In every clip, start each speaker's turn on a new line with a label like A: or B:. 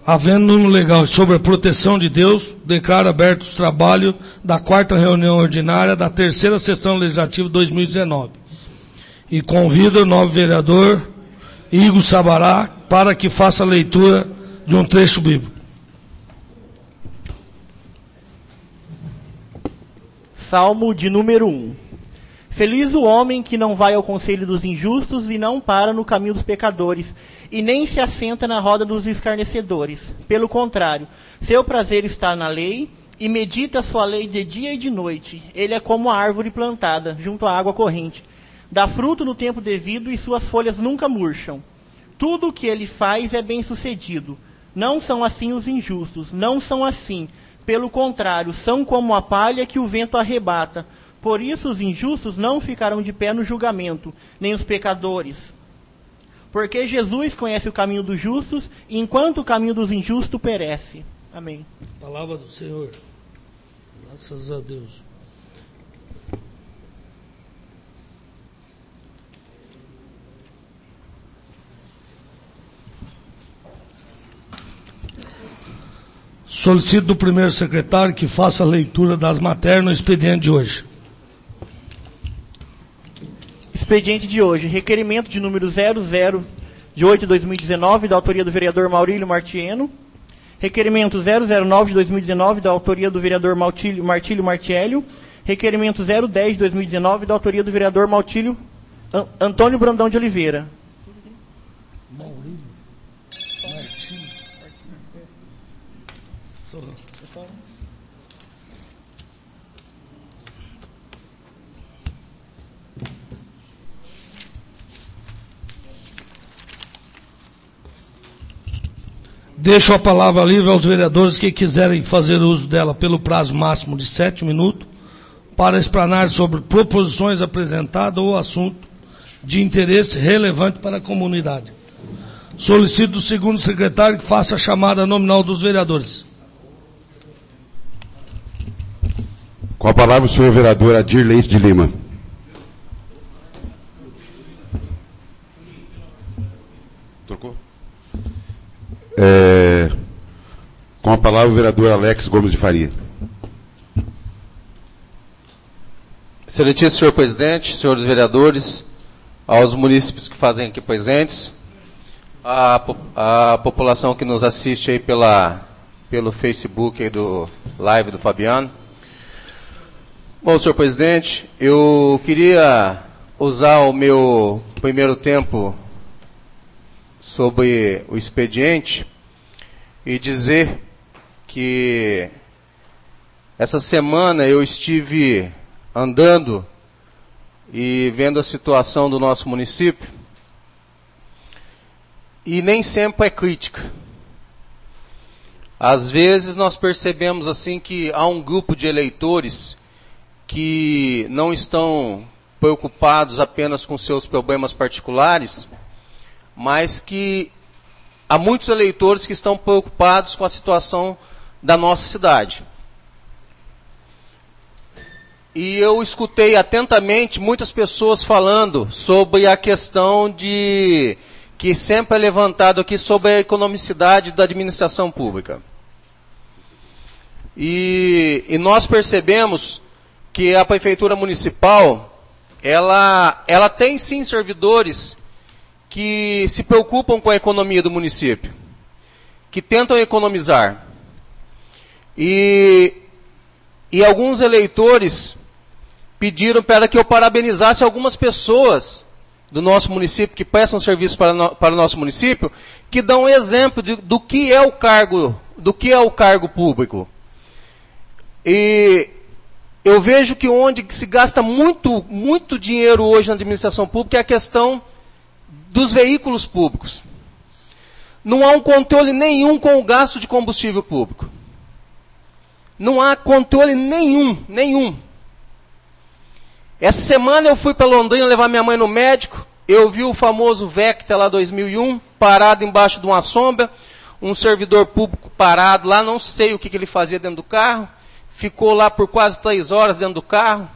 A: Havendo norma legal sobre a proteção de Deus, declaro abertos os trabalhos da 4ª reunião ordinária da 3ª sessão legislativa 2019. E convido o novo vereador Igor Sabará para que faça a leitura de um trecho bíblico.
B: Salmo de número 1. Feliz o homem que não vai ao conselho dos injustos e não para no caminho dos pecadores, e nem se assenta na roda dos escarnecedores. Pelo contrário, seu prazer está na lei, e medita a sua lei de dia e de noite. Ele é como a árvore plantada, junto à água corrente. Dá fruto no tempo devido, e suas folhas nunca murcham. Tudo o que ele faz é bem-sucedido. Não são assim os injustos, não são assim. Pelo contrário, são como a palha que o vento arrebata. Por isso os injustos não ficarão de pé no julgamento, nem os pecadores. Porque Jesus conhece o caminho dos justos, enquanto o caminho dos injustos perece. Amém.
A: Palavra do Senhor. Graças a Deus. Solicito do primeiro secretário que faça a leitura das matérias no expediente de hoje.
B: Expediente de hoje. Requerimento de número 00 de 8 de 2019, da autoria do vereador Maurílio Martieno. Requerimento 009 de 2019, da autoria do vereador Martílio Martiello. Requerimento 010 de 2019, da autoria do vereador Antônio Brandão de Oliveira.
A: Maurílio Martílio. Deixo a palavra livre aos vereadores que quiserem fazer uso dela pelo prazo máximo de 7 minutos para explanar sobre proposições apresentadas ou assunto de interesse relevante para a comunidade. Solicito do segundo secretário que faça a chamada nominal dos vereadores.
C: Com a palavra o senhor vereador Adir Leite de Lima. Trocou? Com a palavra o vereador Alex Gomes de Faria.
D: Excelentíssimo senhor presidente, senhores vereadores, aos munícipes que fazem aqui presentes, a população que nos assiste aí pelo Facebook aí do live do Fabiano. Bom, senhor presidente, eu queria usar o meu primeiro tempo sobre o expediente e dizer que essa semana eu estive andando e vendo a situação do nosso município e nem sempre é crítica. Às vezes nós percebemos assim que há um grupo de eleitores que não estão preocupados apenas com seus problemas particulares, mas que há muitos eleitores que estão preocupados com a situação da nossa cidade. E eu escutei atentamente muitas pessoas falando sobre a questão que sempre é levantado aqui sobre a economicidade da administração pública. E nós percebemos que a Prefeitura Municipal, ela tem sim servidores que se preocupam com a economia do município, que tentam economizar. E alguns eleitores pediram para que eu parabenizasse algumas pessoas do nosso município, que prestam serviço para o nosso município, que dão exemplo do que é o cargo público. E eu vejo que onde se gasta muito dinheiro hoje na administração pública é a questão dos veículos públicos. Não há um controle nenhum com o gasto de combustível público. Não há controle nenhum. Essa semana eu fui para Londrina levar minha mãe no médico, eu vi o famoso Vectra lá 2001, parado embaixo de uma sombra, um servidor público parado lá, não sei o que ele fazia dentro do carro, ficou lá por quase 3 horas dentro do carro,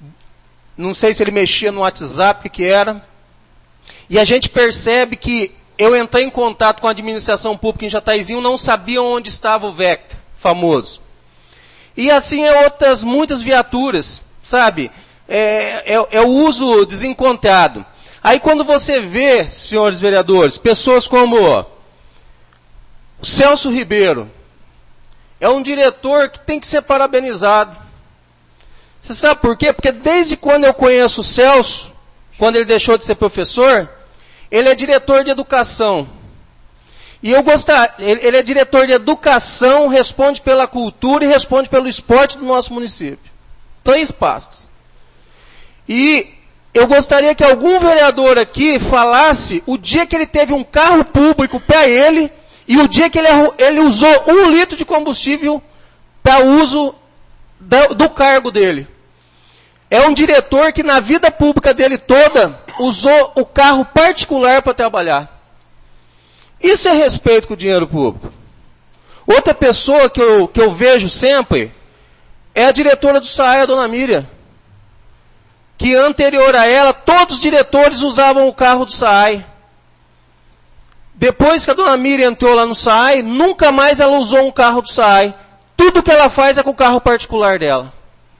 D: não sei se ele mexia no WhatsApp, o que era. E a gente percebe que eu entrei em contato com a administração pública em Jataizinho, não sabia onde estava o Vecta, famoso. E assim muitas viaturas, sabe? É o uso desencontrado. Aí quando você vê, senhores vereadores, pessoas como o Celso Ribeiro, é um diretor que tem que ser parabenizado. Você sabe por quê? Porque desde quando eu conheço o Celso, quando ele deixou de ser professor, ele é diretor de educação. E ele é diretor de educação, responde pela cultura e responde pelo esporte do nosso município. 3 pastas. E eu gostaria que algum vereador aqui falasse o dia que ele teve um carro público para ele e o dia que ele usou 1 litro de combustível para uso do cargo dele. É um diretor que na vida pública dele toda usou o carro particular para trabalhar. Isso é respeito com o dinheiro público. Outra pessoa que eu vejo sempre é a diretora do SAAI, a dona Miriam. Que anterior a ela, todos os diretores usavam o carro do SAAI. Depois que a dona Miriam entrou lá no SAAI, nunca mais ela usou um carro do SAAI. Tudo que ela faz é com o carro particular dela.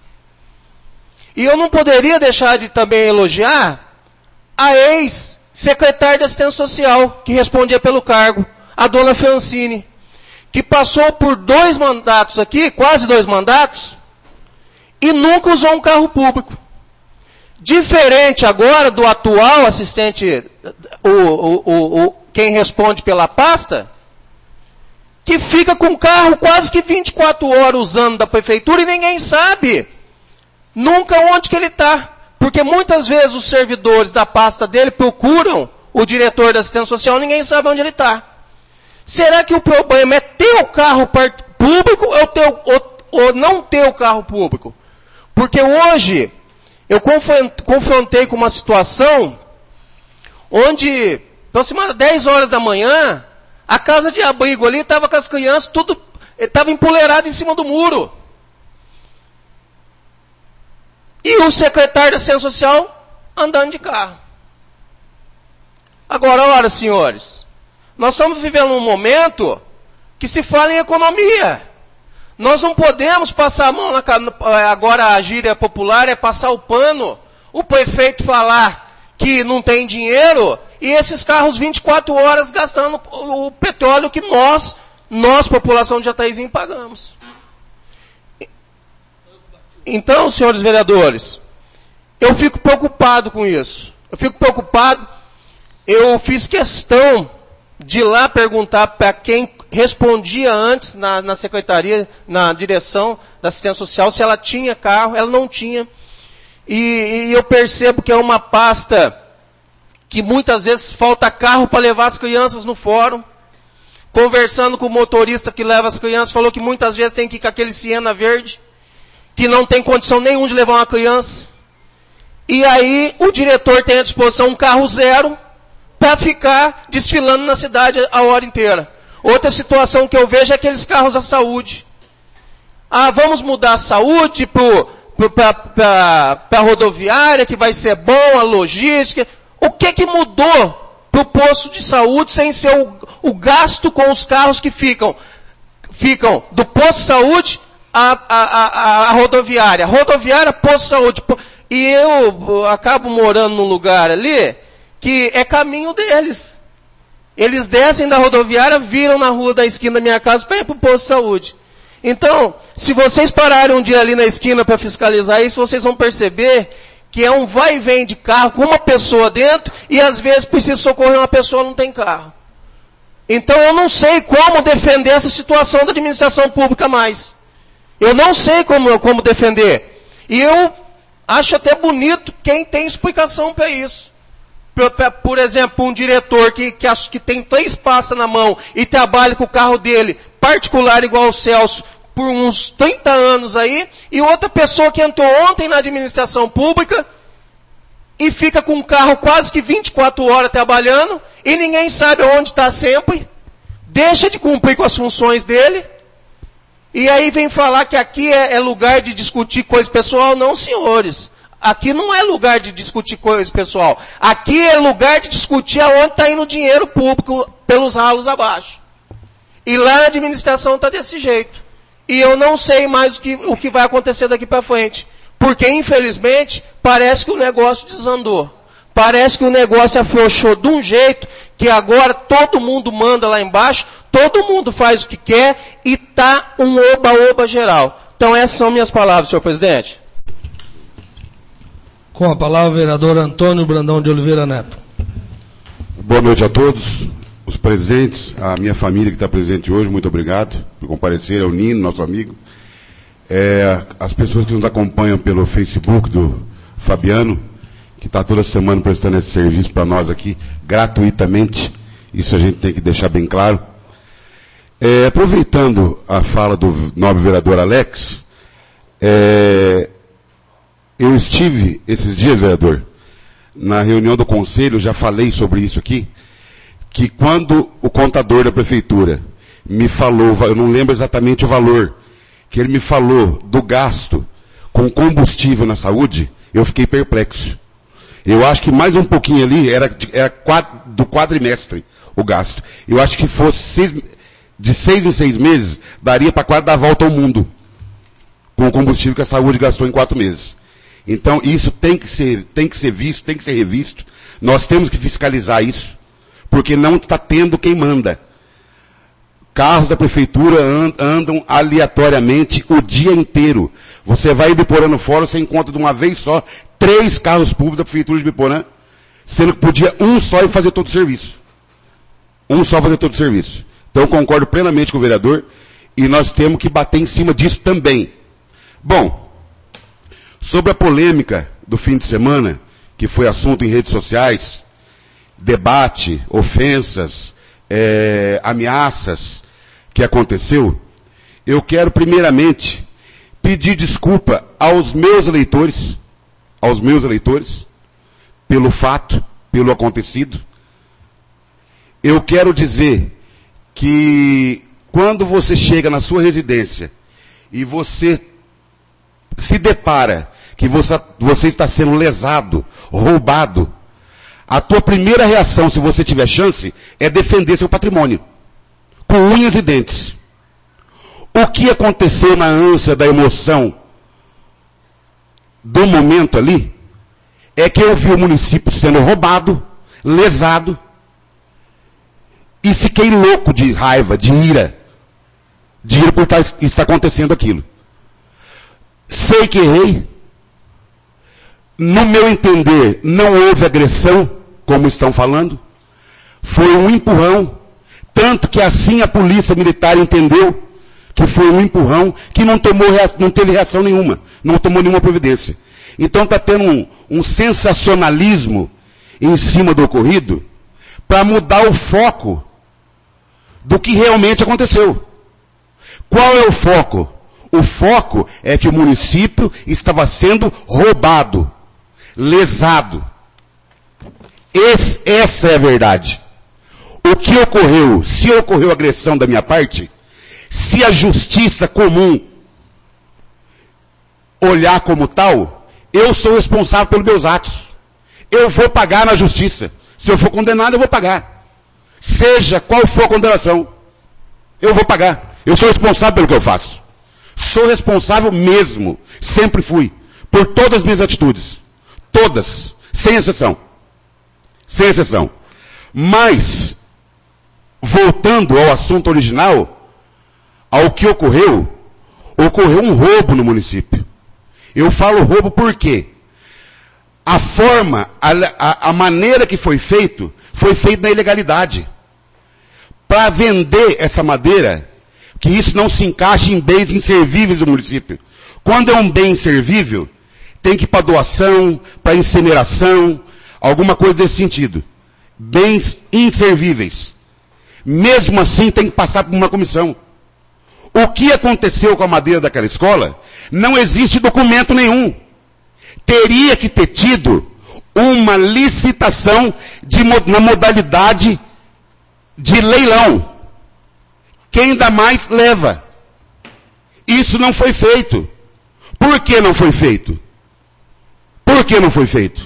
D: E eu não poderia deixar de também elogiar a ex-secretária de Assistência Social, que respondia pelo cargo, a dona Francine, que passou por 2 mandatos aqui, quase 2 mandatos, e nunca usou um carro público. Diferente agora do atual assistente, quem responde pela pasta, que fica com o carro quase que 24 horas usando da prefeitura e ninguém sabe nunca onde que ele está. Porque muitas vezes os servidores da pasta dele procuram o diretor da assistência social e ninguém sabe onde ele está. Será que o problema é ter o carro público ou não ter o carro público? Porque hoje eu confrontei com uma situação onde, aproximadamente 10 horas da manhã, a casa de abrigo ali estava com as crianças, tudo estava empoleirado em cima do muro. E o secretário da Assistência Social andando de carro. Agora, ora, senhores, nós estamos vivendo um momento que se fala em economia. Nós não podemos passar a mão agora a gíria popular é passar o pano, o prefeito falar que não tem dinheiro e esses carros 24 horas gastando o petróleo que nós população de Jataizinho, pagamos. Então, senhores vereadores, eu fico preocupado com isso. Eu fico preocupado. Eu fiz questão de ir lá perguntar para quem respondia antes na secretaria, na direção da assistência social, se ela tinha carro. Ela não tinha. E eu percebo que é uma pasta que muitas vezes falta carro para levar as crianças no fórum. Conversando com o motorista que leva as crianças, falou que muitas vezes tem que ir com aquele Siena verde, que não tem condição nenhuma de levar uma criança. E aí o diretor tem à disposição um carro 0 para ficar desfilando na cidade a hora inteira. Outra situação que eu vejo é aqueles carros da saúde. Vamos mudar a saúde para a rodoviária, que vai ser bom, a logística. O que mudou para o posto de saúde sem ser o gasto com os carros que ficam do posto de saúde a rodoviária. Rodoviária, posto de saúde. E eu acabo morando num lugar ali que é caminho deles. Eles descem da rodoviária, viram na rua da esquina da minha casa para ir para o posto de saúde. Então, se vocês pararem um dia ali na esquina para fiscalizar isso, vocês vão perceber que é um vai e vem de carro com uma pessoa dentro e às vezes precisa socorrer uma pessoa não tem carro. Então eu não sei como defender essa situação da administração pública mais. Eu não sei como defender. E eu acho até bonito quem tem explicação para isso. Por exemplo, um diretor que tem 3 pastas na mão e trabalha com o carro dele, particular igual o Celso, por uns 30 anos aí, e outra pessoa que entrou ontem na administração pública e fica com o carro quase que 24 horas trabalhando e ninguém sabe onde está sempre, deixa de cumprir com as funções dele, e aí vem falar que aqui é lugar de discutir coisa pessoal. Não, senhores. Aqui não é lugar de discutir coisa pessoal. Aqui é lugar de discutir aonde está indo o dinheiro público pelos ralos abaixo. E lá a administração está desse jeito. E eu não sei mais o que vai acontecer daqui para frente. Porque, infelizmente, parece que o negócio desandou. Parece que o negócio afrouxou de um jeito que agora todo mundo manda lá embaixo, todo mundo faz o que quer e está um oba-oba geral. Então essas são minhas palavras, senhor presidente.
A: Com a palavra o vereador Antônio Brandão de Oliveira Neto.
C: Boa noite a todos, os presentes, a minha família que está presente hoje, muito obrigado por comparecer, ao Nino, nosso amigo. As pessoas que nos acompanham pelo Facebook do Fabiano, que está toda semana prestando esse serviço para nós aqui, gratuitamente, isso a gente tem que deixar bem claro. Aproveitando a fala do nobre vereador Alex, eu estive esses dias, vereador, na reunião do conselho, já falei sobre isso aqui, que quando o contador da prefeitura me falou, eu não lembro exatamente o valor, que ele me falou do gasto com combustível na saúde, eu fiquei perplexo. Eu acho que mais um pouquinho ali era do quadrimestre o gasto. Eu acho que fosse de 6 em 6 meses, daria para quase dar a volta ao mundo com o combustível que a saúde gastou em 4 meses. Então, isso tem que ser visto, tem que ser revisto. Nós temos que fiscalizar isso, porque não está tendo quem manda. Carros da prefeitura andam aleatoriamente o dia inteiro. Você vai em Biporã no fórum, você encontra de uma vez só 3 carros públicos da prefeitura de Biporã, sendo que podia um só e fazer todo o serviço. Um só fazer todo o serviço. Então, eu concordo plenamente com o vereador, e nós temos que bater em cima disso também. Bom, sobre a polêmica do fim de semana, que foi assunto em redes sociais, debate, ofensas, ameaças que aconteceu, eu quero primeiramente pedir desculpa aos meus eleitores, pelo fato, pelo acontecido. Eu quero dizer que quando você chega na sua residência e você se depara que você está sendo lesado, roubado, a tua primeira reação, se você tiver chance, é defender seu patrimônio, com unhas e dentes. O que aconteceu na ânsia da emoção do momento ali, é que eu vi o município sendo roubado, lesado, e fiquei louco de raiva, de ira por estar acontecendo aquilo. Sei que errei. No meu entender, não houve agressão, como estão falando. Foi um empurrão. Tanto que assim a polícia militar entendeu que foi um empurrão, que não teve reação nenhuma. Não tomou nenhuma providência. Então está tendo um sensacionalismo em cima do ocorrido para mudar o foco do que realmente aconteceu. Qual é o foco? O foco é que o município estava sendo roubado, lesado. Essa é a verdade. O que ocorreu? Se ocorreu agressão da minha parte, se a justiça comum olhar como tal, eu sou responsável pelos meus atos. Eu vou pagar na justiça. Se eu for condenado, eu vou pagar. Seja qual for a condenação, eu vou pagar. Eu sou responsável pelo que eu faço. Sou responsável mesmo. Sempre fui. Por todas as minhas atitudes. Todas. Sem exceção. Sem exceção. Mas, voltando ao assunto original, ao que ocorreu um roubo no município. Eu falo roubo por quê? A forma, a maneira que foi feito na ilegalidade. Para vender essa madeira, que isso não se encaixe em bens inservíveis do município. Quando é um bem inservível, tem que ir para doação, para incineração, alguma coisa desse sentido. Bens inservíveis. Mesmo assim, tem que passar por uma comissão. O que aconteceu com a madeira daquela escola, não existe documento nenhum. Teria que ter tido uma licitação na modalidade de leilão. Quem dá mais, leva. Isso não foi feito. Por que não foi feito? Por Por que não foi feito?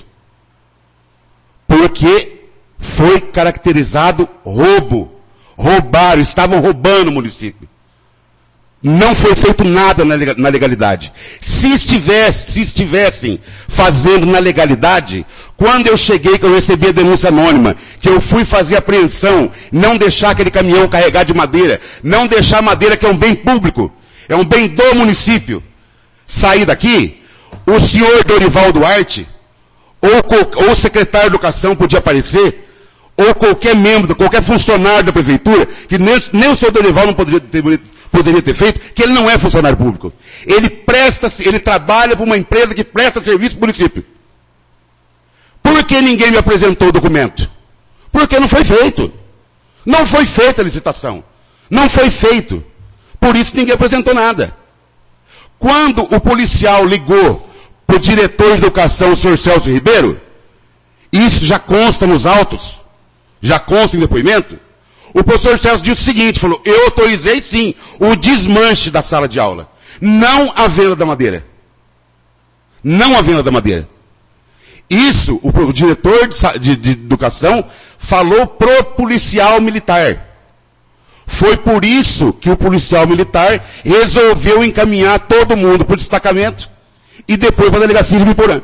C: Porque foi caracterizado roubo. Roubaram, estavam roubando o município. Não foi feito nada na legalidade. Se estivessem fazendo na legalidade, quando eu cheguei, que eu recebi a denúncia anônima, que eu fui fazer apreensão, não deixar aquele caminhão carregar de madeira, não deixar madeira, que é um bem público, é um bem do município, sair daqui, o senhor Dorival Duarte, ou o secretário de Educação podia aparecer, ou qualquer membro, qualquer funcionário da prefeitura, que nem o senhor Dorival não poderia ter feito, que ele não é funcionário público. Ele trabalha para uma empresa que presta serviço para o município. Por que ninguém me apresentou o documento? Porque não foi feito. Não foi feita a licitação. Não foi feito. Por isso ninguém apresentou nada. Quando o policial ligou para o diretor de educação, o senhor Celso Ribeiro, isso já consta nos autos, já consta em depoimento, o professor Celso disse o seguinte, falou, eu autorizei sim o desmanche da sala de aula, não a venda da madeira. Não a venda da madeira. Isso, o diretor de educação falou pro policial militar. Foi por isso que o policial militar resolveu encaminhar todo mundo para o destacamento e depois para a delegacia de Biporã.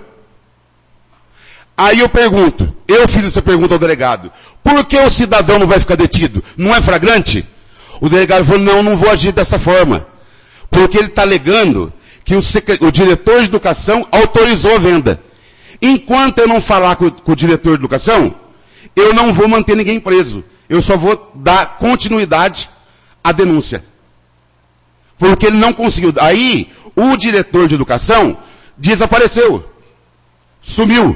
C: Aí eu pergunto, eu fiz essa pergunta ao delegado, por que o cidadão não vai ficar detido? Não é flagrante? O delegado falou, não vou agir dessa forma. Porque ele está alegando que o diretor de educação autorizou a venda. Enquanto eu não falar com o diretor de educação, eu não vou manter ninguém preso. Eu só vou dar continuidade à denúncia. Porque ele não conseguiu. Aí, o diretor de educação desapareceu. Sumiu.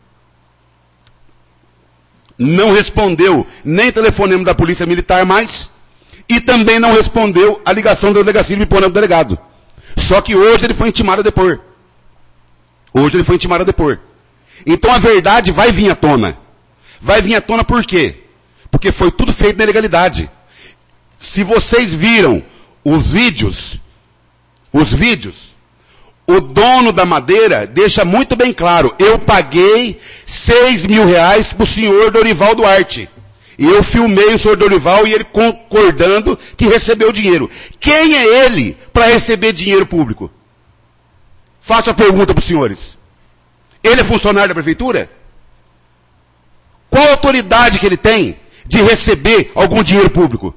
C: Não respondeu nem telefonema da polícia militar mais, e também não respondeu a ligação da delegacia de Biporã do delegado. Só que hoje ele foi intimado a depor. Hoje ele foi intimado a depor. Então a verdade vai vir à tona. Vai vir à tona por quê? Porque foi tudo feito na ilegalidade. Se vocês viram os vídeos, o dono da madeira deixa muito bem claro, eu paguei R$6.000 para o senhor Dorival Duarte. E eu filmei o senhor Dorival e ele concordando que recebeu dinheiro. Quem é ele para receber dinheiro público? Faço a pergunta para os senhores. Ele é funcionário da prefeitura? Qual a autoridade que ele tem de receber algum dinheiro público?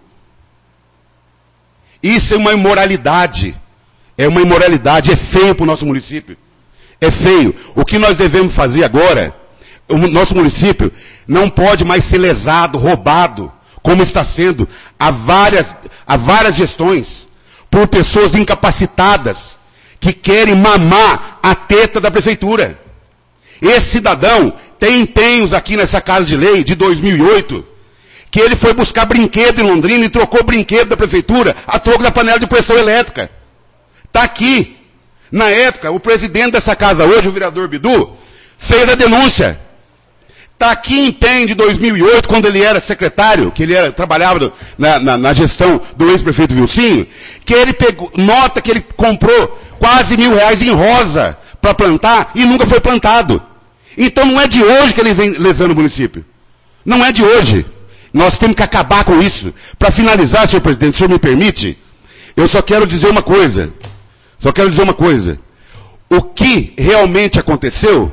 C: Isso é uma imoralidade. É uma imoralidade, é feio para o nosso município. É feio. O que nós devemos fazer agora, o nosso município não pode mais ser lesado, roubado, como está sendo há várias gestões, por pessoas incapacitadas, que querem mamar a teta da prefeitura. Esse cidadão tem empenhos aqui nessa Casa de Lei, de 2008, que ele foi buscar brinquedo em Londrina e trocou o brinquedo da prefeitura a troco da panela de pressão elétrica. Está aqui. Na época, o presidente dessa casa hoje, o vereador Bidu, fez a denúncia. Está aqui em PEN de 2008, quando ele era secretário, que ele trabalhava na gestão do ex-prefeito Vilcinho, que ele nota que ele comprou quase R$1.000 em rosa para plantar e nunca foi plantado. Então não é de hoje que ele vem lesando o município. Não é de hoje. Nós temos que acabar com isso. Para finalizar, senhor presidente, se o senhor me permite, eu só quero dizer uma coisa. O que realmente aconteceu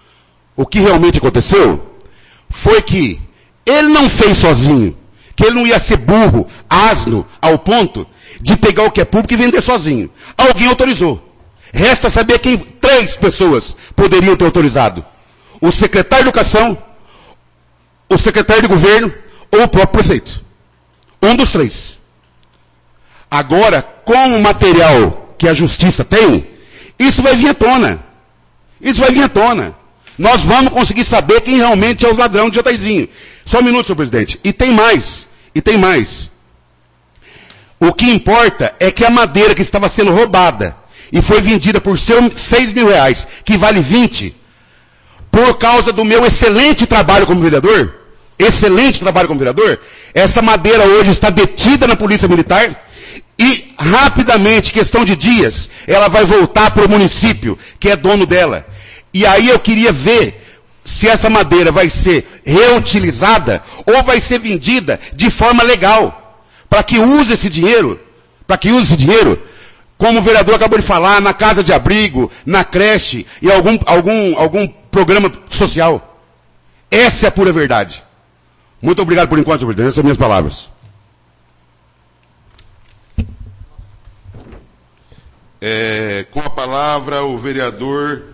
C: foi que ele não fez sozinho, que ele não ia ser burro, asno, ao ponto de pegar o que é público e vender sozinho. Alguém autorizou. Resta saber quem 3 pessoas poderiam ter autorizado. O secretário de Educação, o secretário de Governo ou o próprio prefeito. Um dos 3. Agora, com o material que a Justiça tem, isso vai vir à tona. Nós vamos conseguir saber quem realmente é o ladrão de Jataizinho. Só um minuto, senhor presidente. E tem mais. O que importa é que a madeira que estava sendo roubada e foi vendida por R$6.000, que vale 20, por causa do meu excelente trabalho como vereador, essa madeira hoje está detida na Polícia Militar e rapidamente, questão de dias, ela vai voltar para o município, que é dono dela. E aí eu queria ver se essa madeira vai ser reutilizada ou vai ser vendida de forma legal, para que use esse dinheiro, como o vereador acabou de falar, na casa de abrigo, na creche e algum programa social. Essa é a pura verdade. Muito obrigado por enquanto, senhor presidente. Essas são minhas palavras.
E: Com a palavra o vereador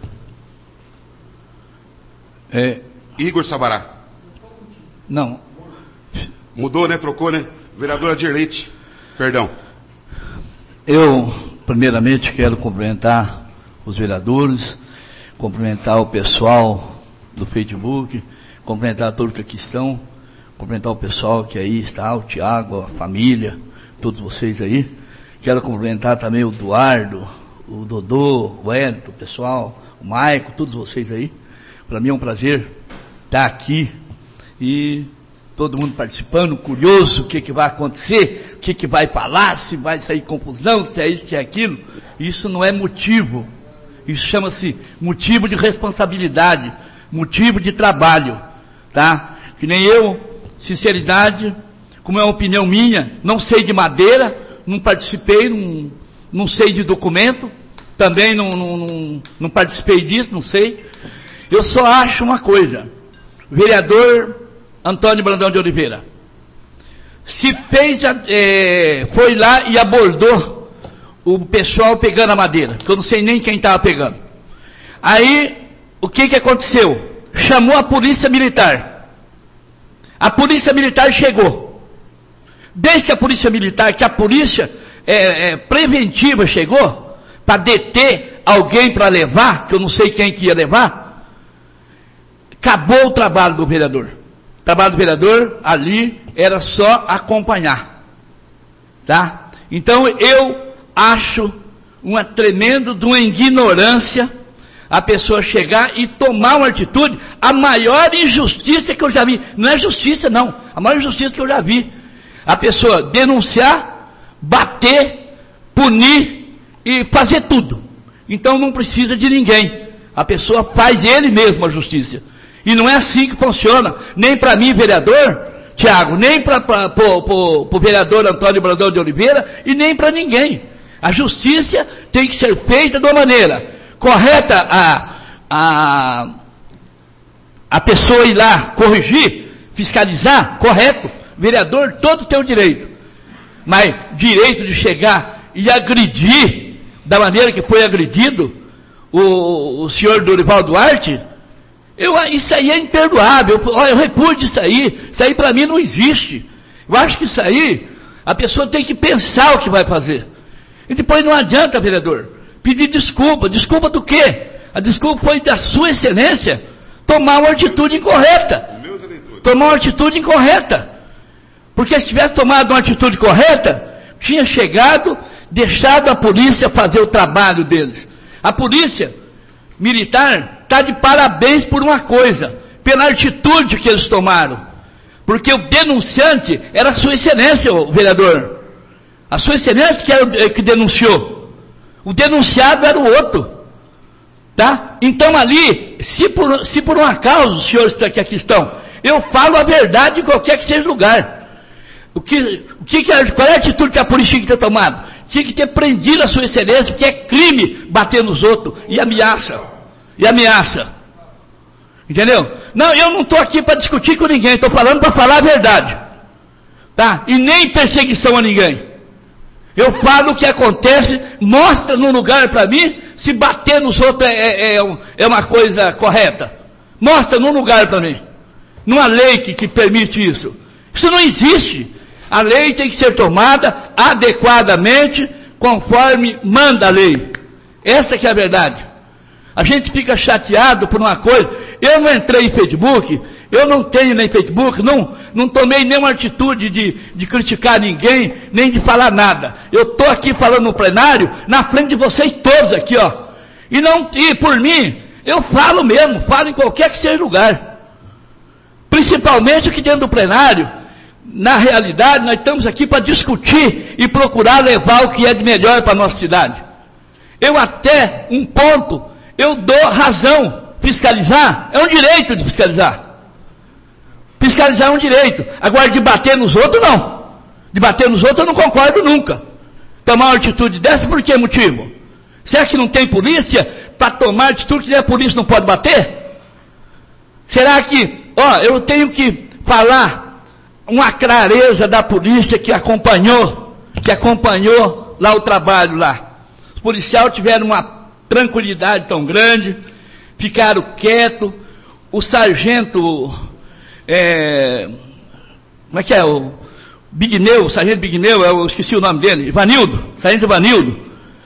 E: Igor Sabará.
F: Não.
E: Mudou, né? Trocou, né? Vereadora Dirleite. Perdão.
F: Eu, primeiramente, quero cumprimentar os vereadores, cumprimentar o pessoal do Facebook, cumprimentar todos que aqui estão, cumprimentar o pessoal que aí está, o Tiago, a família, todos vocês aí. Quero cumprimentar também o Eduardo, o Dodô, o Wellington, o pessoal, o Maico, todos vocês aí. Para mim é um prazer estar aqui e todo mundo participando, curioso o que vai acontecer, o que vai falar, se vai sair confusão, se é isso, se é aquilo. Isso não é motivo. Isso chama-se motivo de responsabilidade, motivo de trabalho, tá? Que nem eu, sinceridade, como é uma opinião minha, não sei de madeira, não participei, não sei de documento, também não participei disso, não sei. Eu só acho uma coisa, vereador Antônio Brandão de Oliveira, se fez, foi lá e abordou o pessoal pegando a madeira, que eu não sei nem quem estava pegando. Aí, o que aconteceu? Chamou a polícia militar. A polícia militar chegou. Desde que a polícia militar, que a polícia preventiva chegou, para deter alguém para levar, que eu não sei quem que ia levar, acabou o trabalho do vereador. O trabalho do vereador ali era só acompanhar. Tá? Então eu acho uma tremenda de uma ignorância a pessoa chegar e tomar uma atitude, a maior injustiça que eu já vi. Não é justiça não, a maior injustiça que eu já vi. A pessoa denunciar, bater, punir e fazer tudo. Então não precisa de ninguém. A pessoa faz ele mesmo a justiça. E não é assim que funciona, nem para mim, vereador, Tiago, nem para o vereador Antônio Brandão de Oliveira, e nem para ninguém. A justiça tem que ser feita de uma maneira correta, a pessoa ir lá corrigir, fiscalizar, correto. Vereador, todo tem o direito. Mas direito de chegar e agredir, da maneira que foi agredido, o senhor Dorival Duarte, isso aí é imperdoável, eu repudio isso aí para mim não existe. Eu acho que isso aí, a pessoa tem que pensar o que vai fazer. E depois não adianta, vereador, pedir desculpa. Desculpa do quê? A desculpa foi da sua excelência tomar uma atitude incorreta. Tomar uma atitude incorreta. Porque se tivesse tomado uma atitude correta, tinha chegado, deixado a polícia fazer o trabalho deles. A polícia militar está de parabéns por uma coisa, pela atitude que eles tomaram. Porque o denunciante era a sua excelência, o vereador. A sua excelência que era o que denunciou. O denunciado era o outro. Tá? Então ali, se por um acaso os senhores que aqui estão, eu falo a verdade em qualquer que seja lugar. Qual é a atitude que a polícia tinha que ter tomado? Tinha que ter prendido a sua excelência, porque é crime bater nos outros e ameaça. Entendeu? Não, eu não estou aqui para discutir com ninguém, estou falando para falar a verdade. Tá? E nem perseguição a ninguém. Eu falo o que acontece, mostra no lugar para mim, se bater nos outros é uma coisa correta. Mostra no lugar para mim. Numa lei que permite isso. Isso não existe. A lei tem que ser tomada adequadamente, conforme manda a lei. Essa que é a verdade. A gente fica chateado por uma coisa. Eu não entrei em Facebook, eu não tenho nem Facebook, não tomei nenhuma atitude de criticar ninguém, nem de falar nada. Eu estou aqui falando no plenário, na frente de vocês todos aqui, ó. E por mim, eu falo mesmo, falo em qualquer que seja lugar. Principalmente aqui dentro do plenário. Na realidade, nós estamos aqui para discutir e procurar levar o que é de melhor para a nossa cidade. Eu até um ponto, eu dou razão fiscalizar é um direito de fiscalizar. Fiscalizar é um direito. Agora, de bater nos outros, não. De bater nos outros, eu não concordo nunca. Tomar uma atitude dessa, por que motivo? Será que não tem polícia para tomar atitude que a polícia não pode bater? Será que, eu tenho que falar uma clareza da polícia que acompanhou lá o trabalho lá. Os policiais tiveram uma tranquilidade tão grande, ficaram quietos, o sargento, como é que é, o sargento Bigneu, eu esqueci o nome dele, sargento Ivanildo,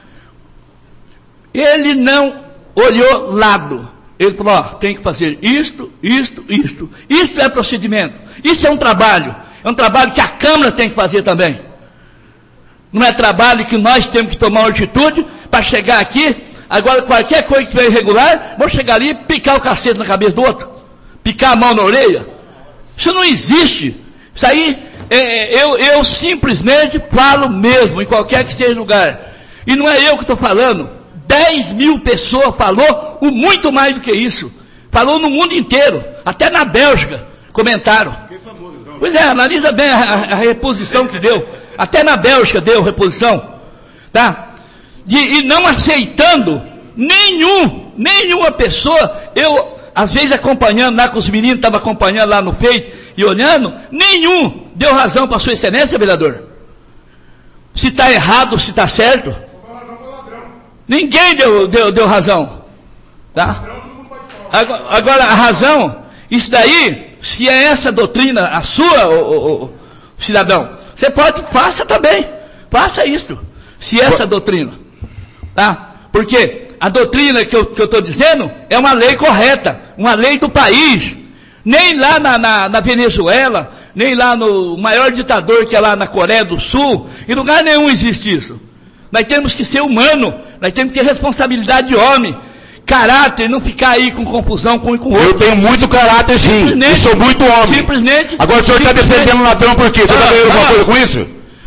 F: ele não olhou lado, ele falou, tem que fazer isto, isso é procedimento, isso é um trabalho que a Câmara tem que fazer também, não é trabalho que nós temos que tomar uma atitude para chegar aqui. Agora, qualquer coisa que estiver irregular, vou chegar ali e picar o cacete na cabeça do outro. Picar a mão na orelha. Isso não existe. Isso aí, eu simplesmente falo mesmo, em qualquer que seja lugar. E não é eu que estou falando. 10 mil pessoas falou o muito mais do que isso. Falou no mundo inteiro. Até na Bélgica comentaram. Pois é, analisa bem a reposição que deu. Até na Bélgica deu reposição. Tá? E não aceitando nenhuma pessoa, eu, às vezes acompanhando lá com os meninos, estava acompanhando lá no Face e olhando, nenhum deu razão para sua excelência, vereador. Se está errado, se está certo. Ninguém deu razão. Tá? Agora, a razão, isso daí, se é essa doutrina, a sua, o cidadão, você faça também, faça isso, se é essa doutrina. Tá? Porque a doutrina que eu estou dizendo é uma lei correta, uma lei do país. Nem lá na Venezuela, nem lá no maior ditador que é lá na Coreia do Sul, em lugar nenhum existe isso. Nós temos que ser humano, nós temos que ter responsabilidade de homem, caráter, não ficar aí com confusão com um e com o outro.
C: Eu tenho muito caráter, sim. Eu sou muito homem.
F: Simplesmente.
C: Agora o senhor está defendendo o ladrão por quê? Você está ganhando alguma coisa com isso?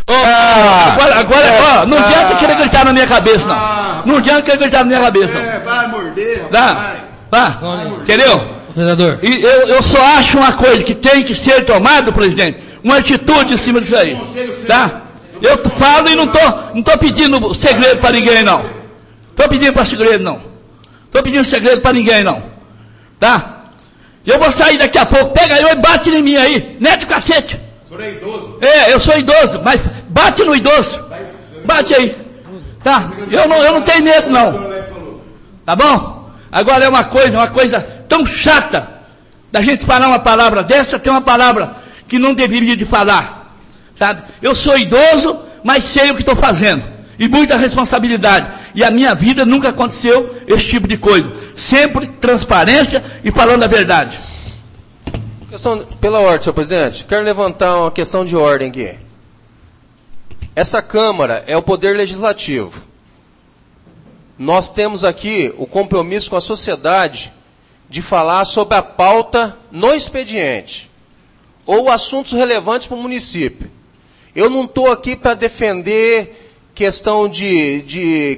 F: Agora, não adianta querer gritar na minha cabeça, não. Não adianta querer gritar na minha cabeça, não.
E: Vai morder,
F: vai. Entendeu?
A: Vereador.
F: E eu só acho uma coisa que tem que ser tomado, presidente, uma atitude em cima disso aí. Tá? Eu falo e não tô pedindo segredo para ninguém, não. Tô pedindo para segredo, não. Tô pedindo segredo para ninguém, não. Tá? Eu vou sair daqui a pouco, pega eu e bate em mim aí. Mete o cacete.
E: O senhor é idoso?
F: Eu sou idoso, mas bate no idoso. Bate aí. Tá? Eu não tenho medo, não. Tá bom? Agora é uma coisa tão chata da gente falar uma palavra dessa, tem uma palavra que não deveria de falar. Sabe? Eu sou idoso, mas sei o que estou fazendo. E muita responsabilidade. E a minha vida nunca aconteceu esse tipo de coisa. Sempre transparência e falando a verdade.
D: Pela ordem, senhor presidente, quero levantar uma questão de ordem aqui. Essa Câmara é o poder legislativo. Nós temos aqui o compromisso com a sociedade de falar sobre a pauta no expediente ou assuntos relevantes para o município. Eu não estou aqui para defender questão de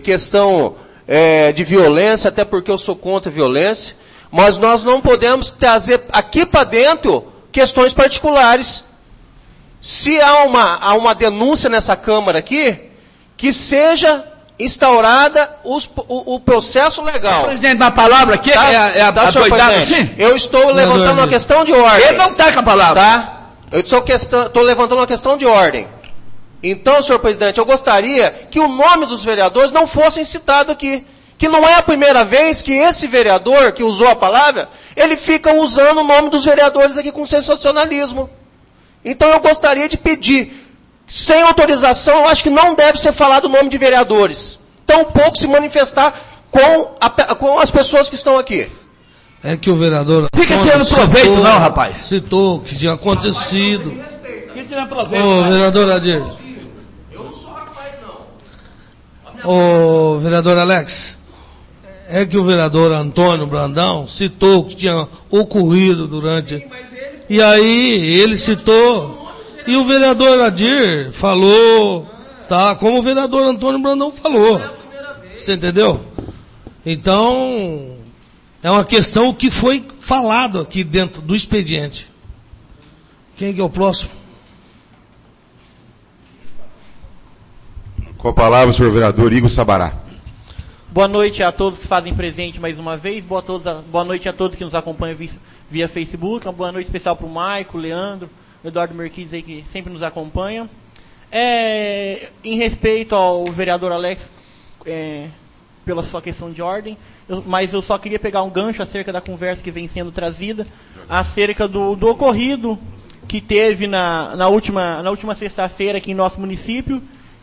D: violência, até porque eu sou contra a violência, mas nós não podemos trazer aqui para dentro questões particulares. Se há uma denúncia nessa Câmara aqui, que seja instaurada o processo legal.
F: Presidente, uma palavra aqui é a doidada assim?
D: Eu estou levantando uma questão de ordem.
F: Ele não está com a palavra.
D: Tá? Eu estou levantando uma questão de ordem. Então, senhor presidente, eu gostaria que o nome dos vereadores não fosse citado aqui. Que não é a primeira vez que esse vereador que usou a palavra, ele fica usando o nome dos vereadores aqui com sensacionalismo. Então eu gostaria de pedir, sem autorização, eu acho que não deve ser falado o nome de vereadores. Tampouco se manifestar com as pessoas que estão aqui.
A: É que o vereador...
F: Fica tirando proveito não, rapaz.
A: Citou que tinha acontecido.
F: Fica tirando proveito.
A: Ô, vereador Adir.
D: Eu não sou rapaz, não.
A: Ô, vereador Alex. É que o vereador Antônio Brandão citou que tinha ocorrido durante... E aí ele citou... E o vereador Adir falou, tá? Como o vereador Antônio Brandão falou. Você entendeu? Então, É uma questão que foi falado aqui dentro do expediente. Quem que é o próximo?
E: Com a palavra, o senhor vereador Igor Sabará.
B: Boa noite a todos que fazem presente mais uma vez. Boa noite a todos que nos acompanham via Facebook. Uma boa noite especial para o Maico, Leandro, Eduardo Merquides aí que sempre nos acompanham. Em respeito ao vereador Alex, pela sua questão de ordem, mas eu só queria pegar um gancho acerca da conversa que vem sendo trazida, acerca do ocorrido que teve na última sexta-feira aqui em nosso município,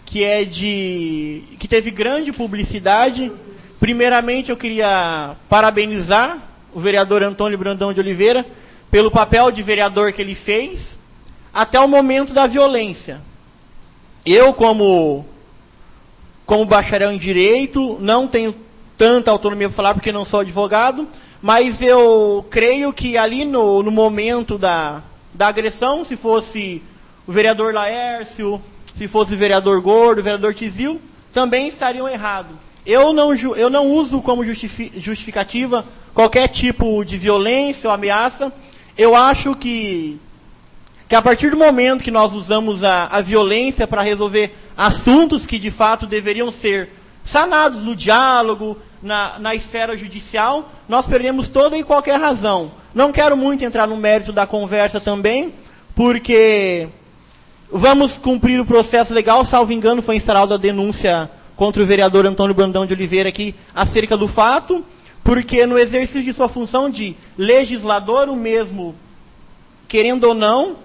B: que teve grande publicidade. Primeiramente, eu queria parabenizar o vereador Antônio Brandão de Oliveira pelo papel de vereador que ele fez até o momento da violência. Eu, como bacharel em Direito, não tenho tanta autonomia para falar porque não sou advogado, mas eu creio que ali no momento da agressão, se fosse o vereador Laércio, se fosse o vereador Gordo, o vereador Tizil, também estariam errados. Eu não uso como justificativa qualquer tipo de violência ou ameaça. Eu acho que a partir do momento que nós usamos a violência para resolver assuntos que de fato deveriam ser sanados no diálogo, na esfera judicial, nós perdemos toda e qualquer razão. Não quero muito entrar no mérito da conversa também, porque vamos cumprir o processo legal. Salvo engano, foi instalada a denúncia contra o vereador Antônio Brandão de Oliveira aqui acerca do fato, porque no exercício de sua função de legislador, o mesmo, querendo ou não,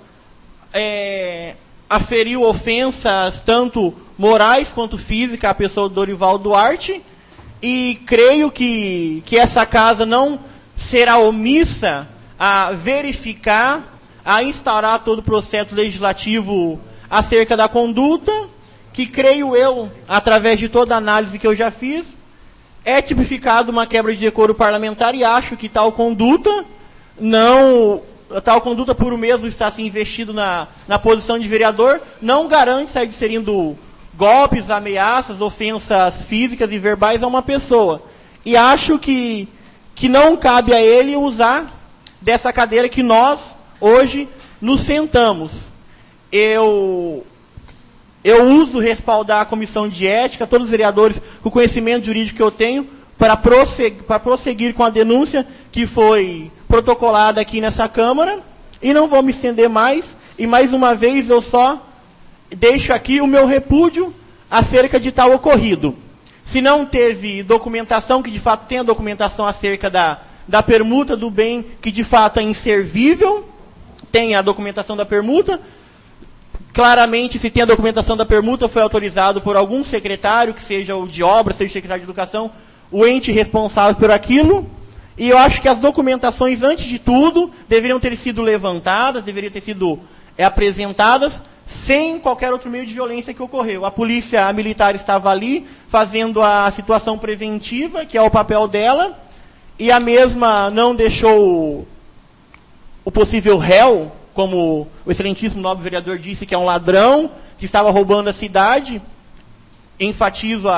B: aferiu ofensas tanto morais quanto físicas à pessoa do Dorival Duarte, e creio que essa casa não será omissa a verificar, a instaurar todo o processo legislativo acerca da conduta, que creio eu, através de toda a análise que eu já fiz, é tipificado uma quebra de decoro parlamentar, e acho que tal conduta por o mesmo estar se investido na posição de vereador, não garante sair inserindo golpes, ameaças, ofensas físicas e verbais a uma pessoa. E acho que não cabe a ele usar dessa cadeira que nós, hoje, nos sentamos. Eu uso respaldar a comissão de ética, todos os vereadores, com o conhecimento jurídico que eu tenho, para prosseguir com a denúncia que foi protocolada aqui nessa Câmara, e não vou me estender mais, e mais uma vez eu só deixo aqui o meu repúdio acerca de tal ocorrido. Se não teve documentação, que de fato tenha documentação acerca da permuta do bem, que de fato é inservível, tem a documentação da permuta. Claramente, se tem a documentação da permuta, foi autorizado por algum secretário, que seja o de obra, seja o secretário de educação, o ente responsável por aquilo. E eu acho que as documentações, antes de tudo, deveriam ter sido levantadas, deveriam ter sido apresentadas, sem qualquer outro meio de violência que ocorreu. A polícia militar estava ali, fazendo a situação preventiva, que é o papel dela, e a mesma não deixou o possível réu, como o excelentíssimo nobre vereador disse, que é um ladrão, que estava roubando a cidade. Enfatizo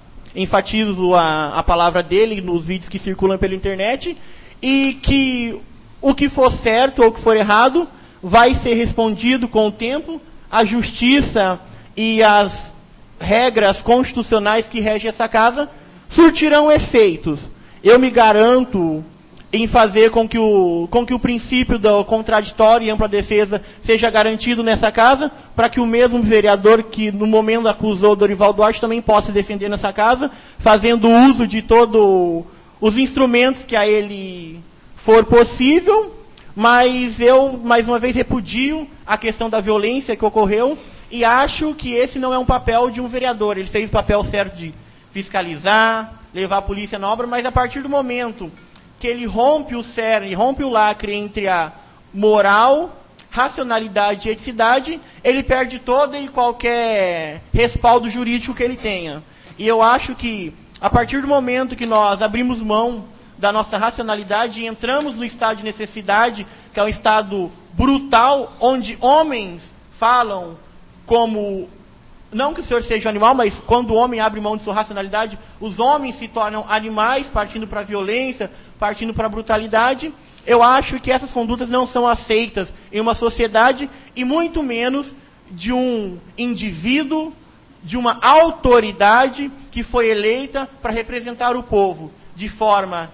B: a palavra dele nos vídeos que circulam pela internet, e que o que for certo ou o que for errado vai ser respondido com o tempo. A justiça e as regras constitucionais que regem essa casa surtirão efeitos. Eu me garanto em fazer com que o princípio do contraditório e ampla defesa seja garantido nessa casa, para que o mesmo vereador que no momento acusou Dorival Duarte também possa se defender nessa casa, fazendo uso de todos os instrumentos que a ele for possível. Mas eu, mais uma vez, repudio a questão da violência que ocorreu, e acho que esse não é um papel de um vereador. Ele fez o papel certo de fiscalizar, levar a polícia na obra, mas a partir do momento que ele rompe o cerne, rompe o lacre entre a moral, racionalidade e eticidade, ele perde todo e qualquer respaldo jurídico que ele tenha. E eu acho que, a partir do momento que nós abrimos mão da nossa racionalidade e entramos no estado de necessidade, que é um estado brutal, onde homens falam como não que o senhor seja um animal, mas quando o homem abre mão de sua racionalidade, os homens se tornam animais, partindo para a violência, partindo para a brutalidade. Eu acho que essas condutas não são aceitas em uma sociedade, e muito menos de um indivíduo, de uma autoridade que foi eleita para representar o povo, de forma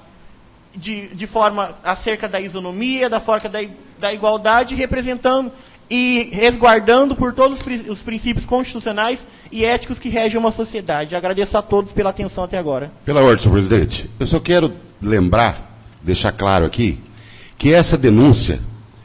B: acerca da isonomia, da igualdade, representando e resguardando por todos os princípios constitucionais e éticos que regem uma sociedade. Agradeço a todos pela atenção até agora.
C: Pela ordem, senhor presidente, eu só quero lembrar, deixar claro aqui, que essa denúncia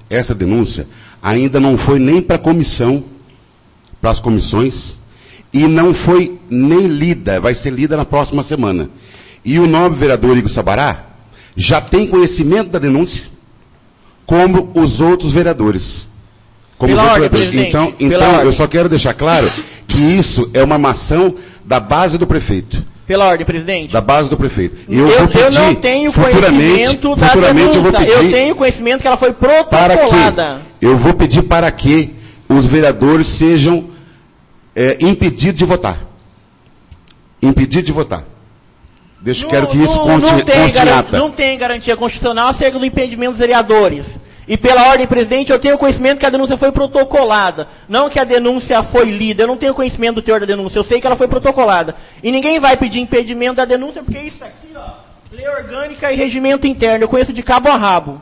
C: ainda não foi nem para a comissão, para as comissões, e não foi nem lida, vai ser lida na próxima semana. E o nobre vereador Igor Sabará já tem conhecimento da denúncia, como os outros vereadores. Então eu só quero deixar claro que isso é uma maçã da base do prefeito.
B: Pela ordem, presidente.
C: Da base do prefeito.
B: Eu não tenho conhecimento da denúncia. Eu tenho conhecimento que ela foi protocolada.
C: Eu vou pedir para que os vereadores sejam impedidos de votar. Impedidos de votar. Quero que isso conste em ata.
B: Não tem garantia constitucional acerca do impedimento dos vereadores. E pela ordem, presidente, eu tenho conhecimento que a denúncia foi protocolada. Não que a denúncia foi lida. Eu não tenho conhecimento do teor da denúncia. Eu sei que ela foi protocolada. E ninguém vai pedir impedimento da denúncia, porque isso aqui, ó, lei orgânica e regimento interno. Eu conheço de cabo a rabo.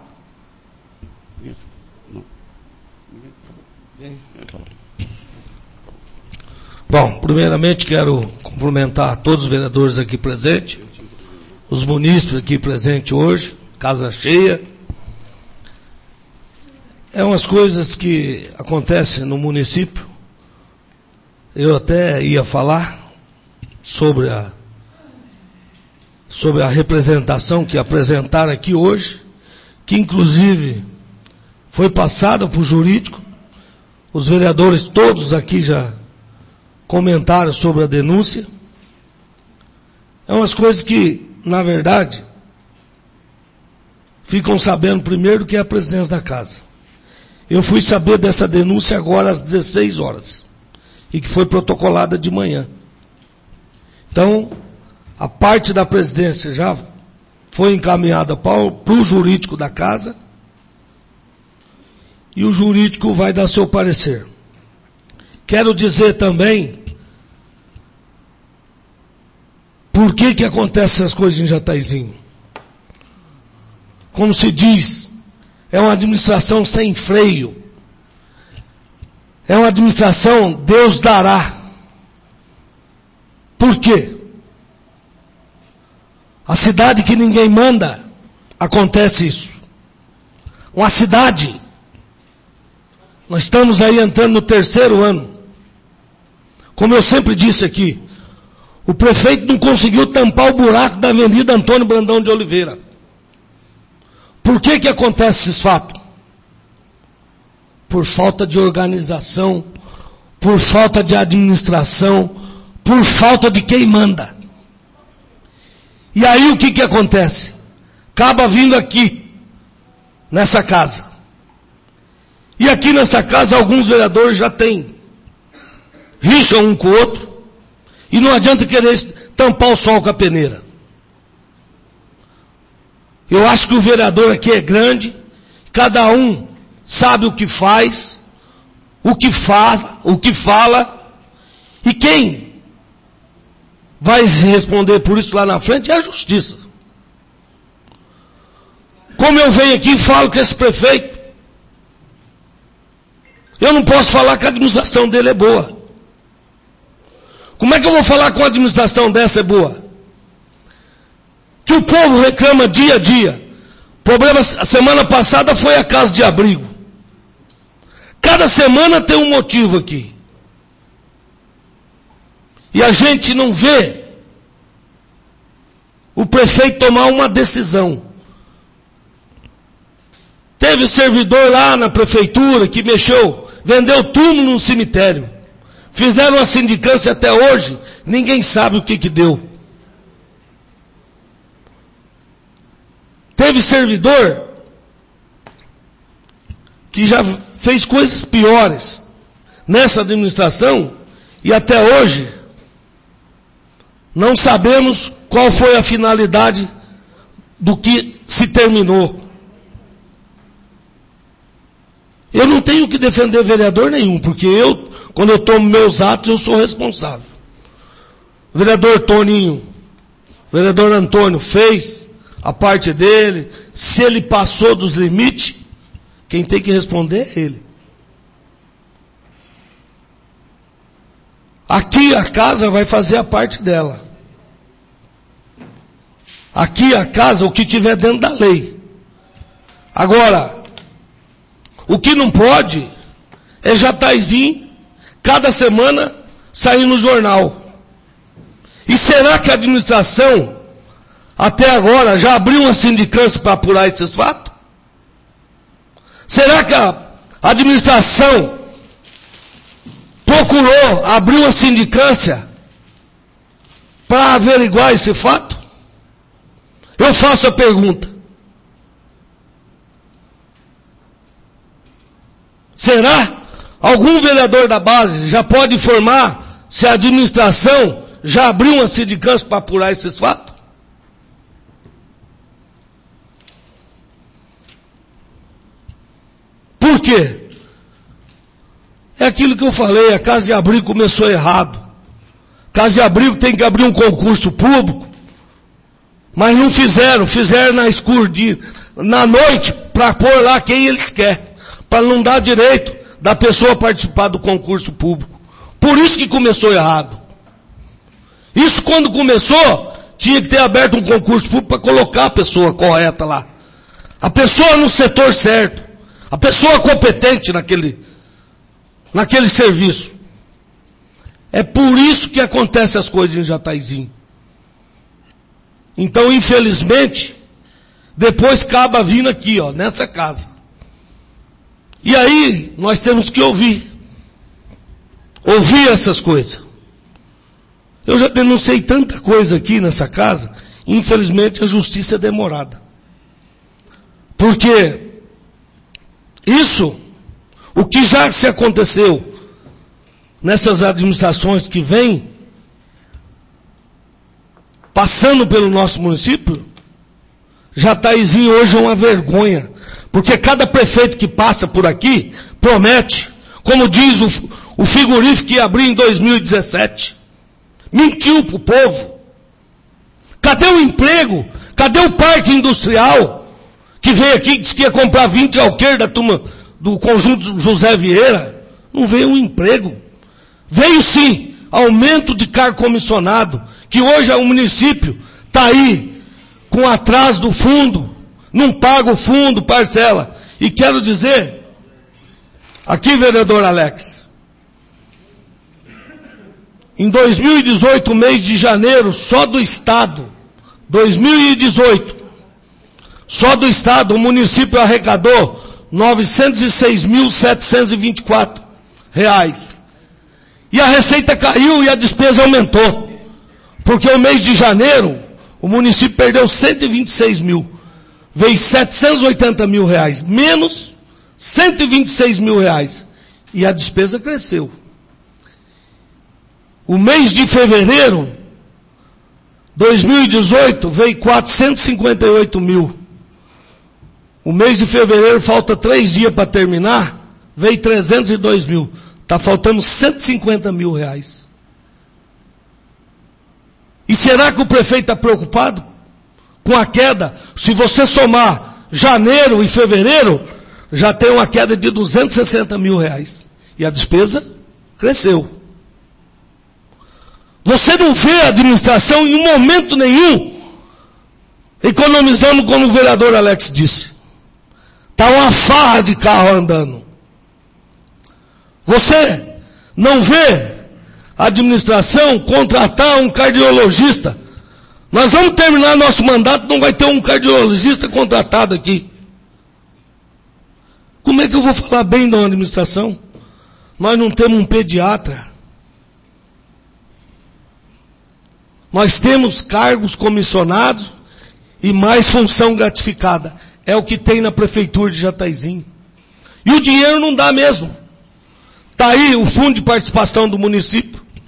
A: Bom, primeiramente quero cumprimentar todos os vereadores aqui presentes, os munícipes aqui presentes hoje, casa cheia. É umas coisas que acontecem no município. Eu até ia falar sobre a representação que apresentaram aqui hoje, que inclusive foi passada para o jurídico. Os vereadores todos aqui já comentaram sobre a denúncia. É umas coisas que, na verdade, ficam sabendo primeiro que é a presidência da casa. Eu fui saber dessa denúncia agora às 16 horas, e que foi protocolada de manhã. Então, a parte da presidência já foi encaminhada para o jurídico da casa, e o jurídico vai dar seu parecer. Quero dizer também por que acontecem essas coisas em Jataizinho. Como se diz, é uma administração sem freio. É uma administração Deus dará. Por quê? A cidade que ninguém manda, acontece isso. Uma cidade, nós estamos aí entrando no 3º ano. Como eu sempre disse aqui, o prefeito não conseguiu tampar o buraco da Avenida Antônio Brandão de Oliveira. Por que acontece esses fatos? Por falta de organização, por falta de administração, por falta de quem manda. E aí o que acontece? Acaba vindo aqui, nessa casa. E aqui nessa casa alguns vereadores já têm rixa um com o outro, e não adianta querer tampar o sol com a peneira. Eu acho que o vereador aqui é grande, cada um sabe o que faz, o que fala, e quem vai responder por isso lá na frente é a justiça. Como eu venho aqui e falo que esse prefeito, eu não posso falar que a administração dele é boa. Como é que eu vou falar que uma administração dessa é boa? Que o povo reclama dia a dia. O problema, a semana passada foi a casa de abrigo. Cada semana tem um motivo aqui. E a gente não vê o prefeito tomar uma decisão. Teve servidor lá na prefeitura que mexeu, vendeu túmulo no cemitério. Fizeram uma sindicância até hoje, ninguém sabe o que deu. Teve servidor que já fez coisas piores nessa administração E até hoje, não sabemos qual foi a finalidade do que se terminou. Eu não tenho que defender vereador nenhum, porque eu, quando eu tomo meus atos, eu sou responsável. O vereador Toninho, o vereador Antônio fez a parte dele. Se ele passou dos limites, quem tem que responder é ele. Aqui a casa vai fazer a parte dela. Aqui a casa, o que tiver dentro da lei. Agora, o que não pode é Jataizinho, cada semana, sair no jornal. E será que a administração, até agora, já abriu uma sindicância para apurar esses fatos? Será que a administração procurou abrir uma sindicância para averiguar esse fato? Eu faço a pergunta. Será? Algum vereador da base já pode informar se a administração já abriu uma sindicância para apurar esses fatos? Por quê? É aquilo que eu falei, a Casa de Abrigo começou errado. Casa de Abrigo tem que abrir um concurso público, mas não fizeram na escuridão, na noite, para pôr lá quem eles querem, para não dar direito da pessoa participar do concurso público. Por isso que começou errado. Isso quando começou, tinha que ter aberto um concurso público para colocar a pessoa correta lá. A pessoa no setor certo. A pessoa competente naquele serviço. É por isso que acontecem as coisas em Jataizinho. Então, infelizmente, depois acaba vindo aqui, ó, nessa casa. E aí, nós temos que ouvir essas coisas. Eu já denunciei tanta coisa aqui nessa casa, infelizmente a justiça é demorada. Porque isso, o que já se aconteceu nessas administrações que vêm passando pelo nosso município, Jataizinho hoje é uma vergonha. Porque cada prefeito que passa por aqui promete, como diz o frigorífico que ia abrir em 2017. Mentiu para o povo. Cadê o emprego? Cadê o parque industrial? Que veio aqui e disse que ia comprar 20 alqueires da turma do conjunto José Vieira. Não veio um emprego. Veio sim, aumento de cargo comissionado, que hoje o município está aí com atraso do fundo, não paga o fundo, parcela. E quero dizer, aqui vereador Alex, em 2018, mês de janeiro, só do estado, 2018, só do estado, o município arrecadou R$ 906.724. E a receita caiu e a despesa aumentou. Porque o mês de janeiro, o município perdeu 126 mil. Veio 780 mil reais. Menos 126 mil reais. E a despesa cresceu. O mês de fevereiro, 2018, veio 458 mil. O mês de fevereiro, falta 3 dias para terminar, veio 302 mil. Está faltando 150 mil reais. E será que o prefeito está preocupado com a queda? Se você somar janeiro e fevereiro, já tem uma queda de 260 mil reais. E a despesa cresceu. Você não vê a administração em momento nenhum economizando, como o vereador Alex disse. Está uma farra de carro andando. Você não vê a administração contratar um cardiologista. Nós vamos terminar nosso mandato, não vai ter um cardiologista contratado aqui. Como é que eu vou falar bem da administração? Nós não temos um pediatra. Nós temos cargos comissionados e mais função gratificada. É o que tem na prefeitura de Jataizinho. E o dinheiro não dá mesmo. Está aí o fundo de participação do município.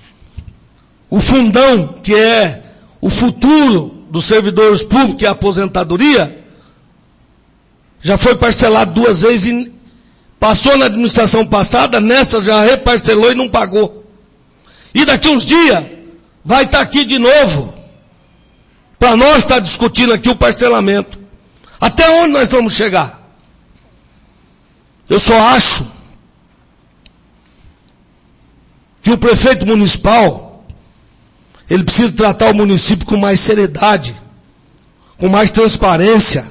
A: o fundão, que é o futuro dos servidores públicos, que é a aposentadoria, já foi parcelado 2 vezes e passou na administração passada, nessa já reparcelou e não pagou. E daqui uns dias vai estar aqui de novo, para nós estar discutindo aqui o parcelamento. Até onde nós vamos chegar? Eu só acho que o prefeito municipal, ele precisa tratar o município com mais seriedade, com mais transparência,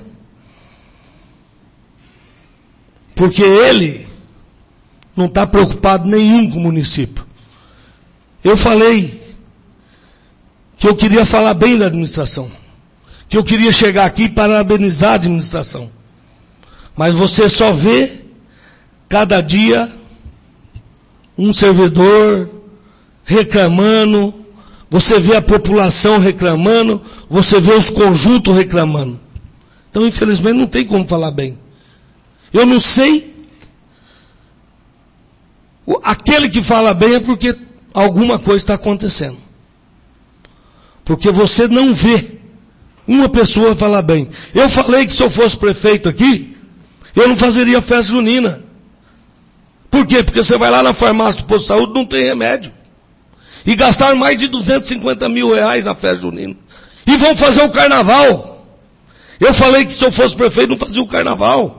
A: porque ele não está preocupado nenhum com o município. Eu falei que eu queria falar bem da administração, que eu queria chegar aqui e parabenizar a administração, mas você só vê cada dia um servidor reclamando, você vê a população reclamando, você vê os conjuntos reclamando. Então, infelizmente, não tem como falar bem. Eu não sei. Aquele que fala bem é porque alguma coisa está acontecendo. Porque você não vê uma pessoa falar bem. Eu falei que se eu fosse prefeito aqui, eu não fazeria festa junina. Por quê? Porque você vai lá na farmácia do posto de saúde, não tem remédio. E gastaram mais de 250 mil reais na festa junina. E vão fazer o carnaval. Eu falei que se eu fosse prefeito, não fazia o carnaval.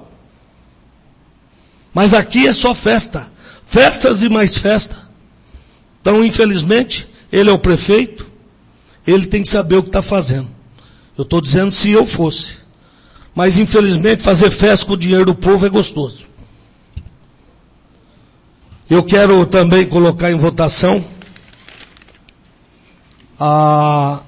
A: Mas aqui é só festa. Festas e mais festa. Então, infelizmente, ele é o prefeito. Ele tem que saber o que está fazendo. Eu estou dizendo se eu fosse. Mas, infelizmente, fazer festa com o dinheiro do povo é gostoso. Eu quero também colocar em votação a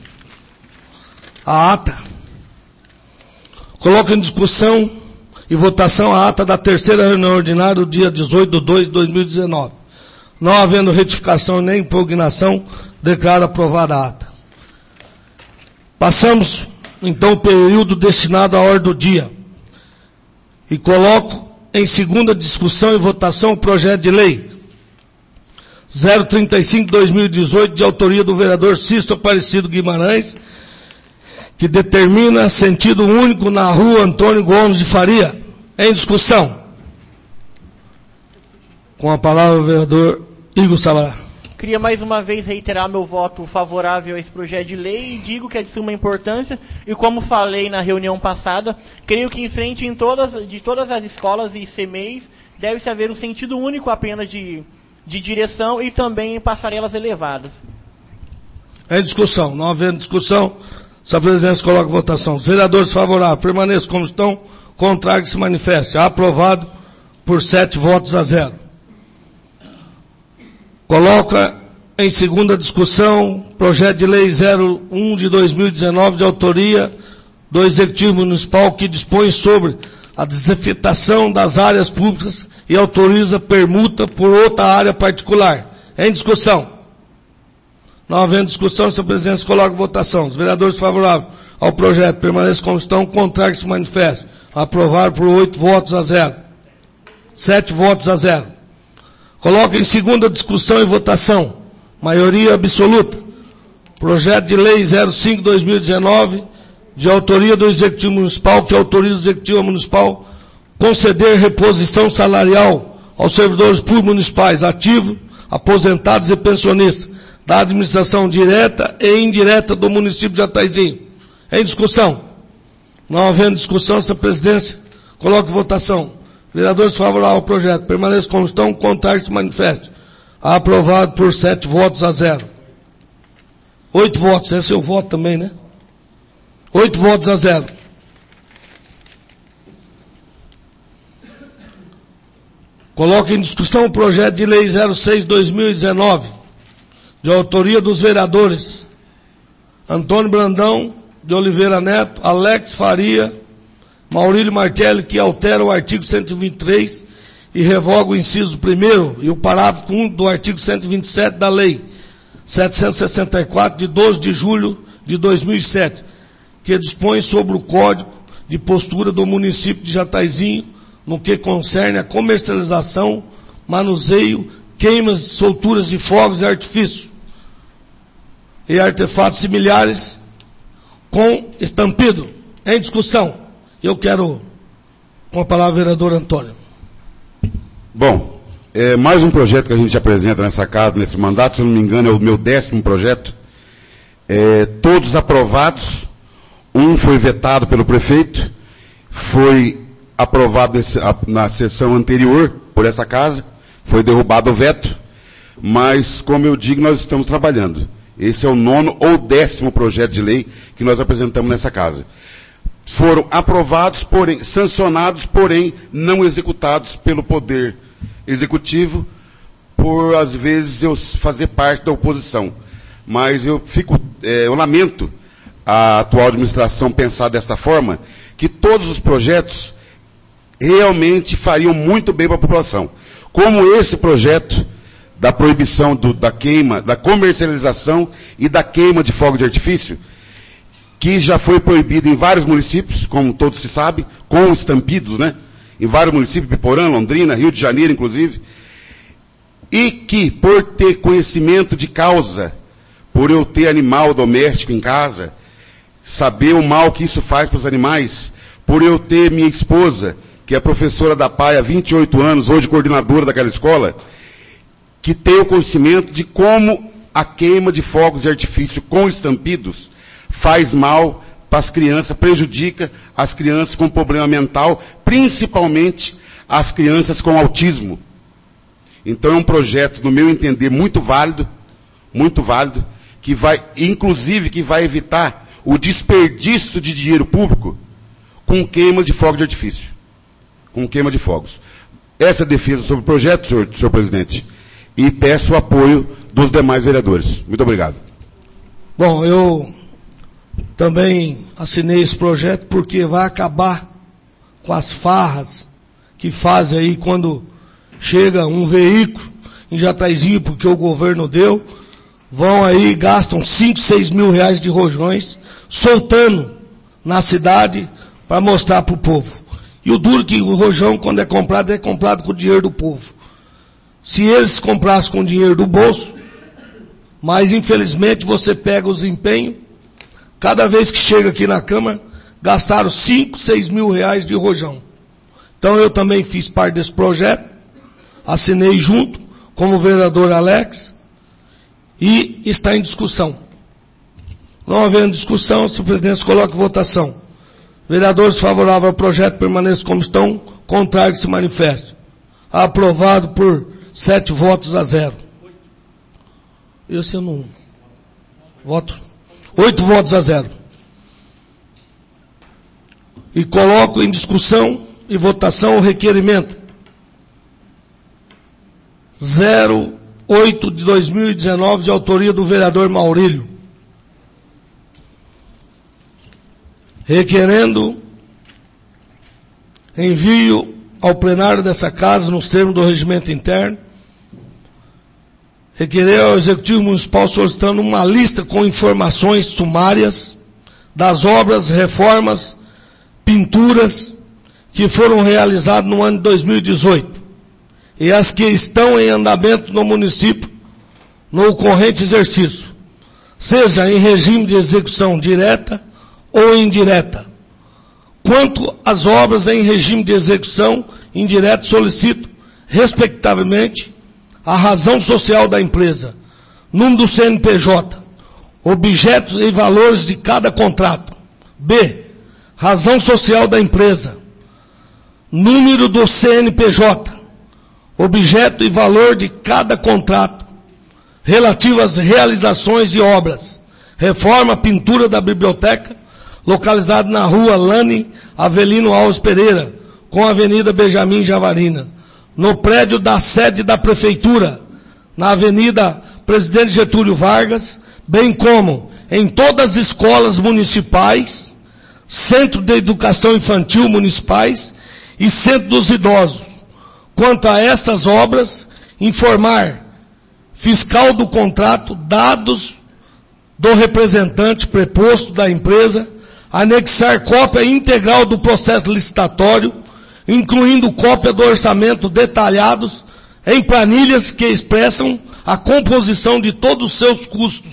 A: ata. Coloco em discussão e votação a ata da 3ª reunião ordinária do dia 18/2/2019. Não havendo retificação nem impugnação, declaro aprovada a ata. Passamos, então, o período destinado à ordem do dia. E coloco em segunda discussão e votação o projeto de lei 035/2018, de autoria do vereador Cícero Aparecido Guimarães, que determina sentido único na rua Antônio Gomes de Faria. Em discussão. Com a palavra o vereador Igor Sabará.
B: Queria mais uma vez reiterar meu voto favorável a esse projeto de lei e digo que é de suma importância e, como falei na reunião passada, creio que em frente de todas as escolas e CMEs deve-se haver um sentido único apenas de direção e também em passarelas elevadas.
A: Em discussão. Não havendo discussão, essa presidência coloca votação. Os vereadores favoráveis permaneçam como estão, contrário que se manifeste. Aprovado por 7-0. Coloca em segunda discussão projeto de lei 01/2019, de autoria do Executivo Municipal, que dispõe sobre a desafetação das áreas públicas e autoriza permuta por outra área particular. Em discussão. Não havendo discussão, essa presidência coloca votação. Os vereadores favoráveis ao projeto permaneçam como estão, contrário que se manifeste. Aprovado por 8-0. 7-0. Coloca em segunda discussão e votação, maioria absoluta, projeto de lei 05/2019, de autoria do Executivo Municipal, que autoriza o Executivo Municipal conceder reposição salarial aos servidores públicos municipais, ativos, aposentados e pensionistas, da administração direta e indireta do município de Jataizinho. Em discussão. Não havendo discussão, essa presidência coloca em votação. Vereadores favoráveis ao projeto, permaneçam como estão, contrário se manifeste. Aprovado por 7-0. 8 votos, esse é o voto também, né? 8-0. Coloca em discussão o projeto de lei 06/2019, de autoria dos vereadores Antônio Brandão de Oliveira Neto, Alex Faria, Maurílio Martelli, que altera o artigo 123 e revoga o inciso 1º e o parágrafo 1 do artigo 127 da lei 764, de 12 de julho de 2007, que dispõe sobre o código de postura do município de Jataizinho, no que concerne a comercialização, manuseio, queimas, solturas de fogos e artifícios. e artefatos similares com estampido. Em discussão. Eu quero, com a palavra, o vereador Antônio.
C: Bom, mais um projeto que a gente apresenta nessa casa, nesse mandato, se eu não me engano, é o meu 10º projeto. Todos aprovados. Um foi vetado pelo prefeito, foi aprovado na sessão anterior por essa casa, foi derrubado o veto, mas, como eu digo, nós estamos trabalhando. Esse é o 9º ou 10º projeto de lei que nós apresentamos nessa casa. Foram aprovados, porém, sancionados, porém, não executados pelo Poder Executivo, por, às vezes, eu fazer parte da oposição. Mas eu lamento a atual administração pensar desta forma, que todos os projetos realmente fariam muito bem para a população. Como esse projeto da proibição da queima, da comercialização e da queima de fogo de artifício, que já foi proibido em vários municípios, como todos se sabem, com estampidos, né? Em vários municípios, Biporã, Londrina, Rio de Janeiro, inclusive, e que, por ter conhecimento de causa, por eu ter animal doméstico em casa, saber o mal que isso faz para os animais, por eu ter minha esposa, que é professora da PAI há 28 anos, hoje coordenadora daquela escola, que tem o conhecimento de como a queima de fogos de artifício com estampidos faz mal para as crianças, prejudica as crianças com problema mental, principalmente as crianças com autismo. Então é um projeto, no meu entender, muito válido, que vai, inclusive, que vai evitar o desperdício de dinheiro público com queima de fogo de artifício. Com queima de fogos. Essa é a defesa sobre o projeto, senhor presidente. E peço o apoio dos demais vereadores. Muito obrigado.
A: Bom, eu também assinei esse projeto porque vai acabar com as farras que fazem aí quando chega um veículo em Jataizinho, porque o governo deu, vão aí e gastam 5, 6 mil reais de rojões, soltando na cidade para mostrar para o povo. E o duro que o rojão, quando é comprado com o dinheiro do povo. Se eles comprassem com o dinheiro do bolso, mas infelizmente você pega os empenhos, cada vez que chega aqui na Câmara, gastaram 5, 6 mil reais de rojão. Então eu também fiz parte desse projeto, assinei junto, como o vereador Alex, e está em discussão. Não havendo discussão, se o presidente coloca em votação. Vereadores favoráveis ao projeto permaneçam como estão, contrário que se manifeste. Aprovado por 7 votos a 0. Esse eu não voto. 8 votos a 0. E coloco em discussão e votação o requerimento 08 de 2019, de autoria do vereador Maurílio, requerendo envio ao plenário dessa casa, nos termos do regimento interno, requerer ao Executivo Municipal solicitando uma lista com informações sumárias das obras, reformas, pinturas que foram realizadas no ano de 2018 e as que estão em andamento no município no corrente exercício, seja em regime de execução direta ou indireta. Quanto às obras em regime de execução indireta, solicito, respectivamente, a razão social da empresa, número do CNPJ, objetos e valores de cada contrato. B, razão social da empresa, número do CNPJ, objeto e valor de cada contrato, relativo às realizações de obras, reforma, pintura da biblioteca, localizado na rua Lane Avelino Alves Pereira, com a Avenida Benjamin Javarina, no prédio da sede da Prefeitura, na Avenida Presidente Getúlio Vargas, bem como em todas as escolas municipais, Centro de Educação Infantil municipais e Centro dos Idosos. Quanto a estas obras, informar fiscal do contrato, dados do representante preposto da empresa, anexar cópia integral do processo licitatório, incluindo cópia do orçamento detalhados em planilhas que expressam a composição de todos os seus custos,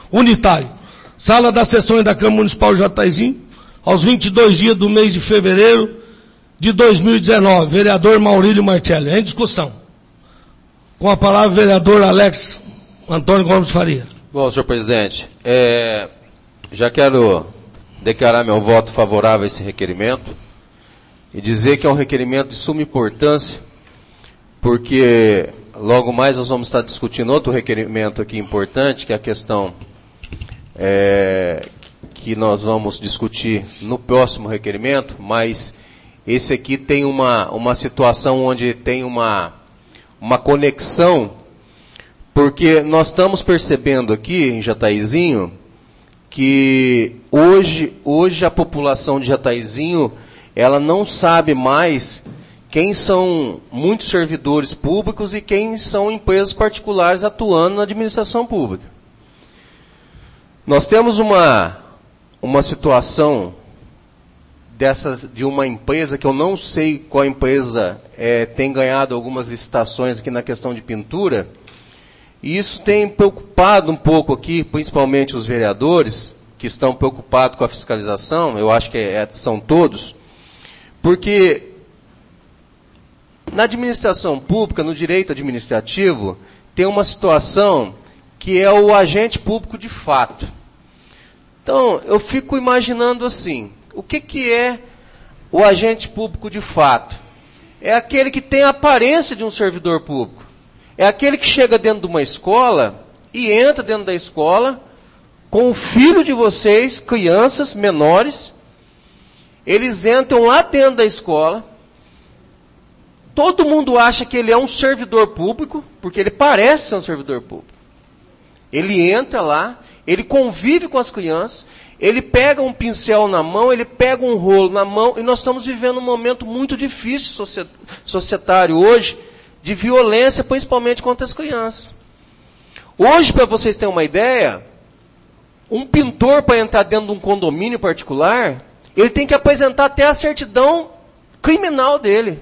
A: unitário. Sala das sessões da Câmara Municipal de Jataizinho, aos 22 dias do mês de fevereiro de 2019. Vereador Maurílio Martelli. Em discussão. Com a palavra, o vereador Alex Antônio Gomes Faria.
D: Bom, senhor presidente, já quero declarar meu voto favorável a esse requerimento e dizer que é um requerimento de suma importância, porque logo mais nós vamos estar discutindo outro requerimento aqui importante, que é a questão que nós vamos discutir no próximo requerimento, mas esse aqui tem uma situação onde tem uma conexão, porque nós estamos percebendo aqui em Jataizinho que hoje a população de Jataizinho ela não sabe mais quem são muitos servidores públicos e quem são empresas particulares atuando na administração pública. Nós temos uma situação de uma empresa, que eu não sei qual empresa tem ganhado algumas licitações aqui na questão de pintura, e isso tem preocupado um pouco aqui, principalmente os vereadores, que estão preocupados com a fiscalização, eu acho que são todos, porque na administração pública, no direito administrativo, tem uma situação que é o agente público de fato. Então, eu fico imaginando assim, o que é o agente público de fato? É aquele que tem a aparência de um servidor público. É aquele que chega dentro de uma escola e entra dentro da escola com o filho de vocês, crianças menores. Eles entram lá dentro da escola. Todo mundo acha que ele é um servidor público, porque ele parece ser um servidor público. Ele entra lá, ele convive com as crianças, ele pega um pincel na mão, ele pega um rolo na mão, e nós estamos vivendo um momento muito difícil societário hoje, de violência, principalmente contra as crianças. Hoje, para vocês terem uma ideia, um pintor, para entrar dentro de um condomínio particular, ele tem que apresentar até a certidão criminal dele.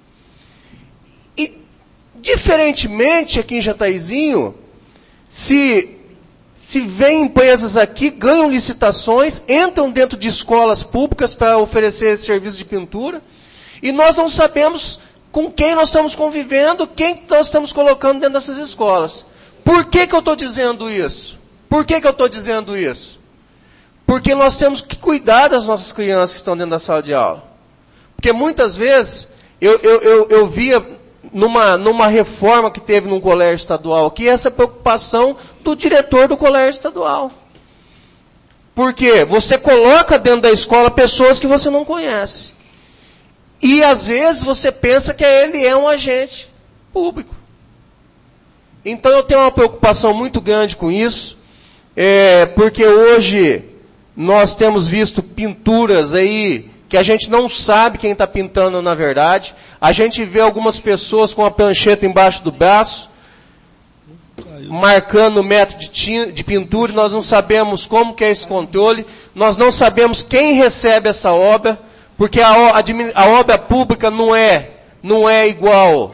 D: E, diferentemente, aqui em Jataizinho, se vêm empresas aqui, ganham licitações, entram dentro de escolas públicas para oferecer serviços de pintura, e nós não sabemos com quem nós estamos convivendo, quem nós estamos colocando dentro dessas escolas. Por que eu estou dizendo isso? Por que eu estou dizendo isso? Porque nós temos que cuidar das nossas crianças que estão dentro da sala de aula. Porque muitas vezes, eu via numa reforma que teve num colégio estadual aqui, essa preocupação do diretor do colégio estadual. Porque você coloca dentro da escola pessoas que você não conhece. E às vezes você pensa que ele é um agente público. Então eu tenho uma preocupação muito grande com isso, porque hoje nós temos visto pinturas aí que a gente não sabe quem está pintando na verdade. A gente vê algumas pessoas com a prancheta embaixo do braço, marcando o método de pintura, e nós não sabemos como que é esse controle, nós não sabemos quem recebe essa obra, porque a obra pública não é igual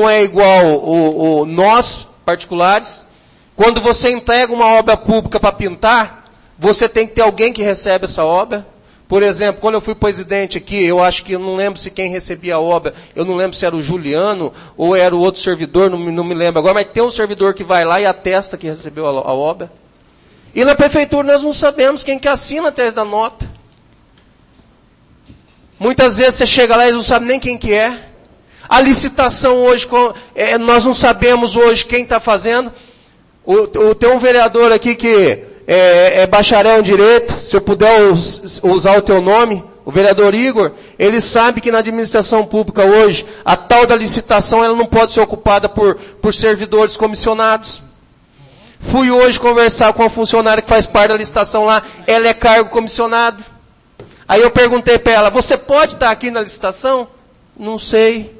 D: nós, particulares. Quando você entrega uma obra pública para pintar, você tem que ter alguém que recebe essa obra. Por exemplo, quando eu fui presidente aqui, eu não lembro se quem recebia a obra, eu não lembro se era o Juliano ou era o outro servidor, não me lembro agora, mas tem um servidor que vai lá e atesta que recebeu a obra. E na prefeitura nós não sabemos quem que assina a tese da nota. Muitas vezes você chega lá e não sabe nem quem que é. A licitação hoje, nós não sabemos hoje quem está fazendo. Tem um vereador aqui que é bacharel em direito, se eu puder usar o teu nome, o vereador Igor, ele sabe que na administração pública hoje, a tal da licitação ela não pode ser ocupada por servidores comissionados. Fui hoje conversar com uma funcionária que faz parte da licitação lá, ela é cargo comissionado. Aí eu perguntei para ela, você pode estar aqui na licitação? Não sei.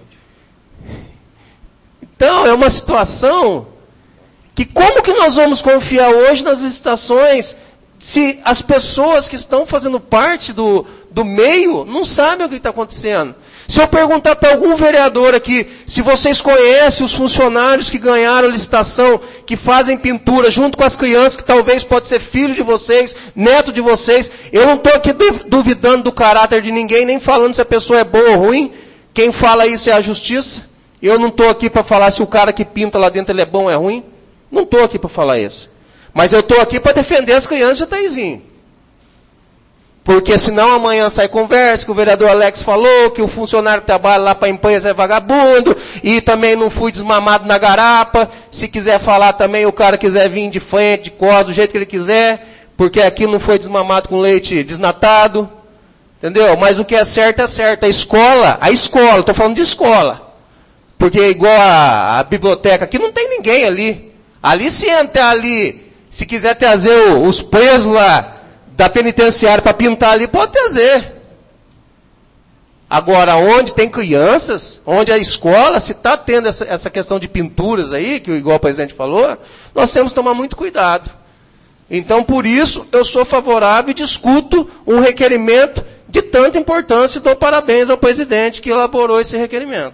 D: Então, é uma situação que como que nós vamos confiar hoje nas licitações se as pessoas que estão fazendo parte do meio não sabem o que está acontecendo? Se eu perguntar para algum vereador aqui, se vocês conhecem os funcionários que ganharam licitação, que fazem pintura junto com as crianças, que talvez pode ser filho de vocês, neto de vocês, eu não estou aqui duvidando do caráter de ninguém, nem falando se a pessoa é boa ou ruim. Quem fala isso é a justiça. Eu não estou aqui para falar se o cara que pinta lá dentro ele é bom ou é ruim. Não estou aqui para falar isso. Mas eu estou aqui para defender as crianças de Taizinho. Porque senão amanhã sai conversa que o vereador Alex falou, que o funcionário que trabalha lá para a empresa é vagabundo, e também não fui desmamado na garapa. Se quiser falar também, o cara quiser vir de frente, de costas, do jeito que ele quiser, porque aqui não foi desmamado com leite desnatado. Entendeu? Mas o que é certo é certo. A escola, estou falando de escola. Porque igual a biblioteca, aqui não tem ninguém ali. Ali se entrar ali, se quiser trazer os presos lá, da penitenciária para pintar ali, pode trazer. Agora, onde tem crianças, onde a escola, se está tendo essa questão de pinturas aí, que igual o presidente falou, nós temos que tomar muito cuidado. Então, por isso, eu sou favorável e discuto um requerimento de tanta importância e dou parabéns ao presidente que elaborou esse requerimento.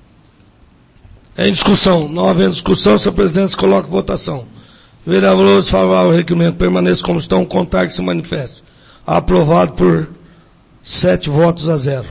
A: Em discussão. Não havendo discussão, se a presidente coloca em votação. Vereadores favoráveis ao requerimento permaneçam como estão, contrário que se manifeste. Aprovado por 7 votos a 0.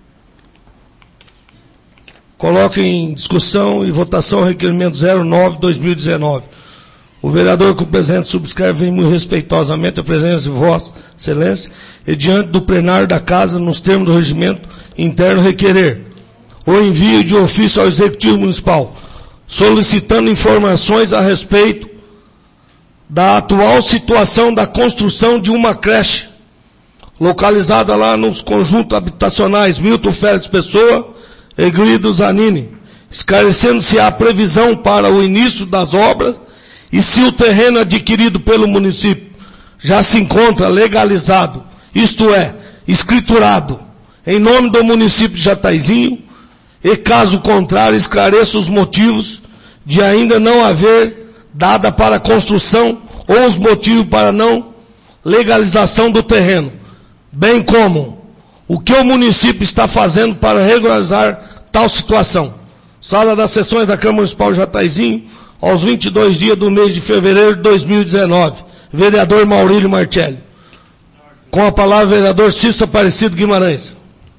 A: Coloco em discussão e votação o requerimento 09/2019. O vereador que o presidente subscreve vem muito respeitosamente a presença de Vossa Excelência e diante do plenário da Casa, nos termos do regimento interno, requerer o envio de ofício ao Executivo Municipal, solicitando informações a respeito da atual situação da construção de uma creche localizada lá nos conjuntos habitacionais Milton Félix Pessoa e Guido Zanini, esclarecendo se há previsão para o início das obras e se o terreno adquirido pelo município já se encontra legalizado, isto é, escriturado, em nome do município de Jataizinho, e caso contrário, esclareça os motivos de ainda não haver dada para a construção ou os motivos para não legalização do terreno, bem como o que o município está fazendo para regularizar tal situação. Sala das Sessões da Câmara Municipal de Jataizinho, aos 22 dias do mês de fevereiro de 2019. Vereador Maurílio Martelli. Com a palavra, vereador Cícero Aparecido Guimarães.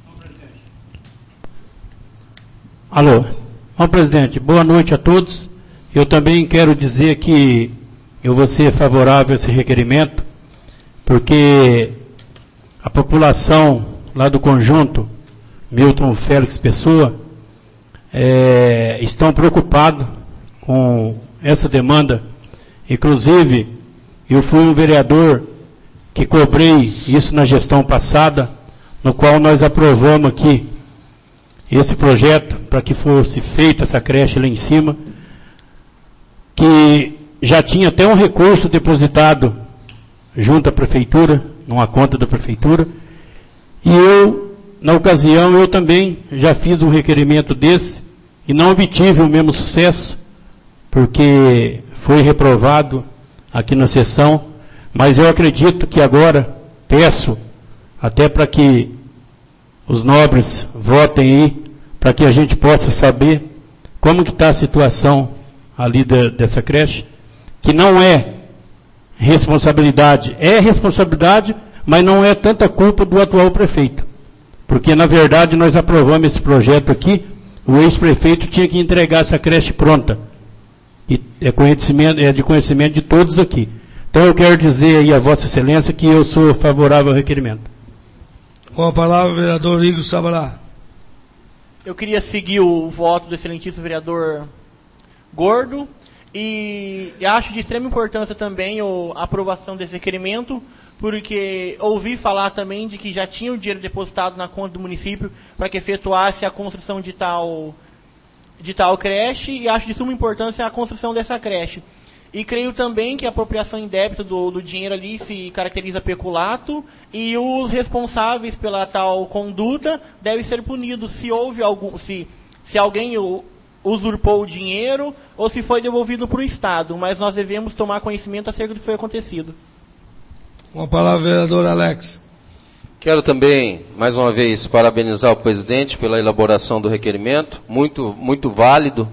G: Alô. Bom, presidente, boa noite a todos. Eu também quero dizer que eu vou ser favorável a esse requerimento, porque a população lá do conjunto Milton Félix Pessoa estão preocupados com essa demanda. Inclusive, eu fui um vereador que cobrei isso na gestão passada, no qual nós aprovamos aqui esse projeto para que fosse feita essa creche lá em cima, que já tinha até um recurso depositado junto à prefeitura, numa conta da prefeitura, e eu, na ocasião, eu também já fiz um requerimento desse, e não obtive o mesmo sucesso, porque foi reprovado aqui na sessão, mas eu acredito que agora, peço, até para que os nobres votem aí, para que a gente possa saber como que está a situação ali dessa creche, que não é responsabilidade, mas não é tanta culpa do atual prefeito, porque na verdade nós aprovamos esse projeto aqui, o ex-prefeito tinha que entregar essa creche pronta, e é de conhecimento de todos aqui. Então eu quero dizer aí a Vossa Excelência que eu sou favorável ao requerimento.
A: Com a palavra, vereador Igor Sabará.
B: Eu queria seguir o voto do excelentíssimo vereador Gordo e acho de extrema importância também a aprovação desse requerimento, porque ouvi falar também de que já tinha o dinheiro depositado na conta do município para que efetuasse a construção de tal creche, e acho de suma importância a construção dessa creche. E creio também que a apropriação indébita do dinheiro ali se caracteriza peculato, e os responsáveis pela tal conduta devem ser punidos se houve se alguém usurpou o dinheiro ou se foi devolvido para o Estado, mas nós devemos tomar conhecimento acerca do que foi acontecido.
A: Com a palavra, vereador Alex.
D: Quero também, mais uma vez, parabenizar o presidente pela elaboração do requerimento, muito válido.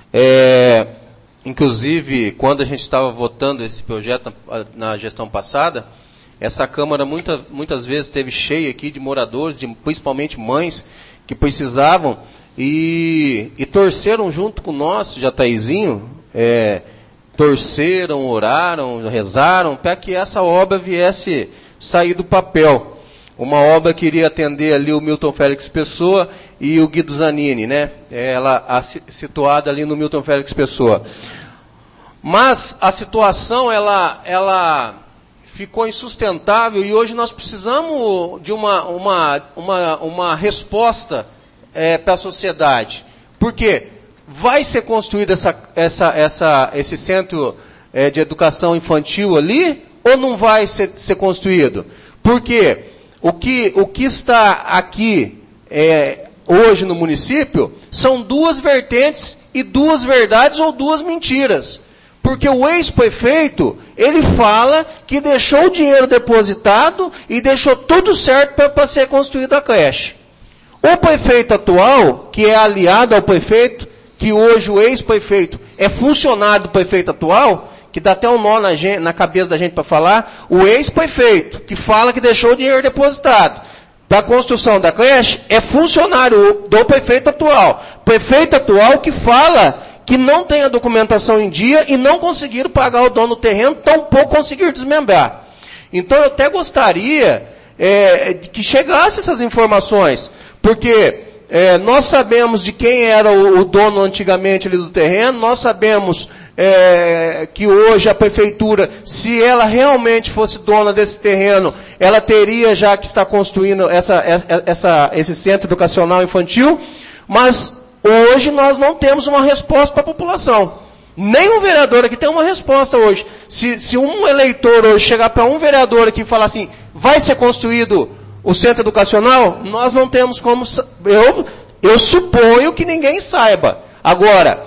D: Inclusive, quando a gente estava votando esse projeto na gestão passada, essa Câmara muitas vezes esteve cheia aqui de moradores, principalmente mães, que precisavam e torceram junto com nós, Jataizinho, torceram, oraram, rezaram, para que essa obra viesse sair do papel. Uma obra que iria atender ali o Milton Félix Pessoa e o Guido Zanini, né? Situada ali no Milton Félix Pessoa. Mas a situação, ela ficou insustentável e hoje nós precisamos de uma resposta para a sociedade. Por quê? Vai ser construído esse centro de educação infantil ali ou não vai ser construído? Porque o que está aqui hoje no município são duas vertentes e duas verdades ou duas mentiras. Porque o ex-prefeito, ele fala que deixou o dinheiro depositado e deixou tudo certo para ser construída a creche. O prefeito atual, que é aliado ao prefeito, que hoje o ex-prefeito é funcionário do prefeito atual, que dá até um nó na cabeça da gente para falar, o ex-prefeito, que fala que deixou o dinheiro depositado para a construção da creche, é funcionário do prefeito atual. Prefeito atual que fala que não tem a documentação em dia e não conseguiram pagar o dono do terreno, tampouco conseguiram desmembrar. Então eu até gostaria que chegasse essas informações, porque nós sabemos de quem era o dono antigamente ali do terreno, nós sabemos que hoje a prefeitura, se ela realmente fosse dona desse terreno, ela teria já que estar construindo esse centro educacional infantil, mas hoje nós não temos uma resposta para a população. Nem um vereador aqui tem uma resposta hoje. Se um eleitor hoje chegar para um vereador aqui e falar assim, vai ser construído o centro educacional, nós não temos como... Eu suponho que ninguém saiba. Agora,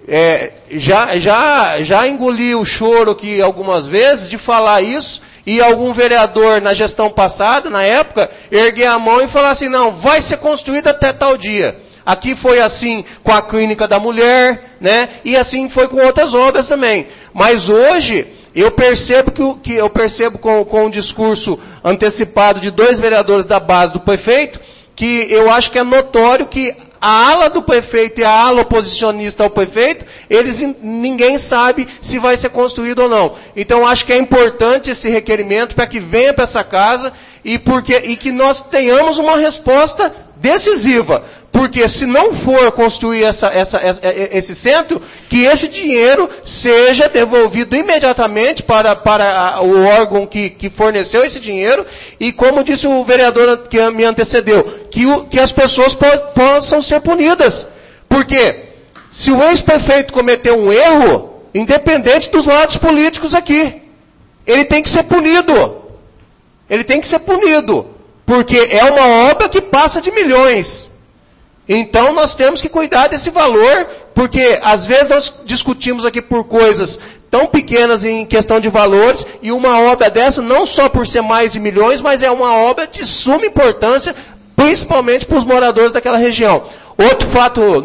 D: já engoli o choro aqui algumas vezes de falar isso, e algum vereador na gestão passada, na época, erguer a mão e falar assim, não, vai ser construído até tal dia. Aqui foi assim com a clínica da mulher, né? E assim foi com outras obras também. Mas hoje eu percebo com o discurso antecipado de dois vereadores da base do prefeito, que eu acho que é notório que a ala do prefeito e a ala oposicionista ao prefeito, ninguém sabe se vai ser construído ou não. Então acho que é importante esse requerimento para que venha para essa casa e que nós tenhamos uma resposta decisiva. Porque se não for construir esse centro, que esse dinheiro seja devolvido imediatamente para o órgão que forneceu esse dinheiro, e como disse o vereador que me antecedeu, que as pessoas possam ser punidas. Porque se o ex-prefeito cometeu um erro, independente dos lados políticos aqui, ele tem que ser punido. Ele tem que ser punido. Porque é uma obra que passa de milhões. Então nós temos que cuidar desse valor, porque às vezes nós discutimos aqui por coisas tão pequenas em questão de valores, e uma obra dessa, não só por ser mais de milhões, mas é uma obra de suma importância, principalmente para os moradores daquela região. Outro fato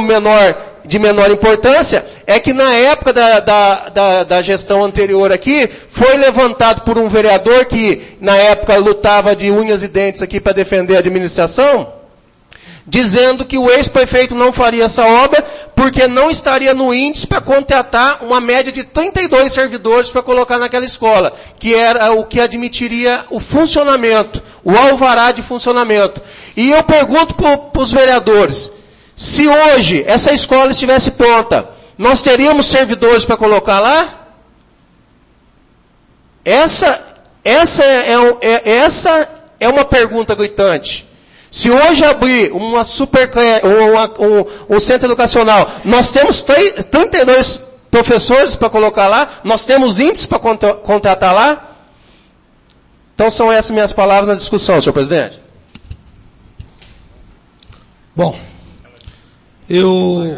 D: de menor importância, é que na época da gestão anterior aqui, foi levantado por um vereador que na época lutava de unhas e dentes aqui para defender a administração, dizendo que o ex-prefeito não faria essa obra porque não estaria no índice para contratar uma média de 32 servidores para colocar naquela escola, que era o que admitiria o funcionamento, o alvará de funcionamento. E eu pergunto para os vereadores, se hoje essa escola estivesse pronta, nós teríamos servidores para colocar lá? Essa é uma pergunta gritante. Se hoje abrir um centro educacional, nós temos 32 professores para colocar lá, nós temos índices para contratar lá? Então são essas minhas palavras na discussão, senhor presidente.
A: Bom,
H: Não,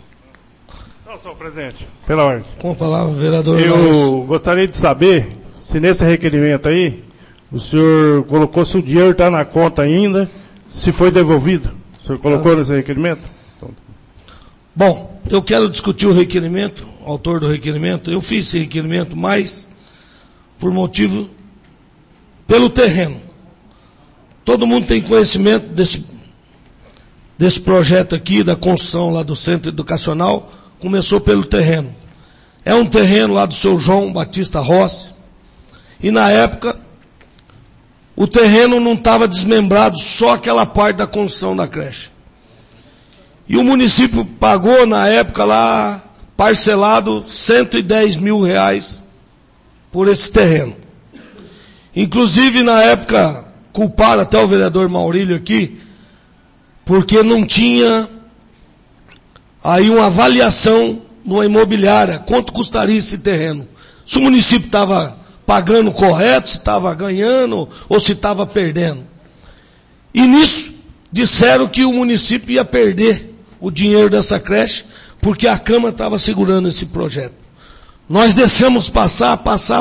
H: senhor presidente, pela ordem.
A: Com a palavra, vereador
H: Eu gostaria de saber
I: se nesse requerimento aí, o senhor colocou se o dinheiro está na conta ainda, se foi devolvido. O senhor colocou nesse requerimento?
A: Bom, eu quero discutir o requerimento, o autor do requerimento. Eu fiz esse requerimento, mas por motivo, pelo terreno. Todo mundo tem conhecimento desse projeto aqui, da construção lá do centro educacional, começou pelo terreno. É um terreno lá do seu João Batista Rossi, e na época, o terreno não estava desmembrado, só aquela parte da construção da creche. E o município pagou, na época lá, parcelado R$110 mil por esse terreno. Inclusive, na época, culparam até o vereador Maurílio aqui, porque não tinha aí uma avaliação numa imobiliária, quanto custaria esse terreno. Se o município estava pagando correto, se estava ganhando ou se estava perdendo. E nisso, disseram que o município ia perder o dinheiro dessa creche, porque a Câmara estava segurando esse projeto. Nós deixamos passar.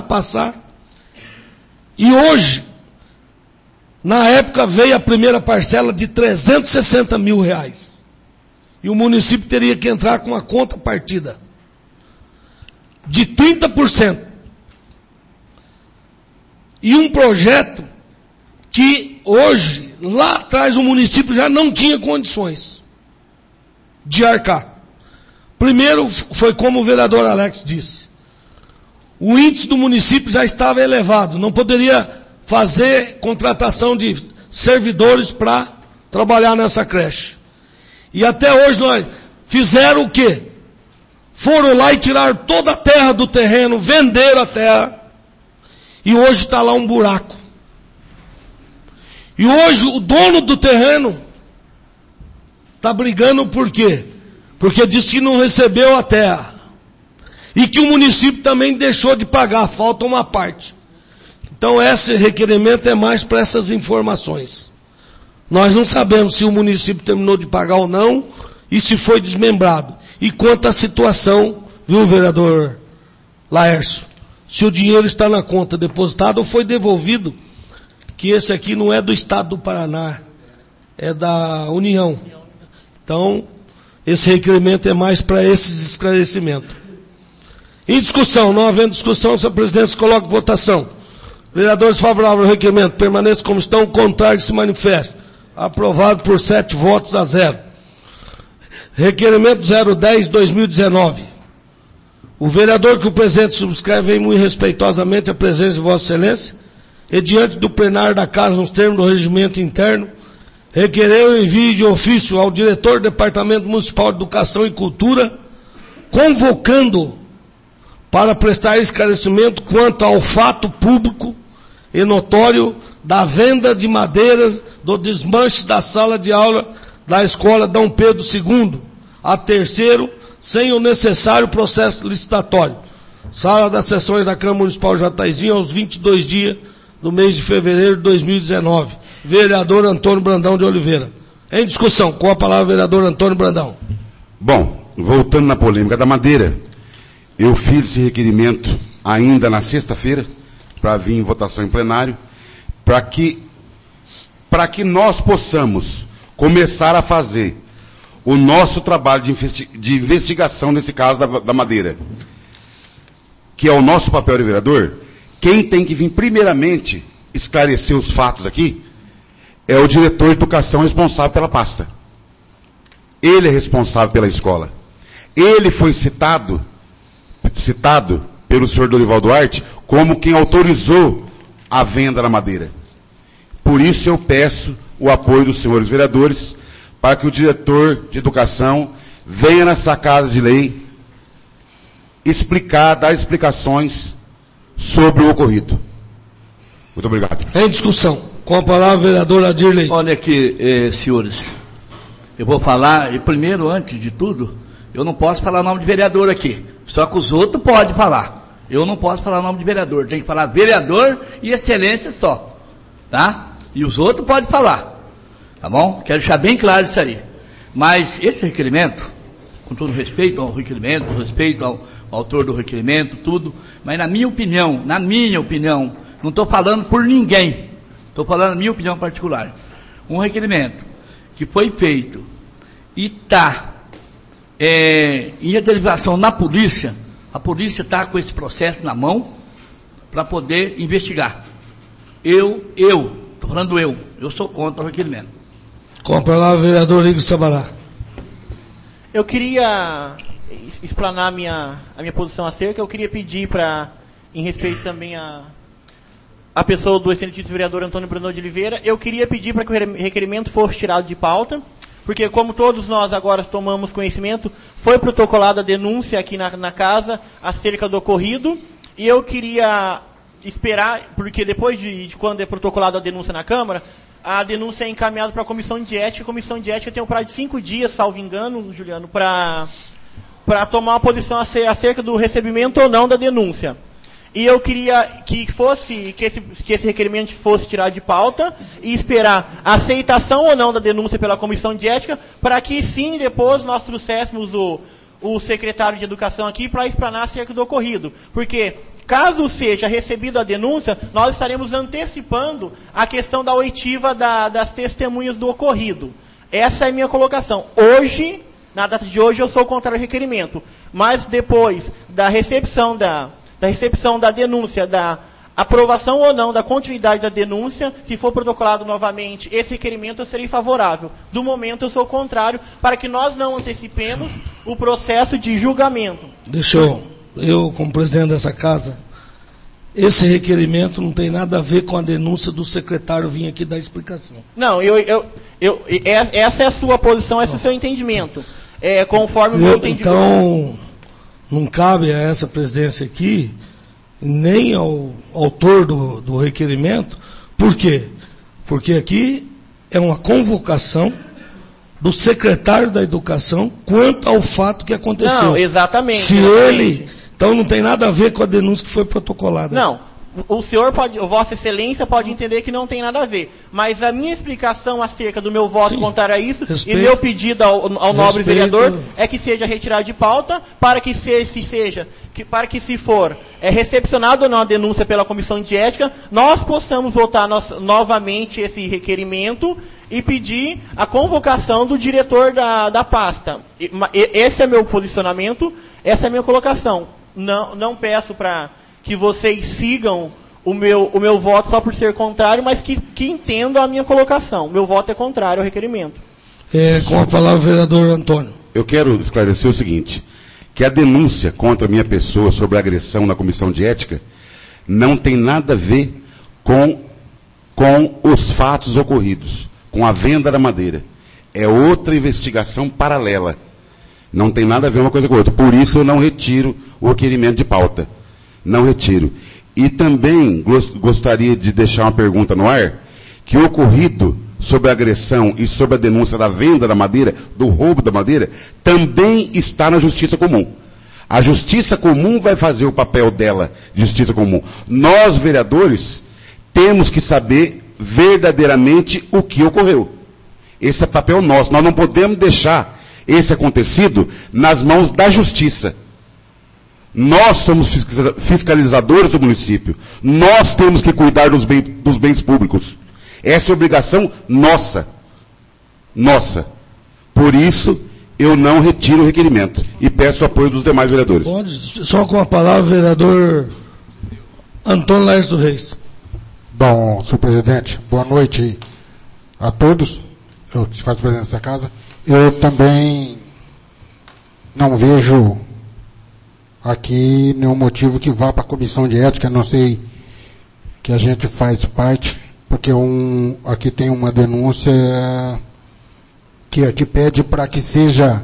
A: E hoje, na época, veio a primeira parcela de R$360 mil. E o município teria que entrar com uma contrapartida de 30%. E um projeto que hoje, lá atrás, o município já não tinha condições de arcar. Primeiro, foi como o vereador Alex disse. O índice do município já estava elevado. Não poderia fazer contratação de servidores para trabalhar nessa creche. E até hoje nós fizeram o quê? Foram lá e tiraram toda a terra do terreno, venderam a terra. E hoje está lá um buraco. E hoje o dono do terreno está brigando por quê? Porque disse que não recebeu a terra. E que o município também deixou de pagar, falta uma parte. Então esse requerimento é mais para essas informações. Nós não sabemos se o município terminou de pagar ou não, e se foi desmembrado. E quanto à situação, viu, vereador Laércio? Se o dinheiro está na conta depositada ou foi devolvido, que esse aqui não é do Estado do Paraná, é da União. Então, esse requerimento é mais para esses esclarecimentos. Em discussão, não havendo discussão, senhor presidente, se coloca em votação. Vereadores favoráveis ao requerimento, permaneçam como estão, contrário se manifestem. Aprovado por 7 votos a 0. Requerimento 010/2019. O vereador que o presidente subscreve vem muito respeitosamente a presença de Vossa Excelência e diante do plenário da Casa, nos termos do regimento interno, requereu o envio de ofício ao diretor do Departamento Municipal de Educação e Cultura, convocando para prestar esclarecimento quanto ao fato público e notório da venda de madeiras do desmanche da sala de aula da Escola Dom Pedro II, a terceiro, sem o necessário processo licitatório. Sala das sessões da Câmara Municipal de Jataizinho, aos 22 dias do mês de fevereiro de 2019. Vereador Antônio Brandão de Oliveira. Em discussão, com a palavra, vereador Antônio Brandão.
C: Bom, voltando na polêmica da madeira, eu fiz esse requerimento ainda na sexta-feira, para vir em votação em plenário, para que nós possamos começar a fazer o nosso trabalho de investigação nesse caso da madeira, que é o nosso papel de vereador. Quem tem que vir primeiramente esclarecer os fatos aqui é o diretor de educação responsável pela pasta. Ele é responsável pela escola. Ele foi citado pelo senhor Dorival Duarte como quem autorizou a venda da madeira. Por isso eu peço o apoio dos senhores vereadores para que o diretor de educação venha nessa casa de lei dar explicações sobre o ocorrido. Muito obrigado.
A: Em discussão, com a palavra, vereador Adir Leite.
F: Olha aqui, senhores, eu vou falar, e primeiro, antes de tudo, eu não posso falar o nome de vereador aqui, só que os outros podem falar. Eu não posso falar o nome de vereador, tem que falar vereador e excelência só, tá? E os outros podem falar, tá bom? Quero deixar bem claro isso aí. Mas esse requerimento, com todo respeito ao requerimento, com respeito ao autor do requerimento, tudo, mas na minha opinião, não estou falando por ninguém, estou falando na minha opinião particular, um requerimento que foi feito e está em derivação na polícia, a polícia está com esse processo na mão para poder investigar. Estou falando eu sou contra o requerimento.
A: Com a palavra, vereador Igor Sabará.
B: Eu queria explanar a minha posição acerca. Eu queria pedir em respeito também a pessoa do excelentíssimo vereador Antônio Brandão de Oliveira, eu queria pedir para que o requerimento fosse tirado de pauta, porque como todos nós agora tomamos conhecimento, foi protocolada a denúncia aqui na casa acerca do ocorrido, e eu queria esperar, porque depois de quando é protocolada a denúncia na Câmara, a denúncia é encaminhada para a Comissão de Ética. A Comissão de Ética tem um prazo de 5 dias, salvo engano, Juliano, para tomar uma posição acerca do recebimento ou não da denúncia. E eu queria que esse requerimento fosse tirado de pauta e esperar a aceitação ou não da denúncia pela Comissão de Ética, para que sim, depois nós trouxéssemos o secretário de Educação aqui para explanar acerca do ocorrido. Porque caso seja recebida a denúncia, nós estaremos antecipando a questão da oitiva das testemunhas do ocorrido. Essa é a minha colocação. Hoje, na data de hoje, eu sou contra o requerimento. Mas depois da recepção da denúncia, da aprovação ou não da continuidade da denúncia, se for protocolado novamente esse requerimento, eu serei favorável. Do momento, eu sou contrário, para que nós não antecipemos o processo de julgamento.
A: Deixa eu, como presidente dessa casa, esse requerimento não tem nada a ver com a denúncia do secretário vir aqui dar explicação.
B: Não, essa é a sua posição, esse é o seu entendimento. Conforme o meu entendimento.
A: Então, não cabe a essa presidência aqui, nem ao autor do requerimento. Por quê? Porque aqui é uma convocação do secretário da Educação quanto ao fato que aconteceu.
B: Não, exatamente.
A: Se ele... Então não tem nada a ver com a denúncia que foi protocolada.
B: Não. O senhor pode, Vossa Excelência pode entender que não tem nada a ver. Mas a minha explicação acerca do meu voto contrário a isso, e meu pedido ao nobre vereador, é que seja retirado de pauta, para que se for recepcionado ou não a denúncia pela Comissão de Ética, nós possamos votar novamente esse requerimento e pedir a convocação do diretor da pasta. Esse é meu posicionamento, essa é a minha colocação. Não peço para que vocês sigam o meu voto só por ser contrário, mas que entendam a minha colocação. Meu voto é contrário ao requerimento.
A: Com a palavra, o vereador Antônio.
C: Eu quero esclarecer o seguinte, que a denúncia contra a minha pessoa sobre a agressão na Comissão de Ética não tem nada a ver com os fatos ocorridos, com a venda da madeira. É outra investigação paralela. Não tem nada a ver uma coisa com a outra. Por isso eu não retiro o requerimento de pauta. Não retiro. E também gostaria de deixar uma pergunta no ar, que o ocorrido sobre a agressão e sobre a denúncia da venda da madeira, do roubo da madeira, também está na Justiça Comum. A Justiça Comum vai fazer o papel dela, Justiça Comum. Nós, vereadores, temos que saber verdadeiramente o que ocorreu. Esse é papel nosso. Nós não podemos deixar esse acontecido nas mãos da Justiça. Nós somos fiscalizadores do município. Nós temos que cuidar dos bens públicos. Essa é obrigação nossa. Nossa. Por isso, eu não retiro o requerimento. E peço o apoio dos demais vereadores.
A: Só com a palavra, vereador Antônio Laércio Reis.
J: Bom, senhor presidente, boa noite a todos. Eu te faço presente nessa casa. Eu também não vejo aqui nenhum motivo que vá para a Comissão de Ética, não sei que a gente faz parte, porque aqui tem uma denúncia que aqui pede para que seja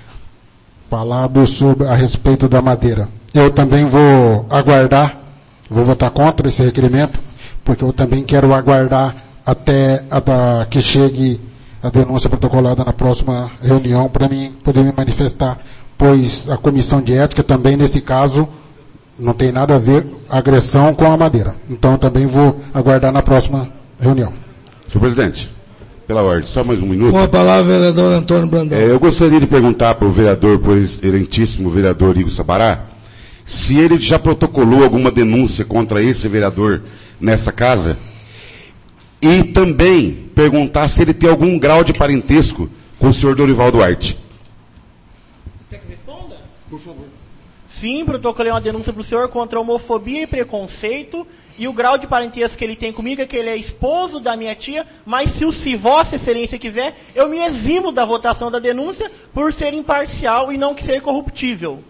J: falado a respeito da madeira. Eu também vou aguardar, vou votar contra esse requerimento, porque eu também quero aguardar até que chegue a denúncia protocolada na próxima reunião para mim poder me manifestar, pois a Comissão de Ética também, nesse caso, não tem nada a ver a agressão com a madeira. Então, eu também vou aguardar na próxima reunião.
C: Senhor presidente, pela ordem, só mais um minuto.
A: Com a palavra, vereador Antônio Brandão.
C: Eu gostaria de perguntar para o vereador, por excelentíssimo vereador Igor Sabará, se ele já protocolou alguma denúncia contra esse vereador nessa casa, e também perguntar se ele tem algum grau de parentesco com o senhor Dorival Duarte.
B: Quer que responda? Por favor. Sim, protocolei uma denúncia para o senhor contra homofobia e preconceito, e o grau de parentesco que ele tem comigo é que ele é esposo da minha tia, mas se Vossa Excelência quiser, eu me eximo da votação da denúncia por ser imparcial e não que ser corruptível.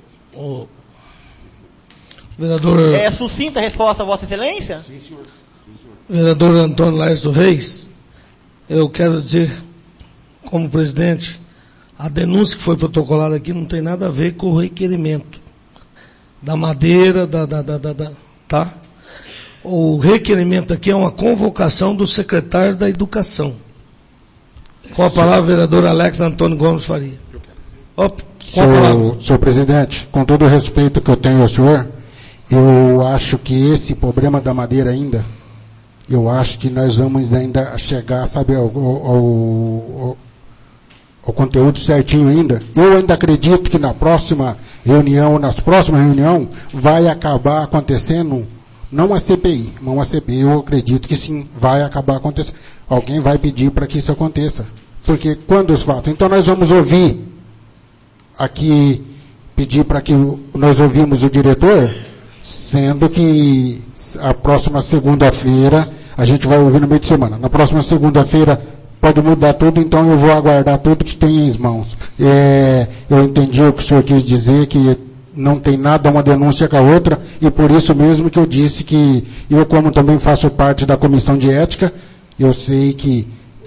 A: Vereador...
B: É sucinta a resposta, Vossa Excelência?
A: Sim, senhor. Vereador Antônio Laércio Reis, eu quero dizer, como presidente, a denúncia que foi protocolada aqui não tem nada a ver com o requerimento da madeira, tá? O requerimento aqui é uma convocação do secretário da Educação. Com a palavra, vereador Alex Antônio Gomes Faria.
J: Senhor presidente, com todo o respeito que eu tenho ao senhor, eu acho que esse problema da madeira ainda, eu acho que nós vamos ainda chegar, sabe, ao conteúdo certinho ainda. Eu ainda acredito que nas próximas reuniões, vai acabar acontecendo, não uma CPI, mas uma CPI, eu acredito que sim, vai acabar acontecendo. Alguém vai pedir para que isso aconteça. Porque quando os fatos... Então nós vamos ouvir aqui, pedir para que nós ouvimos o diretor, sendo que a próxima segunda-feira, a gente vai ouvir no meio de semana. Na próxima segunda-feira pode mudar tudo, então eu vou aguardar tudo que tem em mãos. Eu entendi o que o senhor quis dizer, que não tem nada uma denúncia com a outra, e por isso mesmo que eu disse que eu, como também faço parte da comissão de ética, eu sei que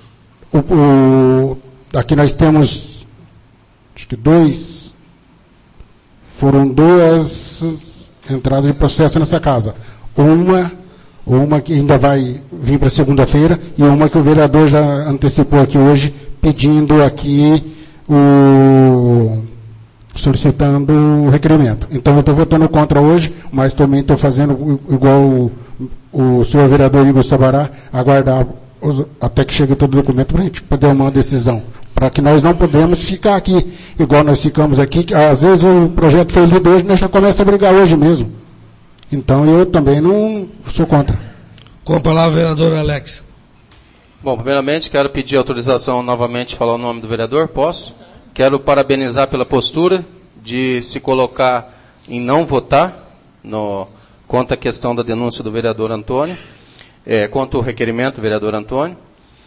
J: aqui nós temos, acho que foram duas entradas de processo nessa casa. Uma que ainda vai vir para segunda-feira, e uma que o vereador já antecipou aqui hoje, pedindo aqui solicitando o requerimento. Então eu estou votando contra hoje, mas também estou fazendo igual o senhor vereador Igor Sabará, aguardar até que chegue todo o documento para a gente poder tomar uma decisão. Para que nós não podemos ficar aqui, igual nós ficamos aqui, que às vezes o projeto foi lido hoje, nós já começamos a brigar hoje mesmo. Então eu também não sou contra.
A: Com a palavra, vereador Alex.
D: Bom, primeiramente quero pedir autorização novamente de falar o nome do vereador, posso? Quero parabenizar pela postura de se colocar em não votar quanto à questão da denúncia do vereador Antônio, quanto ao requerimento do vereador Antônio.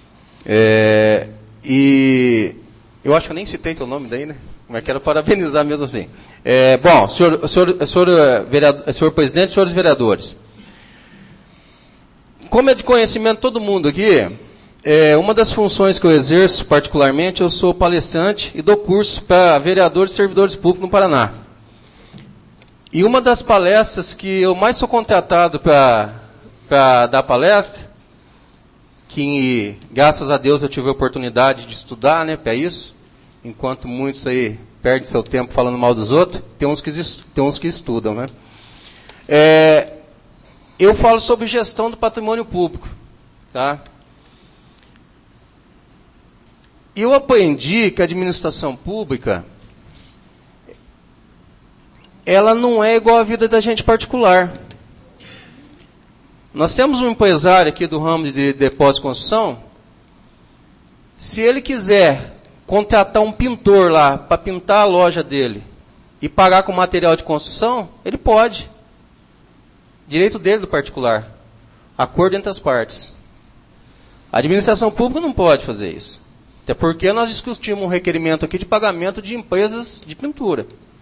D: E eu acho que eu nem citei teu nome daí, né? Mas quero parabenizar mesmo assim. Bom, senhor presidente, senhores vereadores, como é de conhecimento todo mundo aqui, uma das funções que eu exerço particularmente, eu sou palestrante e dou curso para vereadores e servidores públicos no Paraná. E uma das palestras que eu mais sou contratado para dar palestra, que graças a Deus eu tive a oportunidade de estudar, né, para isso, enquanto muitos aí perdem seu tempo falando mal dos outros, tem uns que estudam, né? Eu falo sobre gestão do patrimônio público, tá? Eu aprendi que a administração pública, ela não é igual à vida da gente particular. Nós temos um empresário aqui do ramo de depósito e construção, se ele quiser contratar um pintor lá para pintar a loja dele e pagar com material de construção, ele pode. Direito dele do particular. Acordo entre as partes. A administração pública não pode fazer isso. Até porque nós discutimos um requerimento aqui de pagamento de empresas de pintura.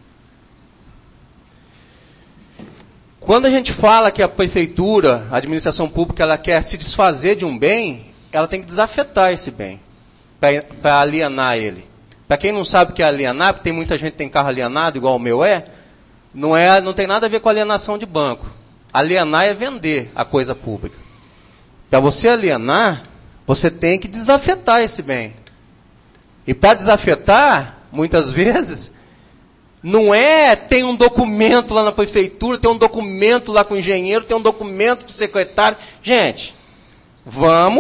D: Quando a gente fala que a prefeitura, a administração pública, ela quer se desfazer de um bem, ela tem que desafetar esse bem, para alienar ele. Para quem não sabe o que é alienar, porque tem muita gente que tem carro alienado, igual o meu não tem nada a ver com alienação de banco. Alienar é vender a coisa pública. Para você alienar, você tem que desafetar esse bem. E para desafetar, muitas vezes, não tem um documento lá na prefeitura, tem um documento lá com o engenheiro, tem um documento com o secretário. Gente, vamos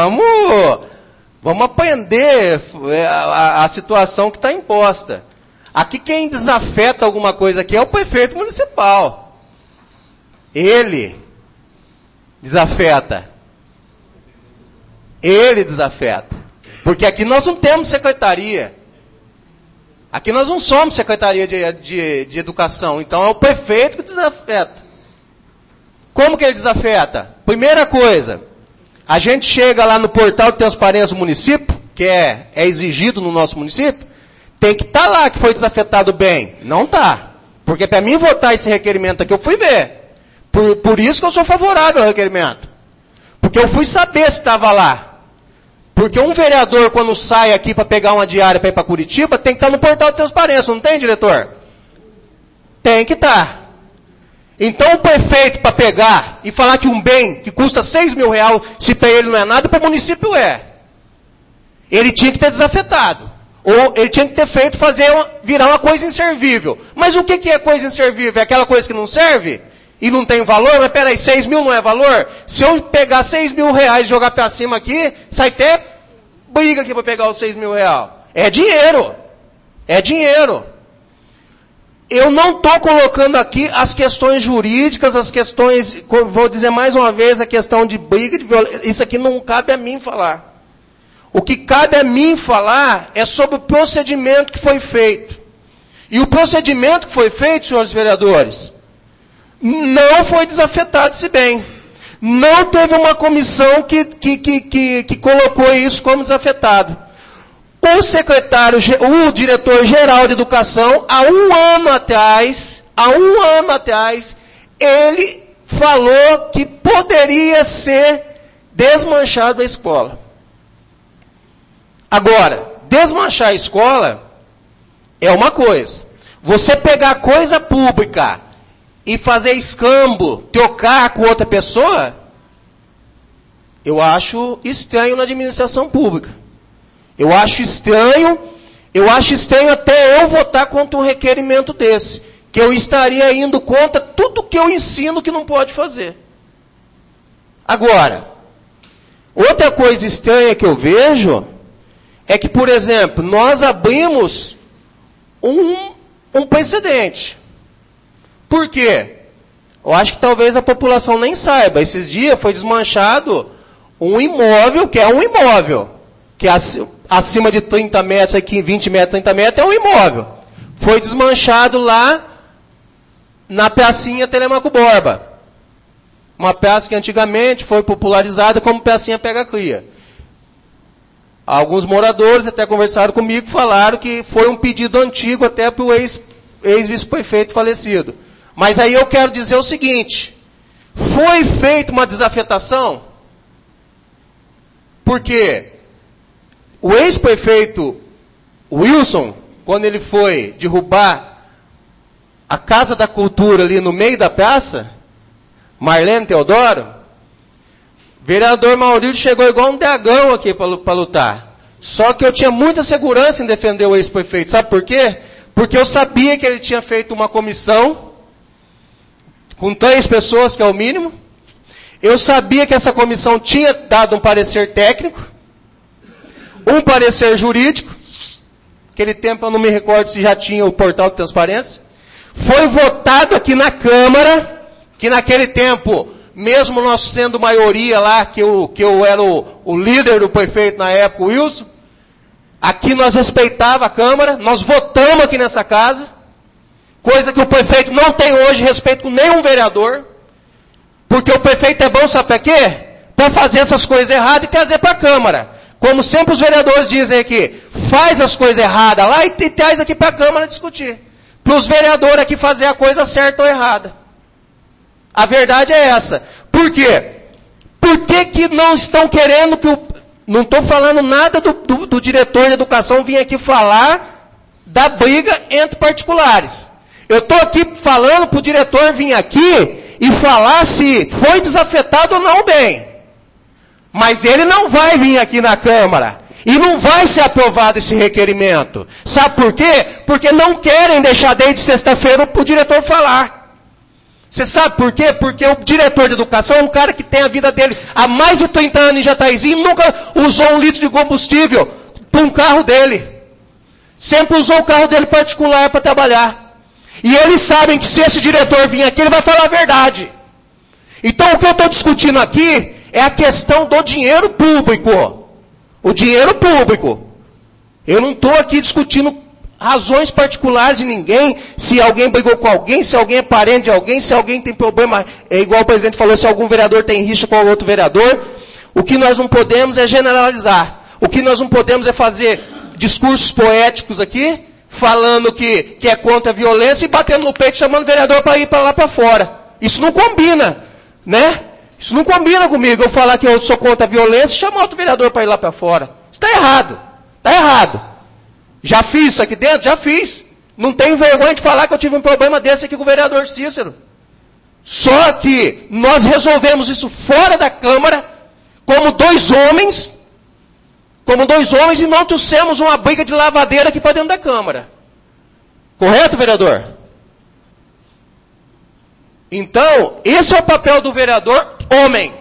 D: aprender a situação que está imposta. Aqui quem desafeta alguma coisa aqui é o prefeito municipal. Ele desafeta. Ele desafeta. Porque aqui nós não temos secretaria. Aqui nós não somos secretaria de educação. Então é o prefeito que desafeta. Como que ele desafeta? Primeira coisa, a gente chega lá no portal de transparência do município, que é exigido no nosso município, tem que estar lá que foi desafetado bem. Não está. Porque para mim votar esse requerimento aqui, eu fui ver. Por isso que eu sou favorável ao requerimento. Porque eu fui saber se estava lá. Porque um vereador, quando sai aqui para pegar uma diária para ir para Curitiba, tem que estar no portal de transparência, não tem, diretor? Tem que estar. Então o prefeito, para pegar e falar que um bem que custa R$6.000, se para ele não é nada, para o município é. Ele tinha que ter desafetado. Ou ele tinha que ter feito virar uma coisa inservível. Mas o que é coisa inservível? É aquela coisa que não serve? E não tem valor? Mas peraí, 6 mil não é valor? Se eu pegar R$6.000 e jogar para cima aqui, sai até briga aqui para pegar os R$6.000. É dinheiro. É dinheiro. Eu não estou colocando aqui as questões jurídicas, as questões, vou dizer mais uma vez, a questão de briga, de violência. Isso aqui não cabe a mim falar. O que cabe a mim falar é sobre o procedimento que foi feito. E o procedimento que foi feito, senhores vereadores, não foi desafetado esse bem. Não teve uma comissão que colocou isso como desafetado. O diretor-geral de educação, há um ano atrás, ele falou que poderia ser desmanchado a escola. Agora, desmanchar a escola é uma coisa. Você pegar coisa pública e fazer escambo, trocar com outra pessoa, eu acho estranho na administração pública. Eu acho estranho até eu votar contra um requerimento desse, que eu estaria indo contra tudo que eu ensino que não pode fazer. Agora, outra coisa estranha que eu vejo é que, por exemplo, nós abrimos um precedente. Por quê? Eu acho que talvez a população nem saiba. Esses dias foi desmanchado um imóvel, que é um imóvel, que é acima de 30 metros, aqui 20 metros, 30 metros, é um imóvel. Foi desmanchado lá na pracinha Telemaco Borba. Uma praça que antigamente foi popularizada como pracinha pega-cria. Alguns moradores até conversaram comigo, falaram que foi um pedido antigo até para o ex-vice-prefeito falecido. Mas aí eu quero dizer o seguinte, foi feita uma desafetação, porque o ex-prefeito Wilson, quando ele foi derrubar a Casa da Cultura ali no meio da praça, Marlene Teodoro, vereador Maurílio chegou igual um dragão aqui para lutar. Só que eu tinha muita segurança em defender o ex-prefeito. Sabe por quê? Porque eu sabia que ele tinha feito uma comissão com 3 pessoas, que é o mínimo. Eu sabia que essa comissão tinha dado um parecer técnico, um parecer jurídico. Naquele tempo eu não me recordo se já tinha o portal de transparência. Foi votado aqui na Câmara, que naquele tempo, mesmo nós sendo maioria lá, que eu era o líder do prefeito na época, o Wilson, aqui nós respeitava a Câmara, nós votamos aqui nessa casa, coisa que o prefeito não tem hoje respeito com nenhum vereador, porque o prefeito é bom, sabe para quê? Para fazer essas coisas erradas e trazer para a Câmara. Como sempre os vereadores dizem aqui, faz as coisas erradas lá e traz aqui para a Câmara discutir. Para os vereadores aqui fazer a coisa certa ou errada. A verdade é essa. Por quê? Por que não estão querendo que não estou falando nada do diretor de educação vir aqui falar da briga entre particulares. Eu estou aqui falando para o diretor vir aqui e falar se foi desafetado ou não bem. Mas ele não vai vir aqui na Câmara. E não vai ser aprovado esse requerimento. Sabe por quê? Porque não querem deixar desde sexta-feira para o diretor falar. Você sabe por quê? Porque o diretor de educação é um cara que tem a vida dele há mais de 30 anos em Jataizinho e nunca usou 1 litro de combustível para um carro dele.
K: Sempre usou o carro dele particular para trabalhar. E eles sabem que se esse diretor vir aqui, ele vai falar a verdade. Então o que eu estou discutindo aqui é a questão do dinheiro público. O dinheiro público. Eu não estou aqui discutindo razões particulares de ninguém, se alguém brigou com alguém, se alguém é parente de alguém, se alguém tem problema, é igual o presidente falou, se algum vereador tem rixa com outro vereador. O que nós não podemos é generalizar. O que nós não podemos é fazer discursos poéticos aqui, falando que é contra a violência e batendo no peito, chamando o vereador para ir para lá para fora. Isso não combina, né? Isso não combina comigo, eu falar que eu sou contra a violência e chamar outro vereador para ir lá para fora. Isso está errado. Está errado. Já fiz isso aqui dentro? Já fiz. Não tenho vergonha de falar que eu tive um problema desse aqui com o vereador Cícero. Só que nós resolvemos isso fora da Câmara, como dois homens, e não trouxemos uma briga de lavadeira aqui para dentro da Câmara. Correto, vereador? Então, esse é o papel do vereador homem.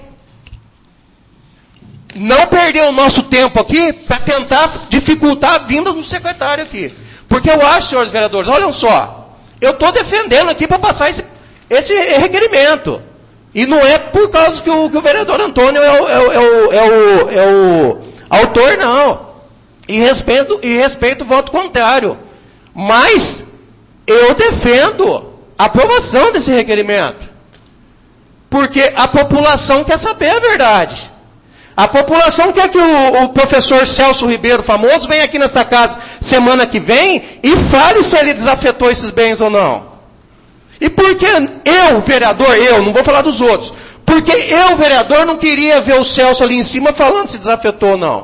K: Não perder o nosso tempo aqui para tentar dificultar a vinda do secretário aqui. Porque eu acho, senhores vereadores, olhem só, eu estou defendendo aqui para passar esse requerimento. E não é por causa que o vereador Antônio é o autor, não. E respeito o voto contrário. Mas eu defendo a aprovação desse requerimento. Porque a população quer saber a verdade. A população quer que o professor Celso Ribeiro, famoso, venha aqui nessa casa semana que vem e fale se ele desafetou esses bens ou não. E por que eu, vereador, não vou falar dos outros, porque eu, vereador, não queria ver o Celso ali em cima falando se desafetou ou não.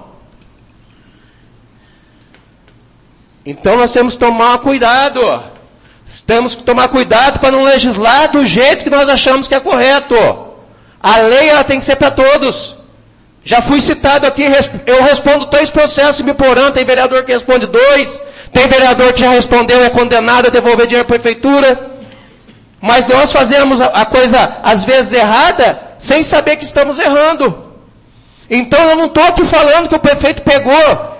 K: Então nós temos que tomar cuidado. Temos que tomar cuidado para não legislar do jeito que nós achamos que é correto. A lei ela tem que ser para todos. Já fui citado aqui, eu respondo 3 processos em Biporã, tem vereador que responde 2, tem vereador que já respondeu e é condenado a devolver dinheiro à prefeitura. Mas nós fazemos a coisa, às vezes, errada, sem saber que estamos errando. Então eu não estou aqui falando que o prefeito pegou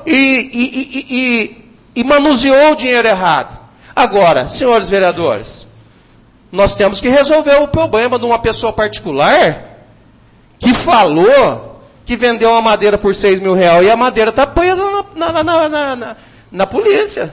K: e manuseou o dinheiro errado. Agora, senhores vereadores, nós temos que resolver o problema de uma pessoa particular que falou que vendeu uma madeira por R$6.000 e a madeira está presa na polícia.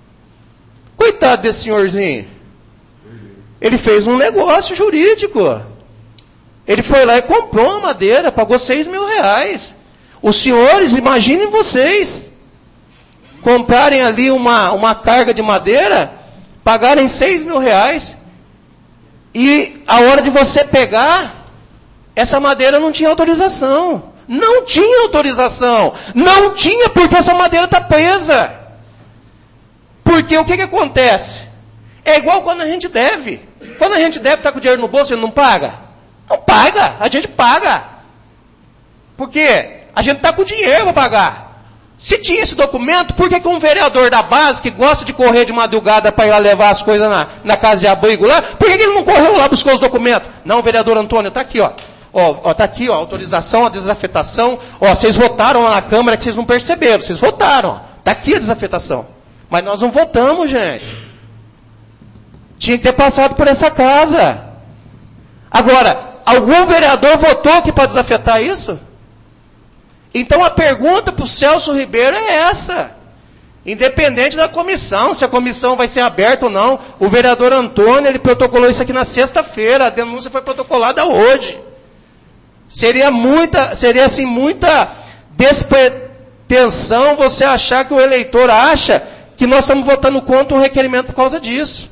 K: Coitado desse senhorzinho. Ele fez um negócio jurídico. Ele foi lá e comprou uma madeira, pagou R$6.000. Os senhores, imaginem vocês, comprarem ali uma carga de madeira, pagarem R$6.000 e a hora de você pegar, essa madeira não tinha autorização. Não tinha autorização. Não tinha, porque essa madeira está presa. Porque o que acontece? É igual quando a gente deve. Quando a gente deve, está com o dinheiro no bolso, ele não paga? Não paga, a gente paga. Porque a gente está com o dinheiro para pagar. Se tinha esse documento, por que um vereador da base, que gosta de correr de madrugada para ir lá levar as coisas na casa de abrigo lá, por que ele não correu lá buscar os documentos? Não, vereador Antônio, está aqui, ó. Está aqui, ó, autorização, a desafetação. Vocês votaram lá na Câmara que vocês não perceberam. Vocês votaram. Está aqui a desafetação. Mas nós não votamos, gente. Tinha que ter passado por essa casa. Agora, algum vereador votou aqui para desafetar isso? Então a pergunta para o Celso Ribeiro é essa. Independente da comissão, se a comissão vai ser aberta ou não. O vereador Antônio, ele protocolou isso aqui na sexta-feira. A denúncia foi protocolada hoje. Seria assim, muita despretensão você achar que o eleitor acha que nós estamos votando contra um requerimento por causa disso.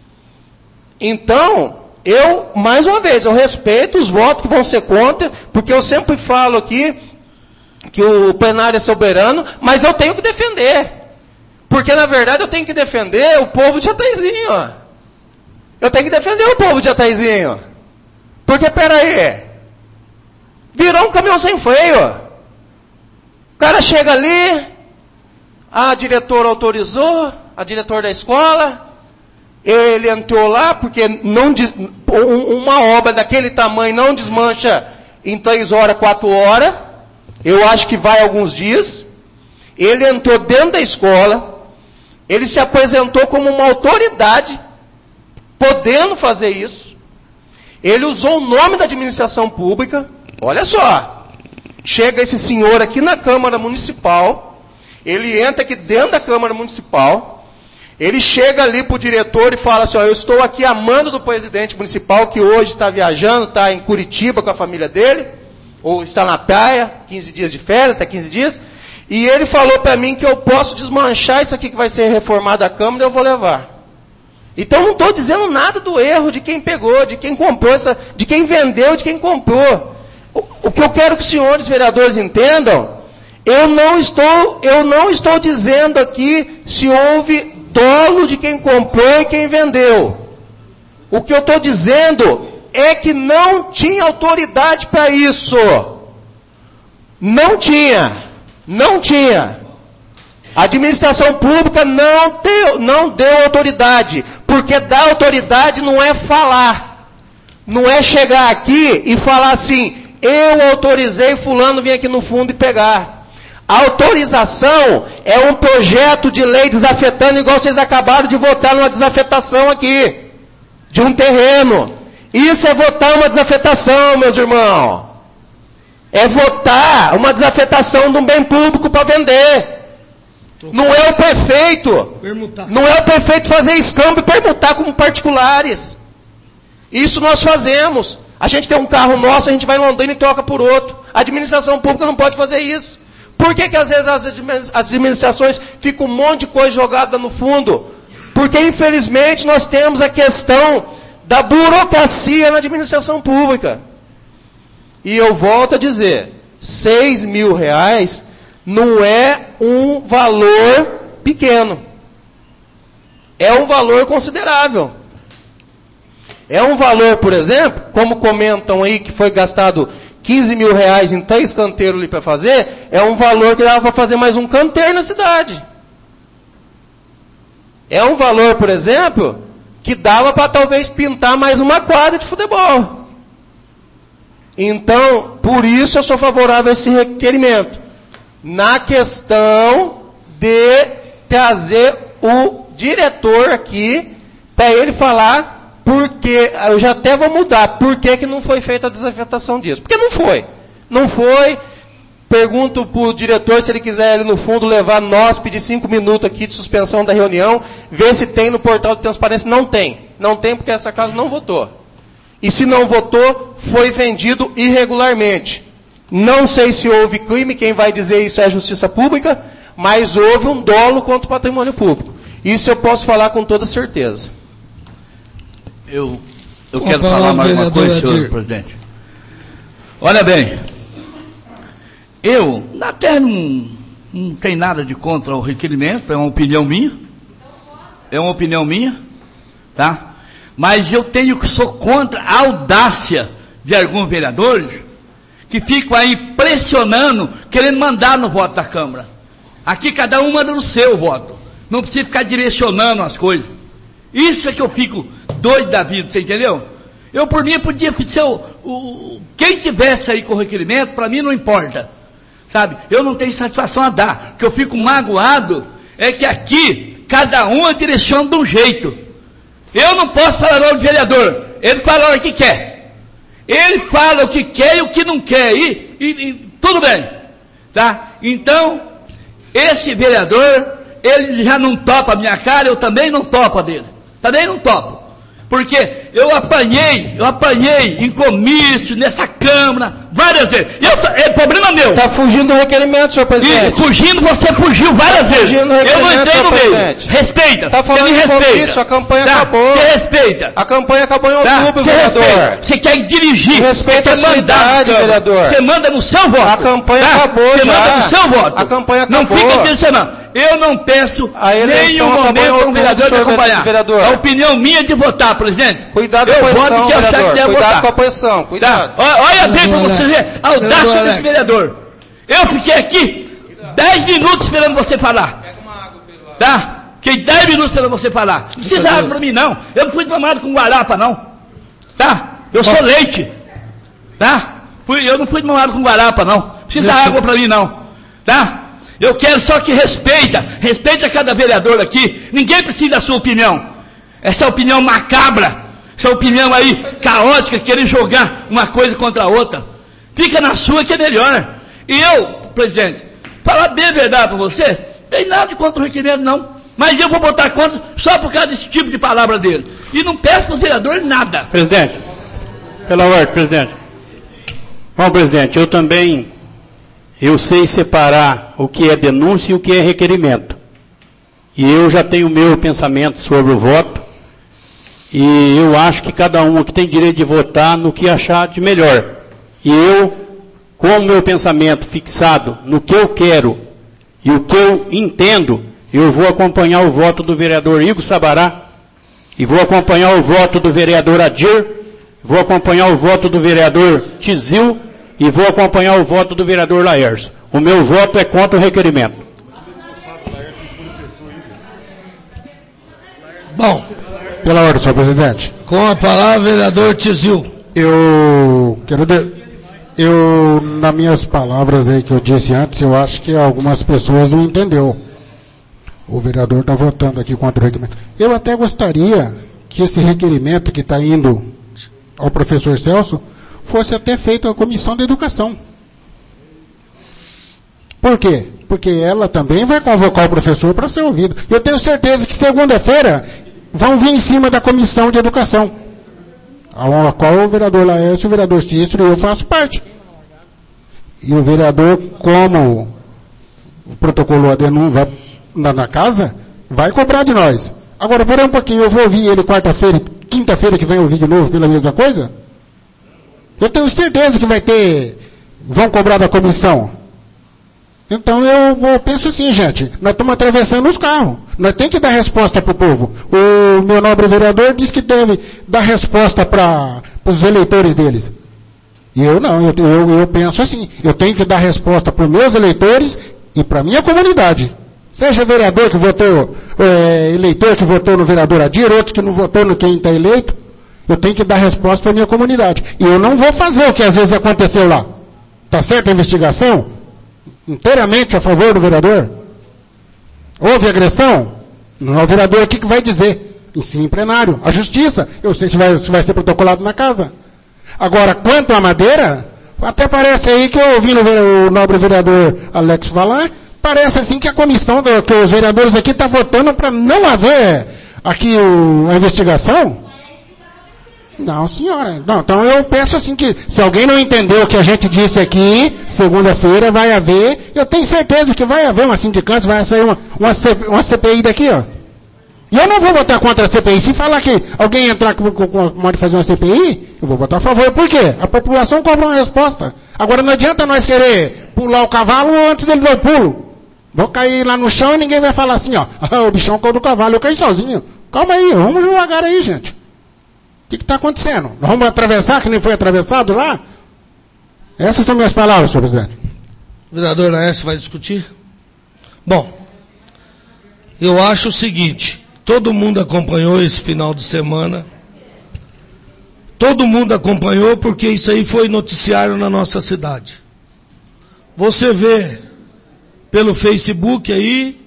K: Então, mais uma vez, eu respeito os votos que vão ser contra, porque eu sempre falo aqui que o plenário é soberano, mas eu tenho que defender. Porque, na verdade, eu tenho que defender o povo de Jataizinho. Eu tenho que defender o povo de Jataizinho. Porque, peraí, virou um caminhão sem freio. O cara chega ali, a diretora autorizou, a diretora da escola, ele entrou lá, porque uma obra daquele tamanho não desmancha em 3 horas, 4 horas, eu acho que vai alguns dias. Ele entrou dentro da escola, Ele se apresentou como uma autoridade, podendo fazer isso. Ele usou o nome da administração pública. Olha só. Chega esse senhor aqui na Câmara Municipal. Ele entra aqui dentro da Câmara Municipal. Ele chega ali para o diretor e fala assim, ó, eu estou aqui a mando do presidente municipal, que hoje está viajando, está em Curitiba com a família dele, ou está na praia, 15 dias de férias, até 15 dias, e ele falou para mim que eu posso desmanchar isso aqui que vai ser reformado a Câmara e eu vou levar. Então não estou dizendo nada do erro de quem pegou, de quem comprou, de quem vendeu, de quem comprou. O que eu quero que os senhores vereadores entendam, eu não estou dizendo aqui se houve dolo de quem comprou e quem vendeu. O que eu estou dizendo é que não tinha autoridade para isso. Não tinha. A administração pública não deu autoridade, porque dar autoridade não é falar. Não é chegar aqui e falar assim, eu autorizei fulano vir aqui no fundo e pegar. A autorização é um projeto de lei desafetando, igual vocês acabaram de votar numa desafetação aqui, de um terreno. Isso é votar uma desafetação, meus irmãos. É votar uma desafetação de um bem público para vender. Não é o prefeito. Não é o prefeito fazer escambo e permutar como particulares. Isso nós fazemos. A gente tem um carro nosso, a gente vai em Londrina e troca por outro. A administração pública não pode fazer isso. Por que às vezes as administrações ficam um monte de coisa jogada no fundo? Porque infelizmente nós temos a questão da burocracia na administração pública. E eu volto a dizer, R$6.000 não é um valor pequeno. É um valor considerável. É um valor, por exemplo, como comentam aí que foi gastado R$15.000 em 3 canteiros ali para fazer, é um valor que dava para fazer mais um canteiro na cidade. É um valor, por exemplo, que dava para talvez pintar mais uma quadra de futebol. Então, por isso eu sou favorável a esse requerimento. Na questão de trazer o diretor aqui, para ele falar, porque, eu já até vou mudar, por que não foi feita a desafetação disso? Porque não foi. Não foi. Pergunto para o diretor se ele quiser ali no fundo levar nós, pedir 5 minutos aqui de suspensão da reunião, ver se tem no portal de transparência. Não tem. Não tem porque essa casa não votou. E se não votou, foi vendido irregularmente. Não sei se houve crime, quem vai dizer isso é a Justiça Pública, mas houve um dolo contra o patrimônio público. Isso eu posso falar com toda certeza.
F: Eu quero falar mais uma coisa, senhor presidente. Olha bem, eu até não tenho nada de contra o requerimento, é uma opinião minha, tá? Mas eu sou contra a audácia de alguns vereadores que ficam aí pressionando, querendo mandar no voto da Câmara. Aqui cada um manda no seu voto. Não precisa ficar direcionando as coisas. Isso é que eu fico doido da vida, você entendeu? Eu, por mim, podia ser quem tivesse aí com o requerimento, para mim não importa. Sabe? Eu não tenho satisfação a dar. O que eu fico magoado é que aqui, cada um direciona de um jeito. Eu não posso falar mal do vereador. Ele fala o que quer. Ele fala o que quer e o que não quer. E tudo bem. Tá? Então, esse vereador, ele já não topa a minha cara, eu também não topo a dele. Também não topo. Porque eu apanhei em comício, nessa Câmara, várias vezes. É problema meu.
K: Está fugindo do requerimento, senhor presidente.
F: E fugindo, você fugiu várias vezes. Eu não entrei no meio. Respeita.
K: Tá falando
F: você me respeita.
K: Isso, a campanha acabou.
F: Você respeita.
K: A campanha acabou em outubro, vereador.
F: Respeita. Você quer dirigir.
K: Respeita a sua idade, vereador.
F: Você manda no seu voto.
K: A campanha acabou
F: já. Você manda no seu voto.
K: A campanha acabou.
F: Não fica direcionando. Eu não peço nenhum momento um vereador de acompanhar.
K: Vereador.
F: A opinião minha de votar, presidente.
K: Cuidado com a posição, vereador. Cuidado com a posição. Cuidado.
F: Olha bem para você ver a audácia desse vereador. Eu fiquei aqui 10 minutos esperando você falar. Tá? Fiquei 10 minutos esperando você falar. Não precisa água para mim, não. Eu não fui tomado com guarapa, não. Tá? Eu sou leite. Tá? Eu não fui tomado com guarapa, não. Precisa água para mim, não. Tá? Eu quero só que respeita cada vereador aqui. Ninguém precisa da sua opinião. Essa opinião macabra, essa opinião aí caótica, querer jogar uma coisa contra a outra. Fica na sua que é melhor. E eu, presidente, falar bem a verdade para você, tem nada contra o requerimento não. Mas eu vou botar contra só por causa desse tipo de palavra dele. E não peço para o vereador nada.
G: Presidente, pela ordem, presidente. Bom, presidente, eu sei separar o que é denúncia e o que é requerimento. E eu já tenho o meu pensamento sobre o voto. E eu acho que cada um aqui tem direito de votar no que achar de melhor. E eu, com o meu pensamento fixado no que eu quero e o que eu entendo, eu vou acompanhar o voto do vereador Igor Sabará, e vou acompanhar o voto do vereador Adir, vou acompanhar o voto do vereador Tizil, e vou acompanhar o voto do vereador Laércio. O meu voto é contra o requerimento.
A: Bom,
J: pela ordem, senhor presidente.
A: Com a palavra, vereador Tizil.
J: Nas minhas palavras aí que eu disse antes, eu acho que algumas pessoas não entenderam. O vereador está votando aqui contra o requerimento. Eu até gostaria que esse requerimento que está indo ao professor Celso fosse até feito à Comissão de Educação. Por quê? Porque ela também vai convocar o professor para ser ouvido. Eu tenho certeza que segunda-feira vão vir em cima da Comissão de Educação, a qual o vereador Laércio e o vereador Cícero e eu faço parte. E o vereador, como protocolou a denúncia na casa, vai cobrar de nós. Agora, pera um pouquinho, eu vou ouvir ele quarta-feira, quinta-feira que vem ouvir de novo pela mesma coisa? Eu tenho certeza que vão cobrar da comissão. Então eu penso assim, gente, nós estamos atravessando os carros. Nós temos que dar resposta para o povo. O meu nobre vereador disse que deve dar resposta para os eleitores deles. E eu não, eu penso assim, eu tenho que dar resposta para os meus eleitores e para a minha comunidade. Seja vereador que votou, eleitor que votou no vereador Adir, outros que não votou no quem está eleito, eu tenho que dar resposta para a minha comunidade. E eu não vou fazer o que às vezes aconteceu lá. Está certa a investigação? Inteiramente a favor do vereador? Houve agressão? Não é o vereador aqui que vai dizer. Em sim, em plenário. A justiça, eu sei se vai ser protocolado na casa. Agora, quanto à madeira, até parece aí que eu ouvi o nobre vereador Alex falar, parece assim que a comissão, que os vereadores aqui estão votando para não haver aqui a investigação. Não, senhora. Não, então eu penso assim que, se alguém não entendeu o que a gente disse aqui, segunda-feira vai haver, eu tenho certeza que vai haver uma sindicância, vai sair uma CPI daqui, ó. E eu não vou votar contra a CPI. Se falar que alguém entrar pode fazer uma CPI, eu vou votar a favor. Por quê? A população cobra uma resposta. Agora não adianta nós querer pular o cavalo antes dele dar o pulo. Vou cair lá no chão e ninguém vai falar assim, ó, o bichão caiu do cavalo, eu caí sozinho. Calma aí, vamos devagar aí, gente. O que está acontecendo? Nós vamos atravessar, que nem foi atravessado lá? Essas são minhas palavras, senhor presidente.
A: O vereador Laércio vai discutir? Bom, eu acho o seguinte, todo mundo acompanhou esse final de semana, todo mundo acompanhou porque isso aí foi noticiário na nossa cidade. Você vê pelo Facebook aí,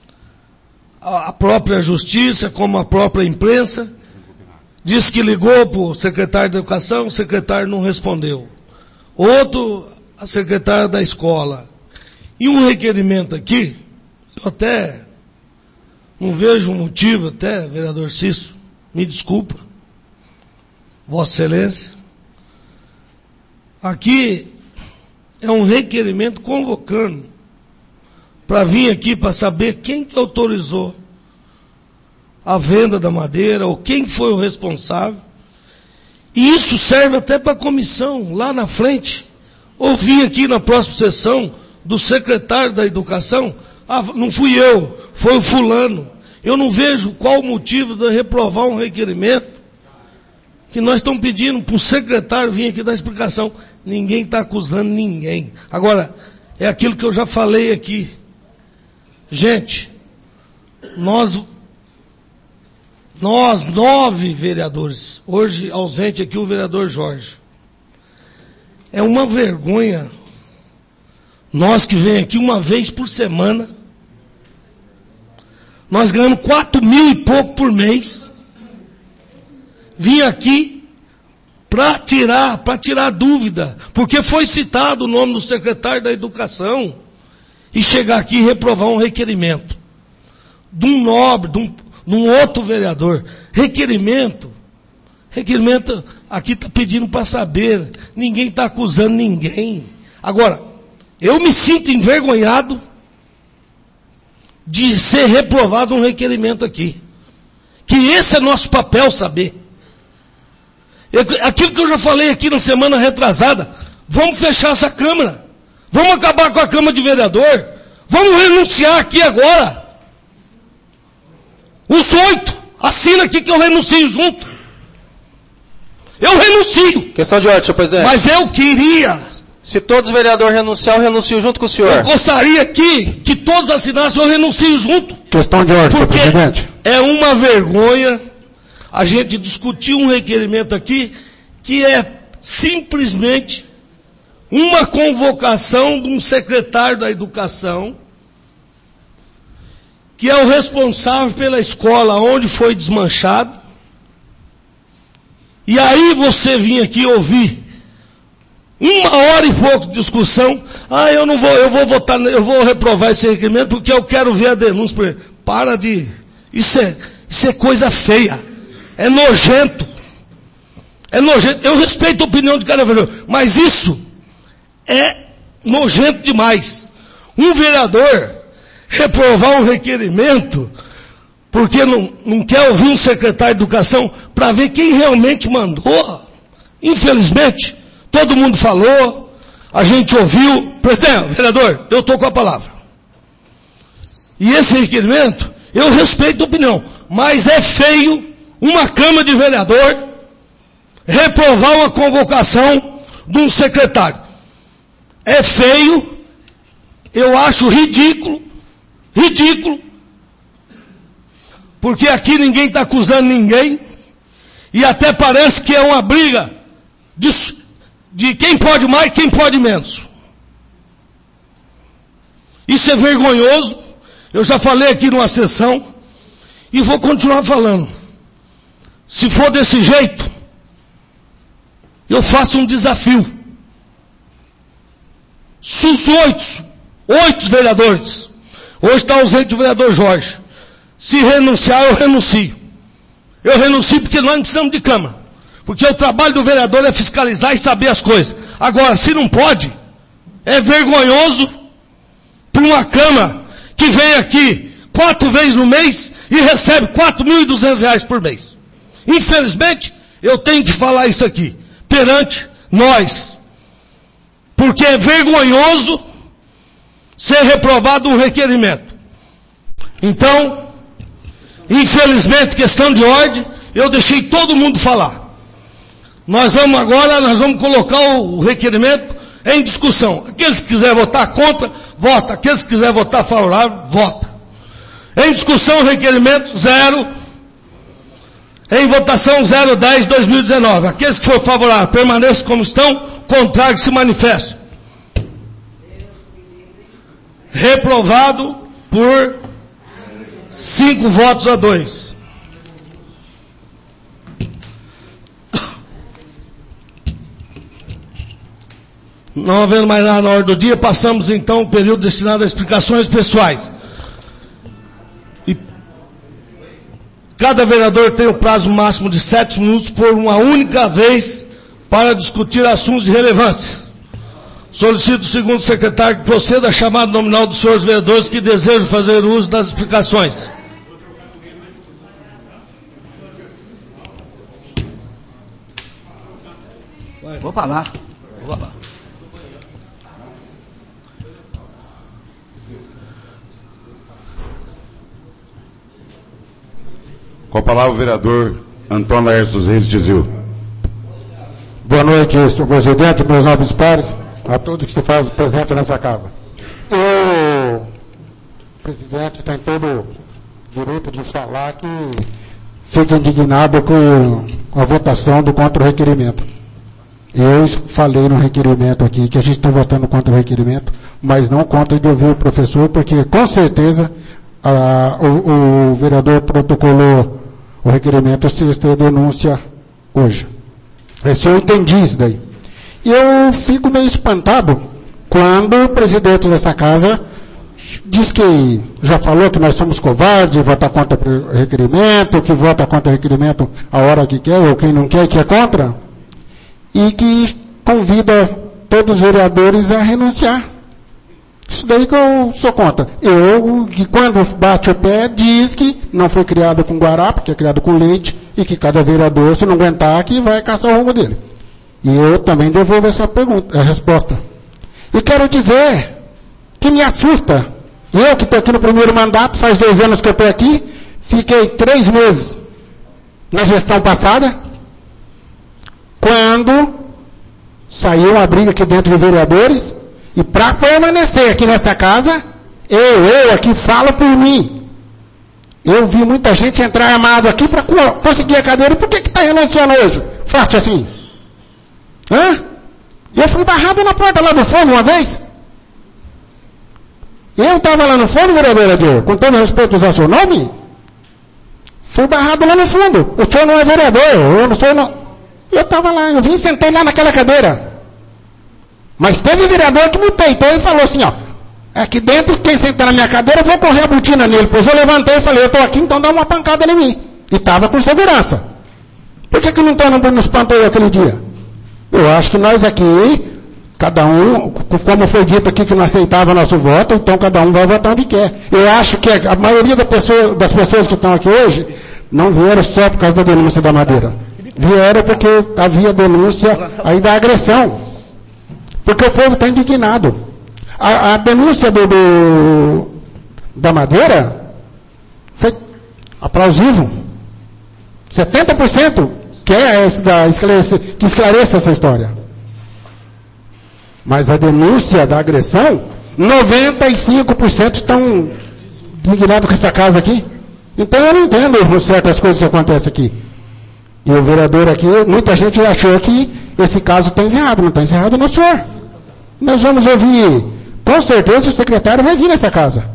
A: a própria justiça, como a própria imprensa, diz que ligou para o secretário de Educação, o secretário não respondeu. Outro, a secretária da escola. E um requerimento aqui, eu até não vejo motivo, até, vereador Cícero, me desculpa, Vossa Excelência. Aqui é um requerimento convocando para vir aqui para saber quem que autorizou a venda da madeira, ou quem foi o responsável. E isso serve até para a comissão, lá na frente. Ouvir aqui na próxima sessão do secretário da Educação, não fui eu, foi o fulano. Eu não vejo qual o motivo de reprovar um requerimento que nós estamos pedindo para o secretário vir aqui dar explicação. Ninguém está acusando ninguém. Agora, é aquilo que eu já falei aqui. Gente, nós 9 vereadores, hoje ausente aqui o vereador Jorge. É uma vergonha Nós que vem aqui uma vez por semana, nós ganhamos 4.000 e pouco por mês. Vim aqui para tirar dúvida, porque foi citado o nome do secretário da Educação, e chegar aqui e reprovar um requerimento de um nobre, de um outro vereador. Requerimento, aqui está pedindo para saber, ninguém está acusando ninguém. Agora, eu me sinto envergonhado de ser reprovado um requerimento aqui. Que esse é nosso papel saber. Aquilo que eu já falei aqui na semana retrasada, vamos fechar essa Câmara. Vamos acabar com a Câmara de Vereador. Vamos renunciar aqui agora. Os 8, assina aqui que eu renuncio junto. Eu renuncio.
D: Questão de ordem, senhor presidente.
A: Mas eu queria.
D: Se todos os vereadores renunciar, eu renuncio junto com o senhor.
A: Eu gostaria aqui que todos assinassem, eu renuncio junto.
J: Questão de ordem, senhor presidente.
A: É uma vergonha a gente discutir um requerimento aqui que é simplesmente uma convocação de um secretário da Educação, que é o responsável pela escola onde foi desmanchado. E aí você vinha aqui ouvir 1h e pouco de discussão. Eu não vou, eu vou reprovar esse requerimento porque eu quero ver a denúncia. Para de... Isso é coisa feia. É nojento. É nojento. Eu respeito a opinião de cada vereador, mas isso é nojento demais. Um vereador reprovar um requerimento porque não quer ouvir um secretário de Educação para ver quem realmente mandou. Infelizmente, todo mundo falou, a gente ouviu. Presidente, vereador, eu estou com a palavra. E esse requerimento, eu respeito a opinião, mas é feio uma Câmara de Vereador reprovar uma convocação de um secretário. É feio, eu acho ridículo, porque aqui ninguém está acusando ninguém, e até parece que é uma briga de quem pode mais e quem pode menos. Isso é vergonhoso. Eu já falei aqui numa sessão, e vou continuar falando. Se for desse jeito, eu faço um desafio. Se os 8 vereadores, hoje está ausente o vereador Jorge, se renunciar, eu renuncio. Eu renuncio porque nós não precisamos de Câmara. Porque o trabalho do vereador é fiscalizar e saber as coisas. Agora, se não pode, é vergonhoso para uma Câmara que vem aqui 4 vezes no mês e recebe R$4.200 por mês. Infelizmente, eu tenho que falar isso aqui, perante nós. Porque é vergonhoso ser reprovado um requerimento. Então, infelizmente, questão de ordem, eu deixei todo mundo falar. Nós vamos colocar o requerimento em discussão. Aqueles que quiserem votar contra, vota. Aqueles que quiserem votar favorável, vota. Em discussão, requerimento 0. Em votação 010/2019. Aqueles que for favorável, permaneçam como estão. Contrário, que se manifestem. Reprovado por 5 votos a 2. Não havendo mais nada na ordem do dia, passamos então o período destinado a explicações pessoais. E cada vereador tem o prazo máximo de 7 minutos por uma única vez para discutir assuntos de relevância. Solicito o segundo secretário que proceda a chamada nominal dos senhores vereadores que desejam fazer uso das explicações.
F: Vou falar.
E: Com a palavra o vereador Antônio Laércio dos Reis Tizil.
J: Boa noite, senhor presidente, meus nobres pares, a todos que se fazem presente nessa casa. O presidente tem todo o direito de falar que fica indignado com a votação do contra-requerimento. Eu falei no requerimento aqui que a gente está votando contra o requerimento, mas não contra de ouvir o professor, porque com certeza o vereador protocolou o requerimento se ter denúncia hoje. Esse eu entendi isso daí. E eu fico meio espantado quando o presidente dessa casa diz que já falou que nós somos covardes, votar contra o requerimento, que vota contra o requerimento a hora que quer, ou quem não quer, que é contra, e que convida todos os vereadores a renunciar. Isso daí que eu sou contra. Eu, que quando bate o pé, diz que não foi criado com guará, porque é criado com leite, e que cada vereador, se não aguentar, que vai caçar o rumo dele. E eu também devolvo essa pergunta, a resposta. E quero dizer que me assusta. Eu que estou aqui no primeiro mandato, faz 2 anos que eu estou aqui, fiquei 3 meses na gestão passada, quando saiu uma briga aqui dentro de vereadores, e para permanecer aqui nessa casa, eu aqui falo por mim. Eu vi muita gente entrar armado aqui para conseguir a cadeira, e por que está renunciando hoje? Fácil assim. Eu fui barrado na porta lá do fundo uma vez. Eu estava lá no fundo, vereador Adir, com todo respeito usar seu nome, fui barrado lá no fundo. O senhor não é vereador, eu estava lá, eu vim e sentei lá naquela cadeira. Mas teve vereador que me peitou e falou assim, aqui dentro, quem sentar na minha cadeira, eu vou correr a botina nele. Pois eu levantei e falei, eu estou aqui, então dá uma pancada em mim. E estava com segurança. Por que não nos espantou aquele dia? Eu acho que nós aqui, cada um, como foi dito aqui que não aceitava nosso voto, então cada um vai votar onde quer. Eu acho que a maioria das pessoas que estão aqui hoje não vieram só por causa da denúncia da Madeira. Vieram porque havia denúncia aí da agressão. Porque o povo está indignado. A denúncia da Madeira foi aplausível. 70% quer que esclareça essa história. Mas a denúncia da agressão, 95% estão indignados com essa casa aqui. Então eu não entendo certas coisas que acontecem aqui. E o vereador aqui, muita gente achou que esse caso está encerrado. Não está encerrado no senhor. Nós vamos ouvir, com certeza o secretário vai vir nessa casa.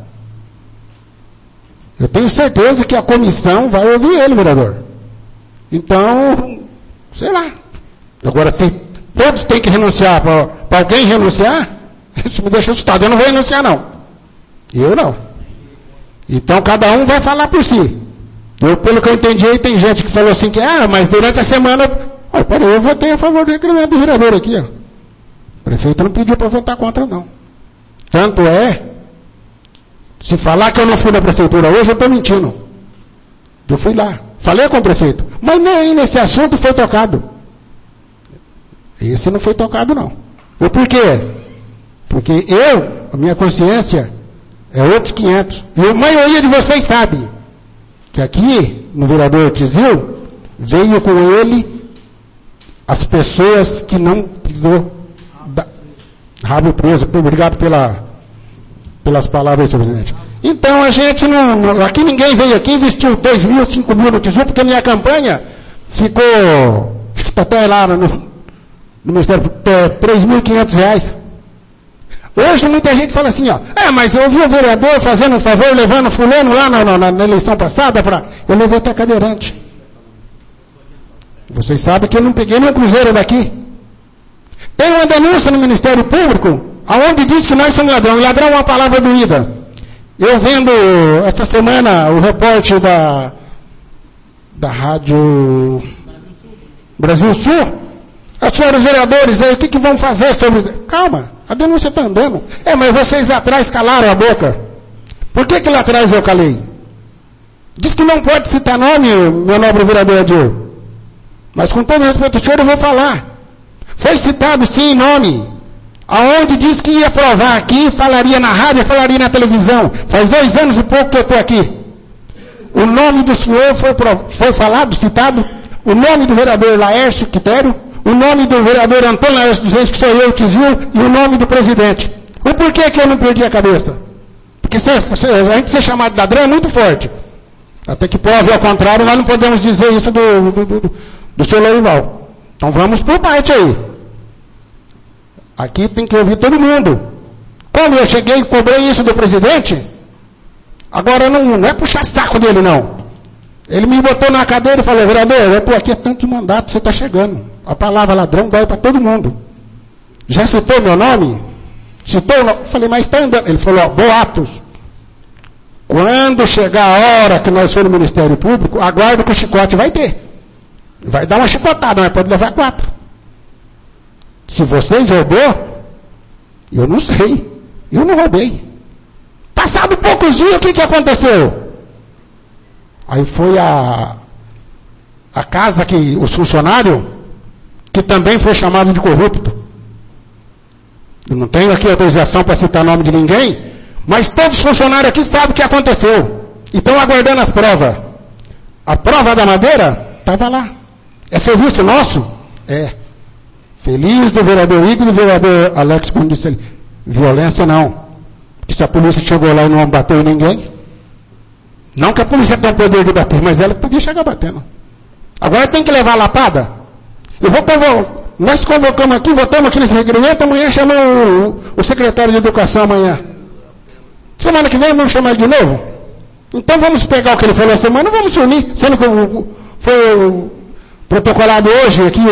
J: Eu tenho certeza que a comissão vai ouvir ele, vereador. Então, sei lá. Agora, se todos têm que renunciar para alguém renunciar, isso me deixa assustado. Eu não vou renunciar, não. Eu não. Então, cada um vai falar por si. Pelo que eu entendi, aí tem gente que falou assim, mas durante a semana... Peraí, eu votei a favor do requerimento do vereador aqui, O prefeito não pediu para votar contra, não. Tanto é, se falar que eu não fui na prefeitura hoje, eu estou mentindo. Eu fui lá, falei com o prefeito, mas nem nesse assunto foi tocado. Esse não foi tocado, não. Por quê? Porque a minha consciência é outros 500. E a maioria de vocês sabe que aqui, no vereador Tizil, veio com ele as pessoas que não precisou rabo preso. Obrigado pelas palavras, senhor presidente. Então a gente não. Aqui ninguém veio aqui e investiu 2 mil, 5 mil no Tesouro, porque a minha campanha ficou. Acho que está até lá no Ministério, R$3.500. Hoje muita gente fala assim, mas eu vi o vereador fazendo um favor, levando fulano lá na eleição passada, eu levei até cadeirante. Vocês sabem que eu não peguei nenhum cruzeiro daqui. Tem uma denúncia no Ministério Público, aonde diz que nós somos ladrão. Ladrão é uma palavra doída. Eu vendo essa semana o repórter da Rádio Brasil Sul, os senhores vereadores aí, o que vão fazer sobre isso? Calma, a denúncia está andando. Mas vocês lá atrás calaram a boca. Por que lá atrás eu calei? Diz que não pode citar nome, meu nobre vereador Adir. Mas com todo respeito ao senhor, eu vou falar. Foi citado sim nome. Aonde diz que ia provar aqui, falaria na rádio, falaria na televisão. Faz 2 anos e pouco que eu estou aqui. O nome do senhor foi falado, citado. O nome do vereador Laércio Quitério. O nome do vereador Antônio Laércio dos Reis, que sou eu, Tizil, e o nome do presidente. O porquê que eu não perdi a cabeça? Porque a gente ser chamado de ladrão é muito forte. Até que prove ao contrário, nós não podemos dizer isso do senhor Lorival. Então vamos por parte aí. Aqui tem que ouvir todo mundo. Quando eu cheguei e cobrei isso do presidente, agora não é puxar saco dele, não. Ele me botou na cadeira e falou, vereador, eu estou aqui há tantos mandatos, você está chegando. A palavra ladrão dói para todo mundo. Já citou meu nome? Citou? Eu falei, mas está andando. Ele falou, boatos. Quando chegar a hora que nós for no Ministério Público, aguardo que o chicote vai ter. Vai dar uma chicotada, mas pode levar 4. Se vocês roubou, eu não sei. Eu não roubei. Passado poucos dias, o que aconteceu? Aí foi a casa que os funcionários, que também foi chamado de corrupto. Eu não tenho aqui autorização para citar nome de ninguém, mas todos os funcionários aqui sabem o que aconteceu. E estão aguardando as provas. A prova da madeira estava lá. É serviço nosso? É. Feliz do vereador Igor e do vereador Alex, como disse ele. Violência não. Porque se a polícia chegou lá e não bateu em ninguém, não que a polícia tenha o poder de bater, mas ela podia chegar batendo. Agora tem que levar a lapada. Nós convocamos aqui, votamos aqui nesse requerimento, amanhã chamamos o secretário de Educação amanhã. Semana que vem vamos chamar ele de novo? Então vamos pegar o que ele falou essa semana e vamos se unir. Sendo que foi protocolado hoje aqui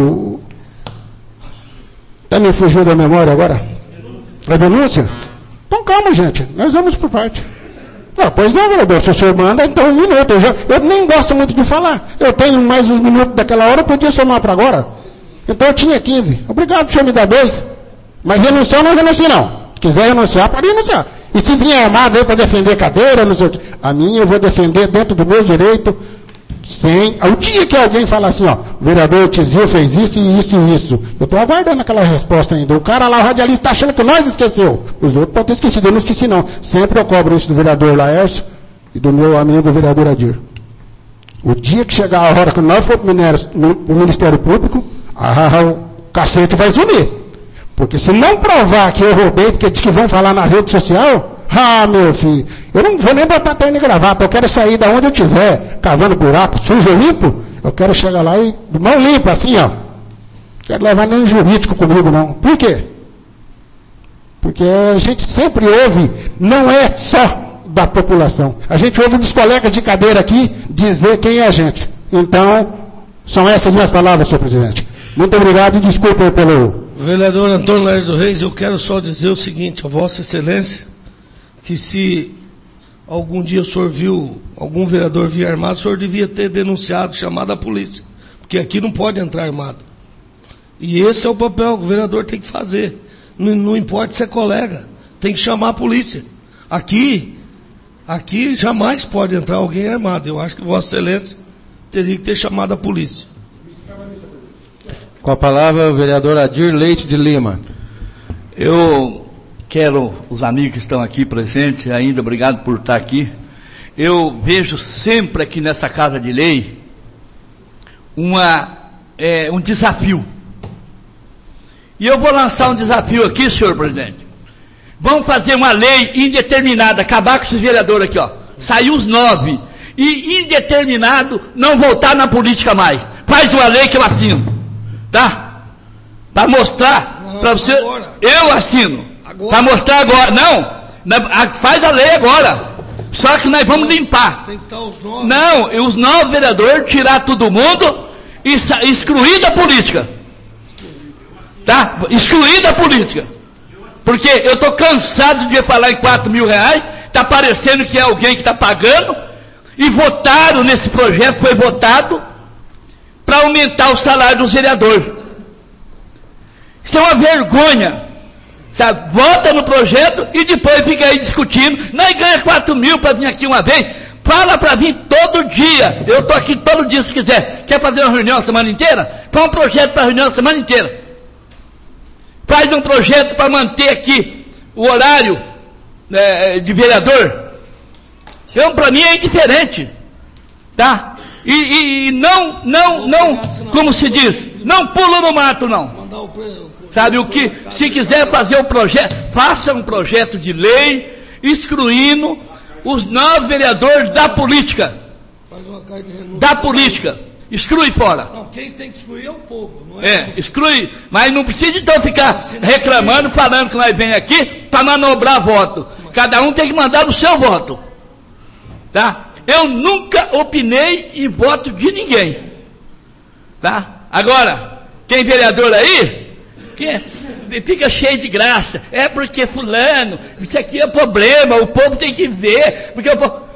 J: até me fugiu da memória agora. A denúncia? Então calma, gente. Nós vamos por parte. Pois não, vereador. Se o senhor manda, então 1 minuto. Eu nem gosto muito de falar. Eu tenho mais uns minutos daquela hora, eu podia somar para agora. Então eu tinha 15. Obrigado, o senhor me dá 2. Mas renunciar, não renuncio, não. Se quiser renunciar, pode renunciar. E se vier armado aí para defender cadeira, não sei o quê. A minha eu vou defender dentro do meu direito. O dia que alguém falar assim, ó, o vereador Tizil fez isso e isso e isso. Eu estou aguardando aquela resposta ainda. O cara lá, o radialista, está achando que nós esqueceu. Os outros podem ter esquecido, eu não esqueci não. Sempre eu cobro isso do vereador Laércio e do meu amigo vereador Adir. O dia que chegar a hora que nós for para o Ministério Público, o cacete vai sumir. Porque se não provar que eu roubei, porque diz que vão falar na rede social, meu filho, eu não vou nem botar terno e gravata, eu quero sair da onde eu estiver, cavando buraco, sujo ou limpo, eu quero chegar lá e, de mão limpa, assim, ó. Quero levar nem jurídico comigo, não. Por quê? Porque a gente sempre ouve, não é só da população. A gente ouve dos colegas de cadeira aqui dizer quem é a gente. Então, são essas minhas palavras, senhor presidente. Muito obrigado e desculpe pelo...
A: Vereador Antônio Laércio do Reis, eu quero só dizer o seguinte, a Vossa Excelência, que se algum dia o senhor viu algum vereador vir armado, o senhor devia ter denunciado, chamado a polícia, porque aqui não pode entrar armado. E esse é o papel que o vereador tem que fazer. Não importa se é colega, tem que chamar a polícia. Aqui jamais pode entrar alguém armado. Eu acho que Vossa Excelência teria que ter chamado a polícia.
K: Com a palavra, o vereador Adir Leite de Lima.
F: Eu quero, os amigos que estão aqui presentes, ainda obrigado por estar aqui. Eu vejo sempre aqui nessa Casa de Lei um desafio. E eu vou lançar um desafio aqui, senhor presidente. Vamos fazer uma lei indeterminada, acabar com esses vereadores aqui, ó. Saiu os 9. E indeterminado, não voltar na política mais. Faz uma lei que eu assino. Tá? Para mostrar para você. Agora. Eu assino. Para mostrar agora. Não, faz a lei agora. Só que nós vamos limpar. Tem que estar os 9. Não, os 9 vereadores, tirar todo mundo e excluir da política. Tá? Excluir da política. Porque eu estou cansado de falar em 4 mil reais. Está parecendo que é alguém que está pagando. E votaram nesse projeto, foi votado para aumentar o salário dos vereadores. Isso é uma vergonha. Sabe? Vota no projeto e depois fica aí discutindo. Não, ganha 4 mil para vir aqui uma vez. Fala para vir todo dia. Eu estou aqui todo dia se quiser. Quer fazer uma reunião a semana inteira? Faz um projeto para reunião a semana inteira. Faz um projeto para manter aqui o horário de vereador. Então, para mim é indiferente. Tá? E não, como se diz, não pula no mato, não. Sabe o que? Se quiser fazer um projeto, faça um projeto de lei, excluindo os 9 vereadores da política. Da política. Exclui fora.
A: Não, quem tem que excluir é o povo, não é?
F: Exclui. Mas não precisa então ficar reclamando, falando que nós vem aqui para manobrar voto. Cada um tem que mandar o seu voto. Tá? Eu nunca opinei em voto de ninguém. Tá? Agora, tem vereador aí que fica cheio de graça. É porque fulano, isso aqui é problema, o povo tem que ver. Porque o povo...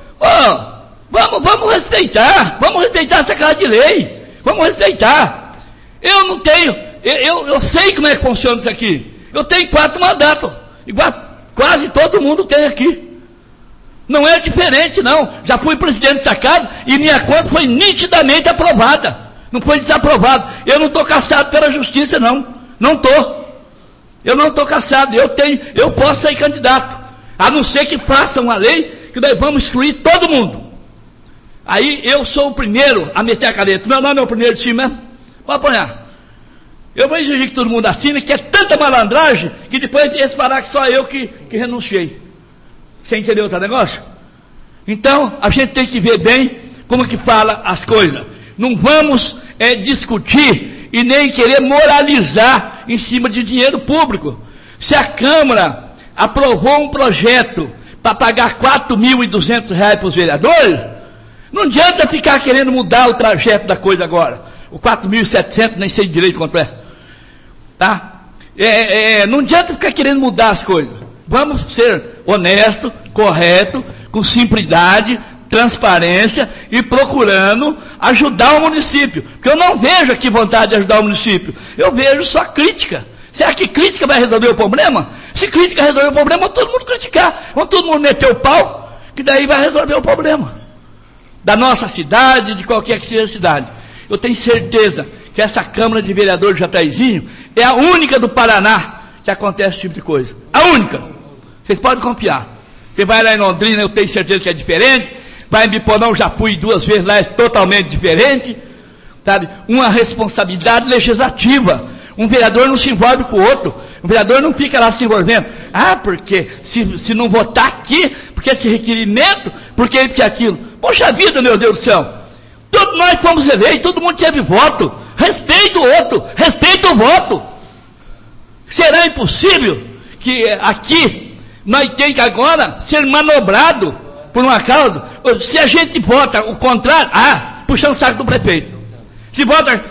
F: Vamos respeitar essa casa de lei. Vamos respeitar. Eu não tenho, eu sei como é que funciona isso aqui. Eu tenho 4 mandatos, igual quase todo mundo tem aqui. Não é diferente, não. Já fui presidente dessa casa e minha conta foi nitidamente aprovada. Não foi desaprovada. Eu não estou caçado pela justiça, não. Não estou. Eu não estou caçado. Eu posso ser candidato. A não ser que façam uma lei que nós vamos excluir todo mundo. Aí eu sou o primeiro a meter a caneta. Meu nome é o primeiro time mesmo. Vou apanhar. Eu vou exigir que todo mundo assine, que é tanta malandragem, que depois eles parar que só eu que renunciei. Você entendeu outro negócio? Então, a gente tem que ver bem como que fala as coisas. Não vamos discutir e nem querer moralizar em cima de dinheiro público. Se a Câmara aprovou um projeto para pagar R$4.200 para os vereadores, não adianta ficar querendo mudar o trajeto da coisa agora. O 4.700, nem sei direito quanto é. Tá? Não adianta ficar querendo mudar as coisas. Vamos ser honestos, corretos, com simplicidade, transparência e procurando ajudar o município. Porque eu não vejo aqui vontade de ajudar o município. Eu vejo só crítica. Será que crítica vai resolver o problema? Se crítica resolver o problema, vamos todo mundo criticar. Vamos todo mundo meter o pau, que daí vai resolver o problema. Da nossa cidade, de qualquer que seja a cidade. Eu tenho certeza que essa Câmara de Vereadores de Jataizinho é a única do Paraná que acontece esse tipo de coisa. A única. Vocês podem confiar. Você vai lá em Londrina, eu tenho certeza que é diferente. Vai em Biponão, já fui 2 vezes lá, é totalmente diferente. Sabe? Uma responsabilidade legislativa. Um vereador não se envolve com o outro. Um vereador não fica lá se envolvendo. Porque se não votar aqui, porque esse requerimento, porque aquilo. Poxa vida, meu Deus do céu. Todos nós fomos eleitos, todo mundo teve voto. Respeita o outro, respeita o voto. Será impossível que aqui nós tenhamos que agora ser manobrado por uma causa? Se a gente vota o contrário, puxando o saco do prefeito. Se vota,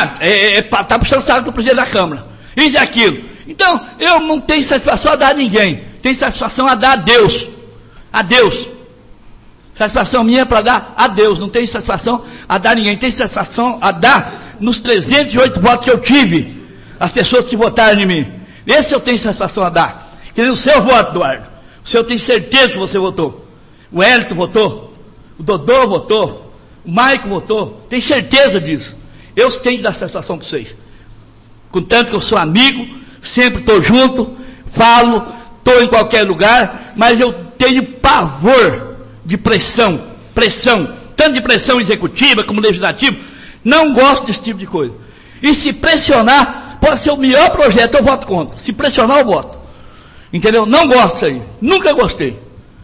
F: está puxando o saco do presidente da Câmara. Isso e aquilo. Então, eu não tenho satisfação a dar a ninguém. Tenho satisfação a dar a Deus. A Deus. Satisfação minha é para dar a Deus. Não tenho satisfação a dar a ninguém. Tenho satisfação a dar nos 308 votos que eu tive. As pessoas que votaram em mim. Esse eu tenho satisfação a dar. Que nem o seu voto, Eduardo. O seu eu tenho certeza que você votou. O Hélito votou. O Dodô votou. O Maico votou. Tenho certeza disso. Eu tenho que dar satisfação para vocês. Contanto que eu sou amigo, sempre estou junto, falo, estou em qualquer lugar, mas eu tenho pavor de pressão, tanto de pressão executiva como legislativa. Não gosto desse tipo de coisa. E se pressionar, pode ser o melhor projeto, eu voto contra. Se pressionar, eu voto. Entendeu? Não gosto disso aí. Nunca gostei.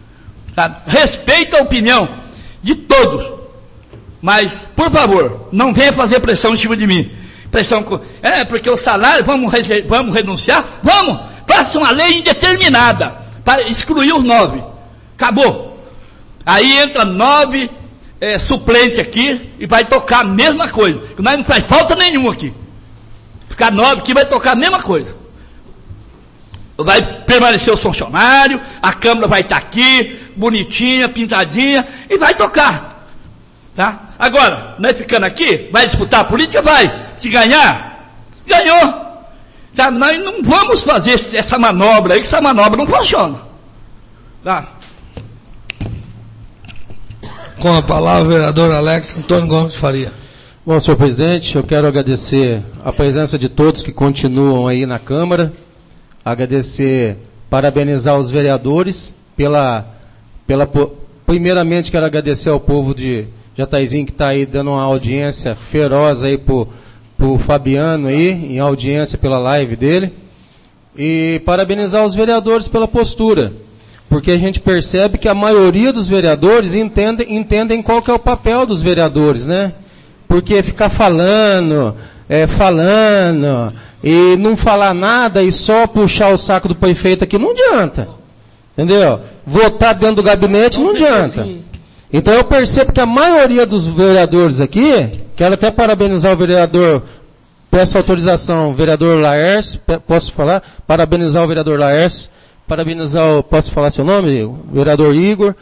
F: Tá? Respeito a opinião de todos. Mas, por favor, não venha fazer pressão em cima de mim. Pressão, porque o salário, vamos renunciar? Vamos! Faça uma lei indeterminada para excluir os 9. Acabou. Aí entra 9 suplente aqui e vai tocar a mesma coisa. Nós não faz falta nenhuma aqui. Ficar 9 aqui vai tocar a mesma coisa. Vai permanecer os funcionários, a Câmara vai estar aqui, bonitinha, pintadinha, e vai tocar. Tá? Agora, nós ficando aqui, vai disputar a política? Vai. Se ganhar, ganhou. Tá? Nós não vamos fazer essa manobra aí, que essa manobra não funciona. Tá?
A: Com a palavra, o vereador Alex Antônio Gomes Faria.
K: Bom, senhor presidente, eu quero agradecer a presença de todos que continuam aí na Câmara. Agradecer, parabenizar os vereadores primeiramente quero agradecer ao povo de Jataizinho que está aí dando uma audiência feroz aí pro Fabiano aí, em audiência pela live dele. E parabenizar os vereadores pela postura. Porque a gente percebe que a maioria dos vereadores entendem qual que é o papel dos vereadores, né? Porque ficar falando e não falar nada e só puxar o saco do prefeito aqui não adianta. Entendeu? Votar dentro do gabinete não adianta. Então eu percebo que a maioria dos vereadores aqui, quero até parabenizar o vereador, peço autorização, vereador Laércio, posso falar? Parabenizar o vereador Laércio, posso falar seu nome? O vereador Igor,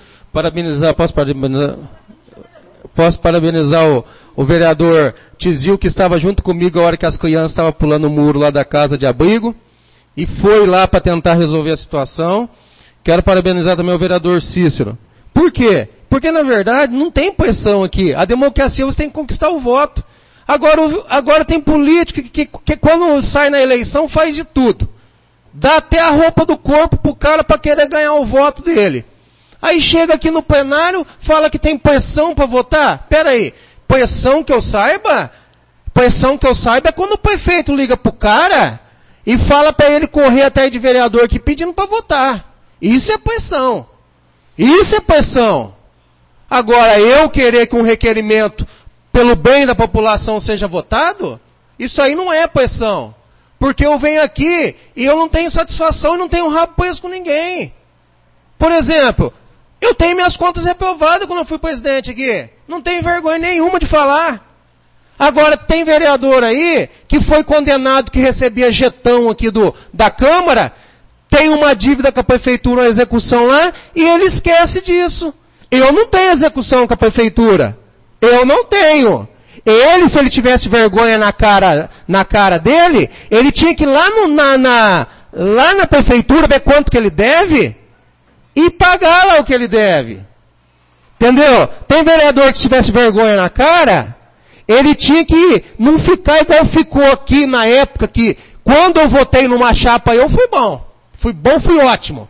K: posso parabenizar o vereador Tizil, que estava junto comigo a hora que as crianças estavam pulando o muro lá da casa de abrigo, e foi lá para tentar resolver a situação. Quero parabenizar também o vereador Cícero. Por quê? Porque, na verdade, não tem pressão aqui. A democracia, você tem que conquistar o voto. Agora tem político que quando sai na eleição faz de tudo. Dá até a roupa do corpo pro cara para querer ganhar o voto dele. Aí chega aqui no plenário, fala que tem pressão para votar. Pera aí, pressão que eu saiba é quando o prefeito liga pro cara e fala para ele correr atrás de vereador aqui pedindo para votar. Isso é pressão. Isso é pressão. Agora, eu querer que um requerimento pelo bem da população seja votado, isso aí não é pressão. Porque eu venho aqui e eu não tenho satisfação e não tenho rabo preso com ninguém. Por exemplo, eu tenho minhas contas reprovadas quando eu fui presidente aqui. Não tenho vergonha nenhuma de falar. Agora, tem vereador aí que foi condenado, que recebia jetão aqui da Câmara, tem uma dívida com a prefeitura, uma execução lá, e ele esquece disso. Eu não tenho execução com a prefeitura. Eu não tenho. Ele, se ele tivesse vergonha na cara dele, ele tinha que ir lá na prefeitura ver quanto que ele deve e pagar lá o que ele deve. Entendeu? Tem vereador que se tivesse vergonha na cara, ele tinha que não ficar igual ficou aqui na época que, quando eu votei numa chapa, eu fui bom. Fui ótimo.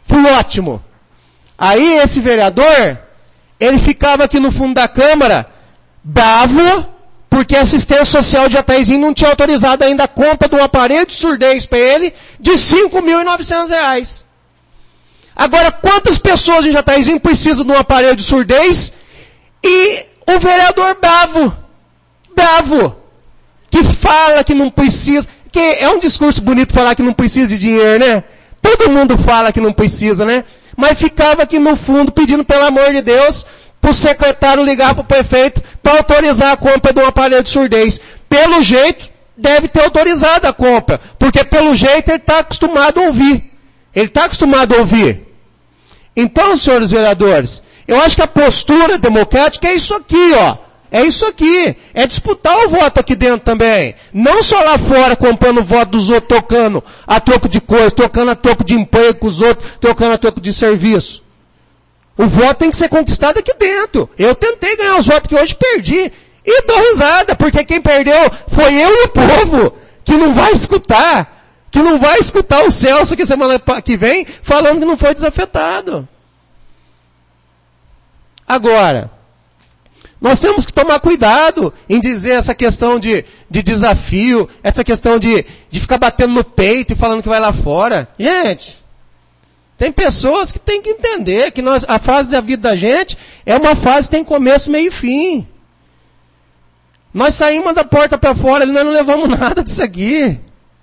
K: Aí esse vereador, ele ficava aqui no fundo da Câmara, bravo, porque a assistência social de Jataizinho não tinha autorizado ainda a compra de um aparelho de surdez para ele de R$ 5.900. Agora, quantas pessoas em Jataizinho precisam de um aparelho de surdez? E o vereador bravo, que fala que não precisa, que é um discurso bonito falar que não precisa de dinheiro, né? Todo mundo fala que não precisa, né? Mas ficava aqui no fundo pedindo, pelo amor de Deus, para o secretário ligar para o prefeito para autorizar a compra de um aparelho de surdez. Pelo jeito, deve ter autorizado a compra, porque pelo jeito ele está acostumado a ouvir. Então, senhores vereadores, eu acho que a postura democrática é isso aqui, ó. É isso aqui. É disputar o voto aqui dentro também. Não só lá fora comprando o voto dos outros, trocando a troco de coisa, trocando a troco de emprego com os outros, trocando a troco de serviço. O voto tem que ser conquistado aqui dentro. Eu tentei ganhar os votos que hoje perdi. E dou risada, porque quem perdeu foi eu e o povo, que não vai escutar o Celso que semana que vem, falando que não foi desafetado. Agora, nós temos que tomar cuidado em dizer essa questão de desafio, essa questão de ficar batendo no peito e falando que vai lá fora. Gente, tem pessoas que têm que entender que a fase da vida da gente é uma fase que tem começo, meio e fim. Nós saímos da porta para fora, nós não levamos nada disso aqui.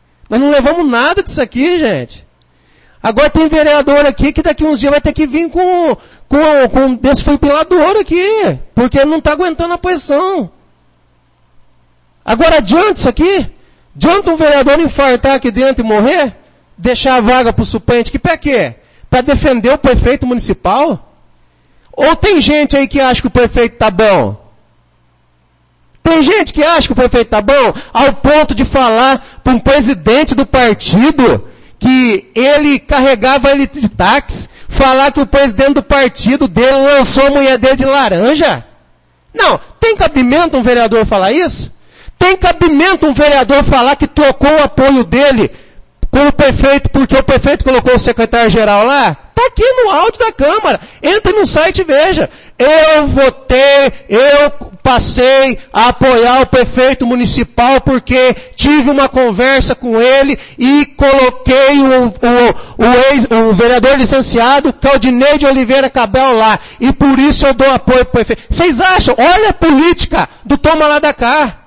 K: Gente. Agora tem vereador aqui que daqui uns dias vai ter que vir com desfibrilador aqui, porque não está aguentando a pressão. Agora adianta isso aqui? Adianta um vereador infartar aqui dentro e morrer? Deixar a vaga para o suplente aqui para quê? Para defender o prefeito municipal? Ou tem gente aí que acha que o prefeito está bom? Tem gente que acha que o prefeito está bom ao ponto de falar para um presidente do partido que ele carregava ele de táxi, falar que o presidente do partido dele lançou a mulher dele de laranja? Não, tem cabimento um vereador falar isso? Tem cabimento um vereador falar que trocou o apoio dele com o prefeito porque o prefeito colocou o secretário-geral lá? Está aqui no áudio da Câmara. Entre no site e veja. Eu passei a apoiar o prefeito municipal porque tive uma conversa com ele e coloquei o vereador licenciado Claudinei de Oliveira Cabral lá. E por isso eu dou apoio para o prefeito. Vocês acham? Olha a política do toma lá da cá.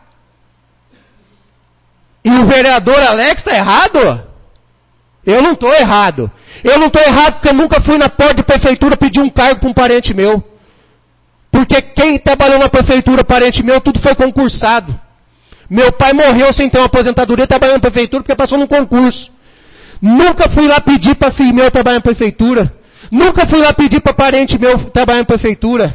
K: E o vereador Alex está errado? Eu não estou errado. Eu não estou errado porque eu nunca fui na porta de prefeitura pedir um cargo para um parente meu. Porque quem trabalhou na prefeitura, parente meu, tudo foi concursado. Meu pai morreu sem ter uma aposentadoria trabalhando na prefeitura porque passou num concurso. Nunca fui lá pedir para filho meu trabalhar na prefeitura. Nunca fui lá pedir para parente meu trabalhar na prefeitura.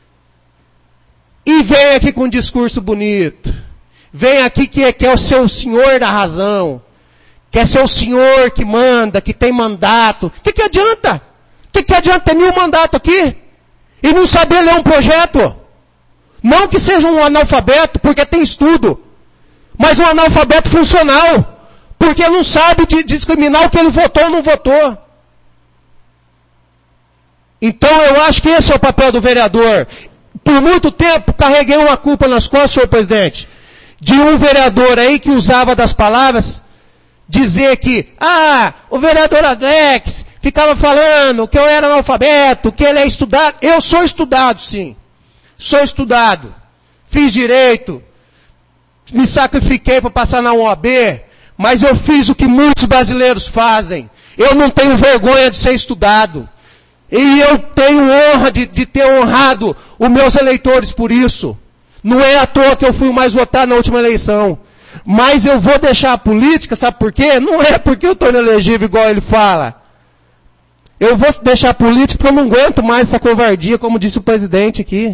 K: E vem aqui com um discurso bonito. Vem aqui que é o seu senhor da razão. Quer ser o senhor que manda, que tem mandato. O que adianta? O que adianta ter 1000 mandatos aqui? E não saber ler um projeto? Não que seja um analfabeto, porque tem estudo. Mas um analfabeto funcional. Porque não sabe discriminar o que ele votou ou não votou. Então eu acho que esse é o papel do vereador. Por muito tempo carreguei uma culpa nas costas, senhor presidente, de um vereador aí que usava das palavras, dizer que, o vereador Alex ficava falando que eu era analfabeto, que ele é estudado. Eu sou estudado, sim. Sou estudado. Fiz direito. Me sacrifiquei para passar na OAB, mas eu fiz o que muitos brasileiros fazem. Eu não tenho vergonha de ser estudado. E eu tenho honra de ter honrado os meus eleitores por isso. Não é à toa que eu fui o mais votado na última eleição. Mas eu vou deixar a política, sabe por quê? Não é porque eu estou inelegível igual ele fala. Eu vou deixar a política porque eu não aguento mais essa covardia, como disse o presidente aqui.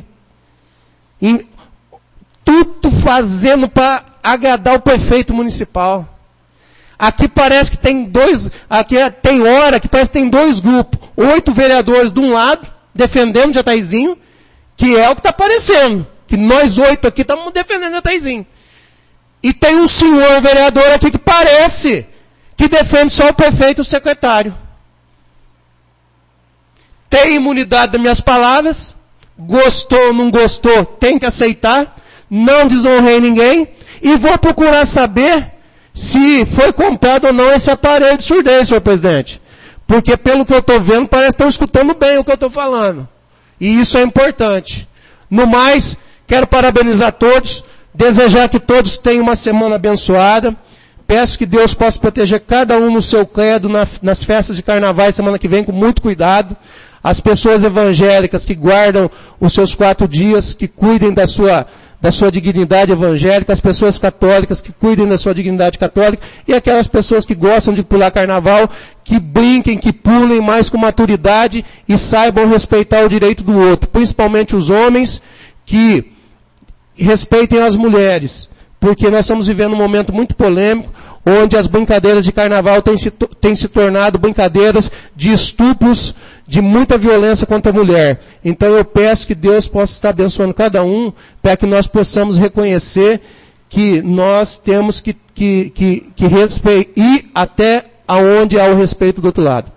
K: Tudo fazendo para agradar o prefeito municipal. Aqui parece que tem tem hora que parece que tem 2 grupos. 8 vereadores de um lado, defendendo o Jataizinho, que é o que está aparecendo. Que nós 8 aqui estamos defendendo o Jataizinho. E tem um senhor vereador aqui que parece que defende só o prefeito e o secretário. Tem imunidade das minhas palavras, gostou ou não gostou, tem que aceitar, não desonrei ninguém, e vou procurar saber se foi comprado ou não esse aparelho de surdez, senhor presidente. Porque pelo que eu estou vendo, parece que estão escutando bem o que eu estou falando. E isso é importante. No mais, quero parabenizar todos, desejar que todos tenham uma semana abençoada. Peço que Deus possa proteger cada um no seu credo, nas festas de carnaval, semana que vem, com muito cuidado. As pessoas evangélicas que guardam os seus 4 dias, que cuidem da sua dignidade evangélica, as pessoas católicas que cuidem da sua dignidade católica, e aquelas pessoas que gostam de pular carnaval, que brinquem, que pulem mais com maturidade e saibam respeitar o direito do outro, principalmente os homens que respeitem as mulheres, porque nós estamos vivendo um momento muito polêmico, onde as brincadeiras de carnaval têm se tornado brincadeiras de estupros, de muita violência contra a mulher. Então eu peço que Deus possa estar abençoando cada um, para que nós possamos reconhecer que nós temos que respeitar, ir até aonde há o respeito do outro lado.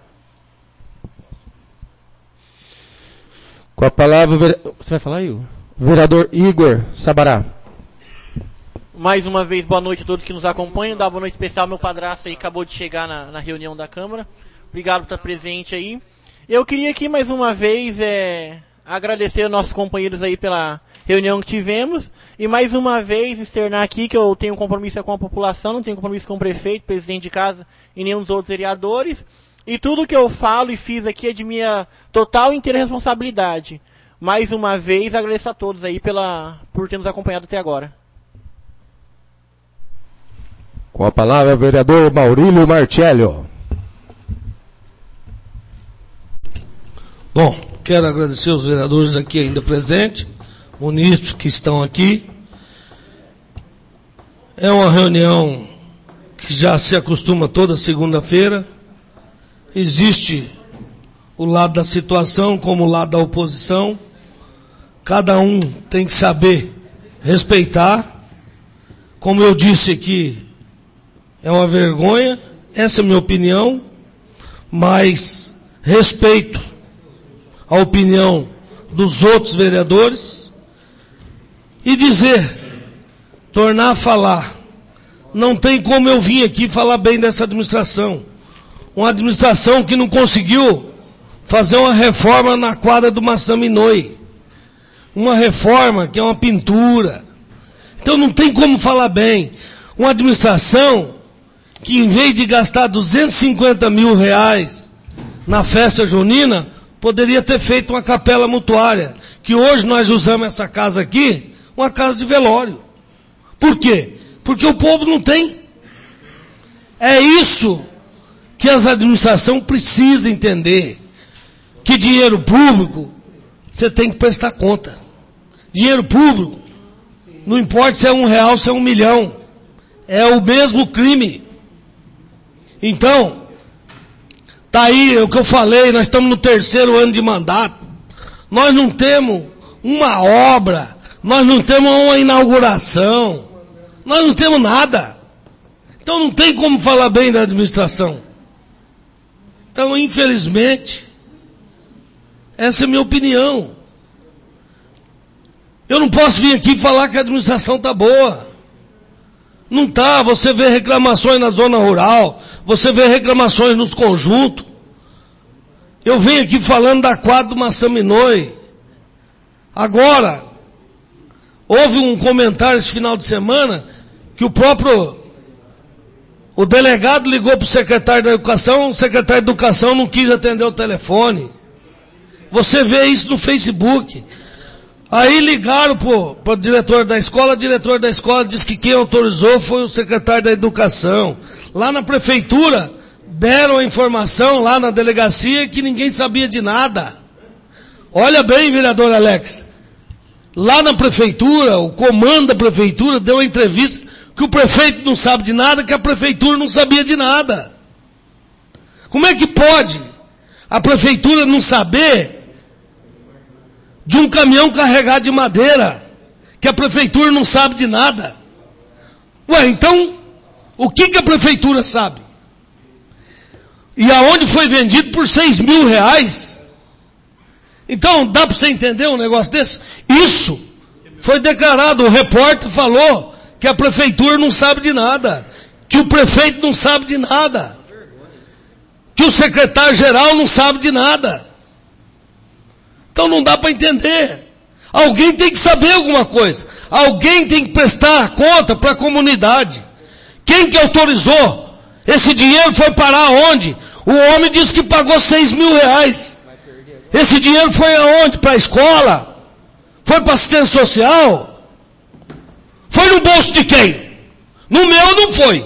K: Com a palavra, você vai falar, Igor? Vereador Igor Sabará.
B: Mais uma vez, boa noite a todos que nos acompanham. Dá boa noite especial ao meu padrasto aí, acabou de chegar na reunião da Câmara. Obrigado por estar presente aí. Eu queria aqui mais uma vez agradecer aos nossos companheiros aí pela reunião que tivemos. E mais uma vez externar aqui que eu tenho compromisso com a população, não tenho compromisso com o prefeito, presidente de casa e nenhum dos outros vereadores. E tudo que eu falo e fiz aqui é de minha total e inteira responsabilidade. Mais uma vez, agradeço a todos aí por ter nos acompanhado até agora.
K: Com a palavra, o vereador Maurílio Marchello.
A: Bom, quero agradecer os vereadores aqui ainda presentes, munícipes que estão aqui. É uma reunião que já se acostuma toda segunda-feira. Existe o lado da situação como o lado da oposição. Cada um tem que saber respeitar. Como eu disse aqui, é uma vergonha, essa é a minha opinião, mas respeito a opinião dos outros vereadores e dizer, tornar a falar. Não tem como eu vir aqui falar bem dessa administração. Uma administração que não conseguiu fazer uma reforma na quadra do Massaminoi. Uma reforma que é uma pintura. Então não tem como falar bem. Uma administração que, em vez de gastar 250 mil reais na festa junina, poderia ter feito uma capela mutuária, que hoje nós usamos essa casa aqui, uma casa de velório. Por quê? Porque o povo não tem. É isso que as administrações precisam entender. Que dinheiro público, você tem que prestar conta. Dinheiro público, não importa se é R$1, se é 1 milhão. É o mesmo crime. Então, tá aí o que eu falei, nós estamos no 3º ano de mandato. Nós não temos uma obra, nós não temos uma inauguração, nós não temos nada. Então não tem como falar bem da administração. Então, infelizmente, essa é a minha opinião. Eu não posso vir aqui falar que a administração está boa. Não está. Você vê reclamações na zona rural, você vê reclamações nos conjuntos. Eu venho aqui falando da quadra do Massaminoi. Agora, houve um comentário esse final de semana que o delegado ligou para o secretário da Educação, o secretário da Educação não quis atender o telefone. Você vê isso no Facebook. Aí ligaram para o diretor da escola, o diretor da escola disse que quem autorizou foi o secretário da Educação. Lá na prefeitura, deram a informação lá na delegacia que ninguém sabia de nada. Olha bem, vereador Alex. Lá na prefeitura, o comando da prefeitura deu uma entrevista que o prefeito não sabe de nada, que a prefeitura não sabia de nada. Como é que pode a prefeitura não saber de um caminhão carregado de madeira, que a prefeitura não sabe de nada? Ué, então, o que a prefeitura sabe? E aonde foi vendido por R$6 mil? Então, dá para você entender um negócio desse? Isso foi declarado, o repórter falou que a prefeitura não sabe de nada, que o prefeito não sabe de nada, que o secretário-geral não sabe de nada. Então não dá para entender. Alguém tem que saber alguma coisa. Alguém tem que prestar conta para a comunidade. Quem que autorizou? Esse dinheiro foi parar aonde? O homem disse que pagou R$6 mil. Esse dinheiro foi aonde? Para a escola? Foi para assistência social? Foi no bolso de quem? No meu não foi.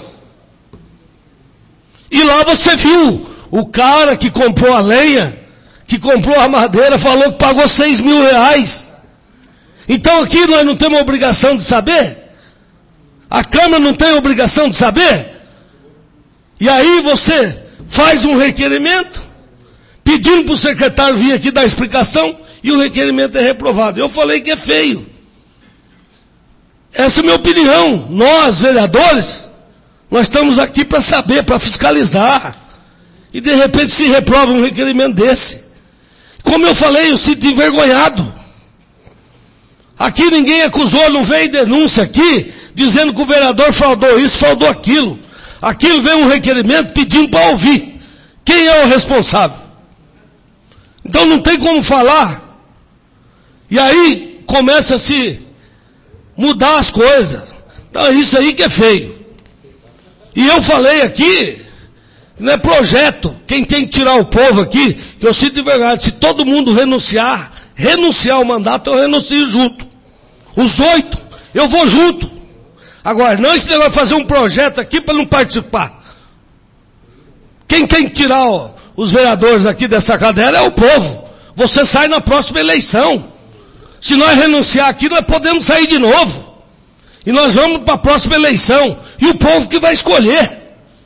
A: E lá você viu o cara que comprou a lenha, que comprou a madeira, falou que pagou R$6 mil. Então aqui nós não temos obrigação de saber? A Câmara não tem obrigação de saber? E aí você faz um requerimento, pedindo para o secretário vir aqui dar explicação, e o requerimento é reprovado. Eu falei que é feio. Essa é a minha opinião. Nós, vereadores, nós estamos aqui para saber, para fiscalizar. E de repente se reprova um requerimento desse. Como eu falei, eu sinto envergonhado. Aqui ninguém acusou, não veio denúncia aqui, dizendo que o vereador fraudou isso, fraudou aquilo. Aquilo veio um requerimento pedindo para ouvir. Quem é o responsável? Então não tem como falar. E aí começa a se mudar as coisas. Então isso aí que é feio. E eu falei aqui, não é projeto. Quem tem que tirar o povo aqui, que eu sinto de verdade, se todo mundo renunciar ao mandato, eu renuncio junto. Os 8, eu vou junto. Agora, não esse negócio de fazer um projeto aqui para não participar. Quem tem que tirar os vereadores aqui dessa cadeira é o povo. Você sai na próxima eleição. Se nós renunciar aqui, nós podemos sair de novo. E nós vamos para a próxima eleição. E o povo que vai escolher.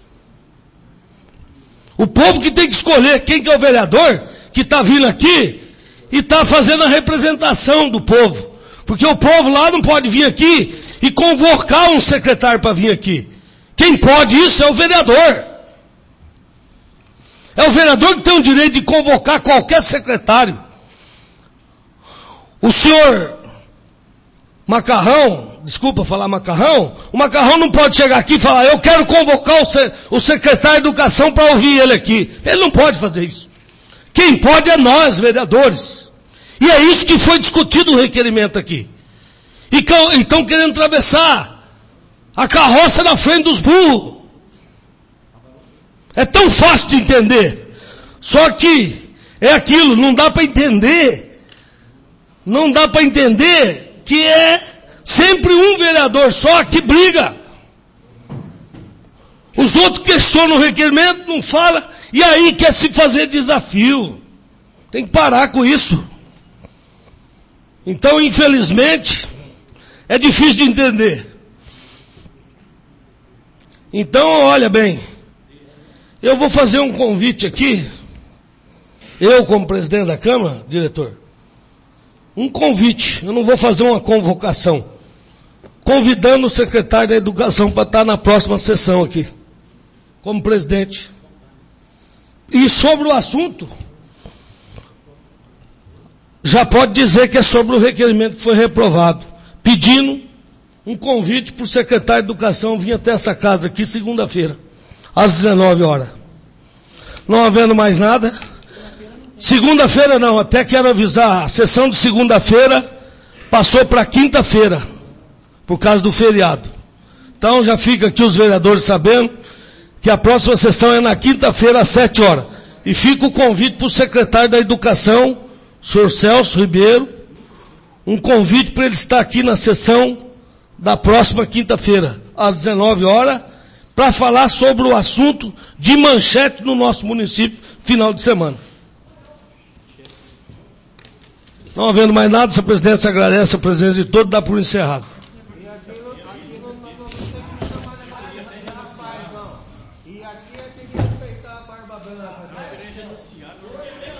A: O povo que tem que escolher quem que é o vereador que está vindo aqui e está fazendo a representação do povo. Porque o povo lá não pode vir aqui e convocar um secretário para vir aqui. Quem pode isso é o vereador. É o vereador que tem o direito de convocar qualquer secretário. O senhor macarrão, desculpa falar macarrão, o macarrão não pode chegar aqui e falar, eu quero convocar o secretário de Educação para ouvir ele aqui. Ele não pode fazer isso. Quem pode é nós, vereadores. E é isso que foi discutido no requerimento aqui. E estão querendo atravessar a carroça na frente dos burros. É tão fácil de entender. Só que é aquilo, não dá para entender. Não dá para entender que é sempre um vereador só que briga. Os outros questionam o requerimento, não falam, e aí quer se fazer desafio. Tem que parar com isso. Então, infelizmente, é difícil de entender. Então, olha bem, eu vou fazer um convite aqui, eu como presidente da Câmara, diretor, um convite, eu não vou fazer uma convocação, convidando o secretário da Educação para estar na próxima sessão aqui, como presidente. E sobre o assunto, já pode dizer que é sobre o requerimento que foi reprovado, pedindo um convite para o secretário de Educação vir até essa casa aqui segunda-feira, às 19 horas. Não havendo mais nada, segunda-feira não, até quero avisar, a sessão de segunda-feira passou para quinta-feira, por causa do feriado. Então já fica aqui os vereadores sabendo que a próxima sessão é na quinta-feira às 7 horas. E fica o convite para o secretário da Educação, senhor Celso Ribeiro, um convite para ele estar aqui na sessão da próxima quinta-feira, às 19 horas, para falar sobre o assunto de manchete no nosso município, final de semana. Não havendo mais nada, essa presidência agradece a presença de todos, dá por encerrado.
L: E aqui tem que respeitar a barba branca.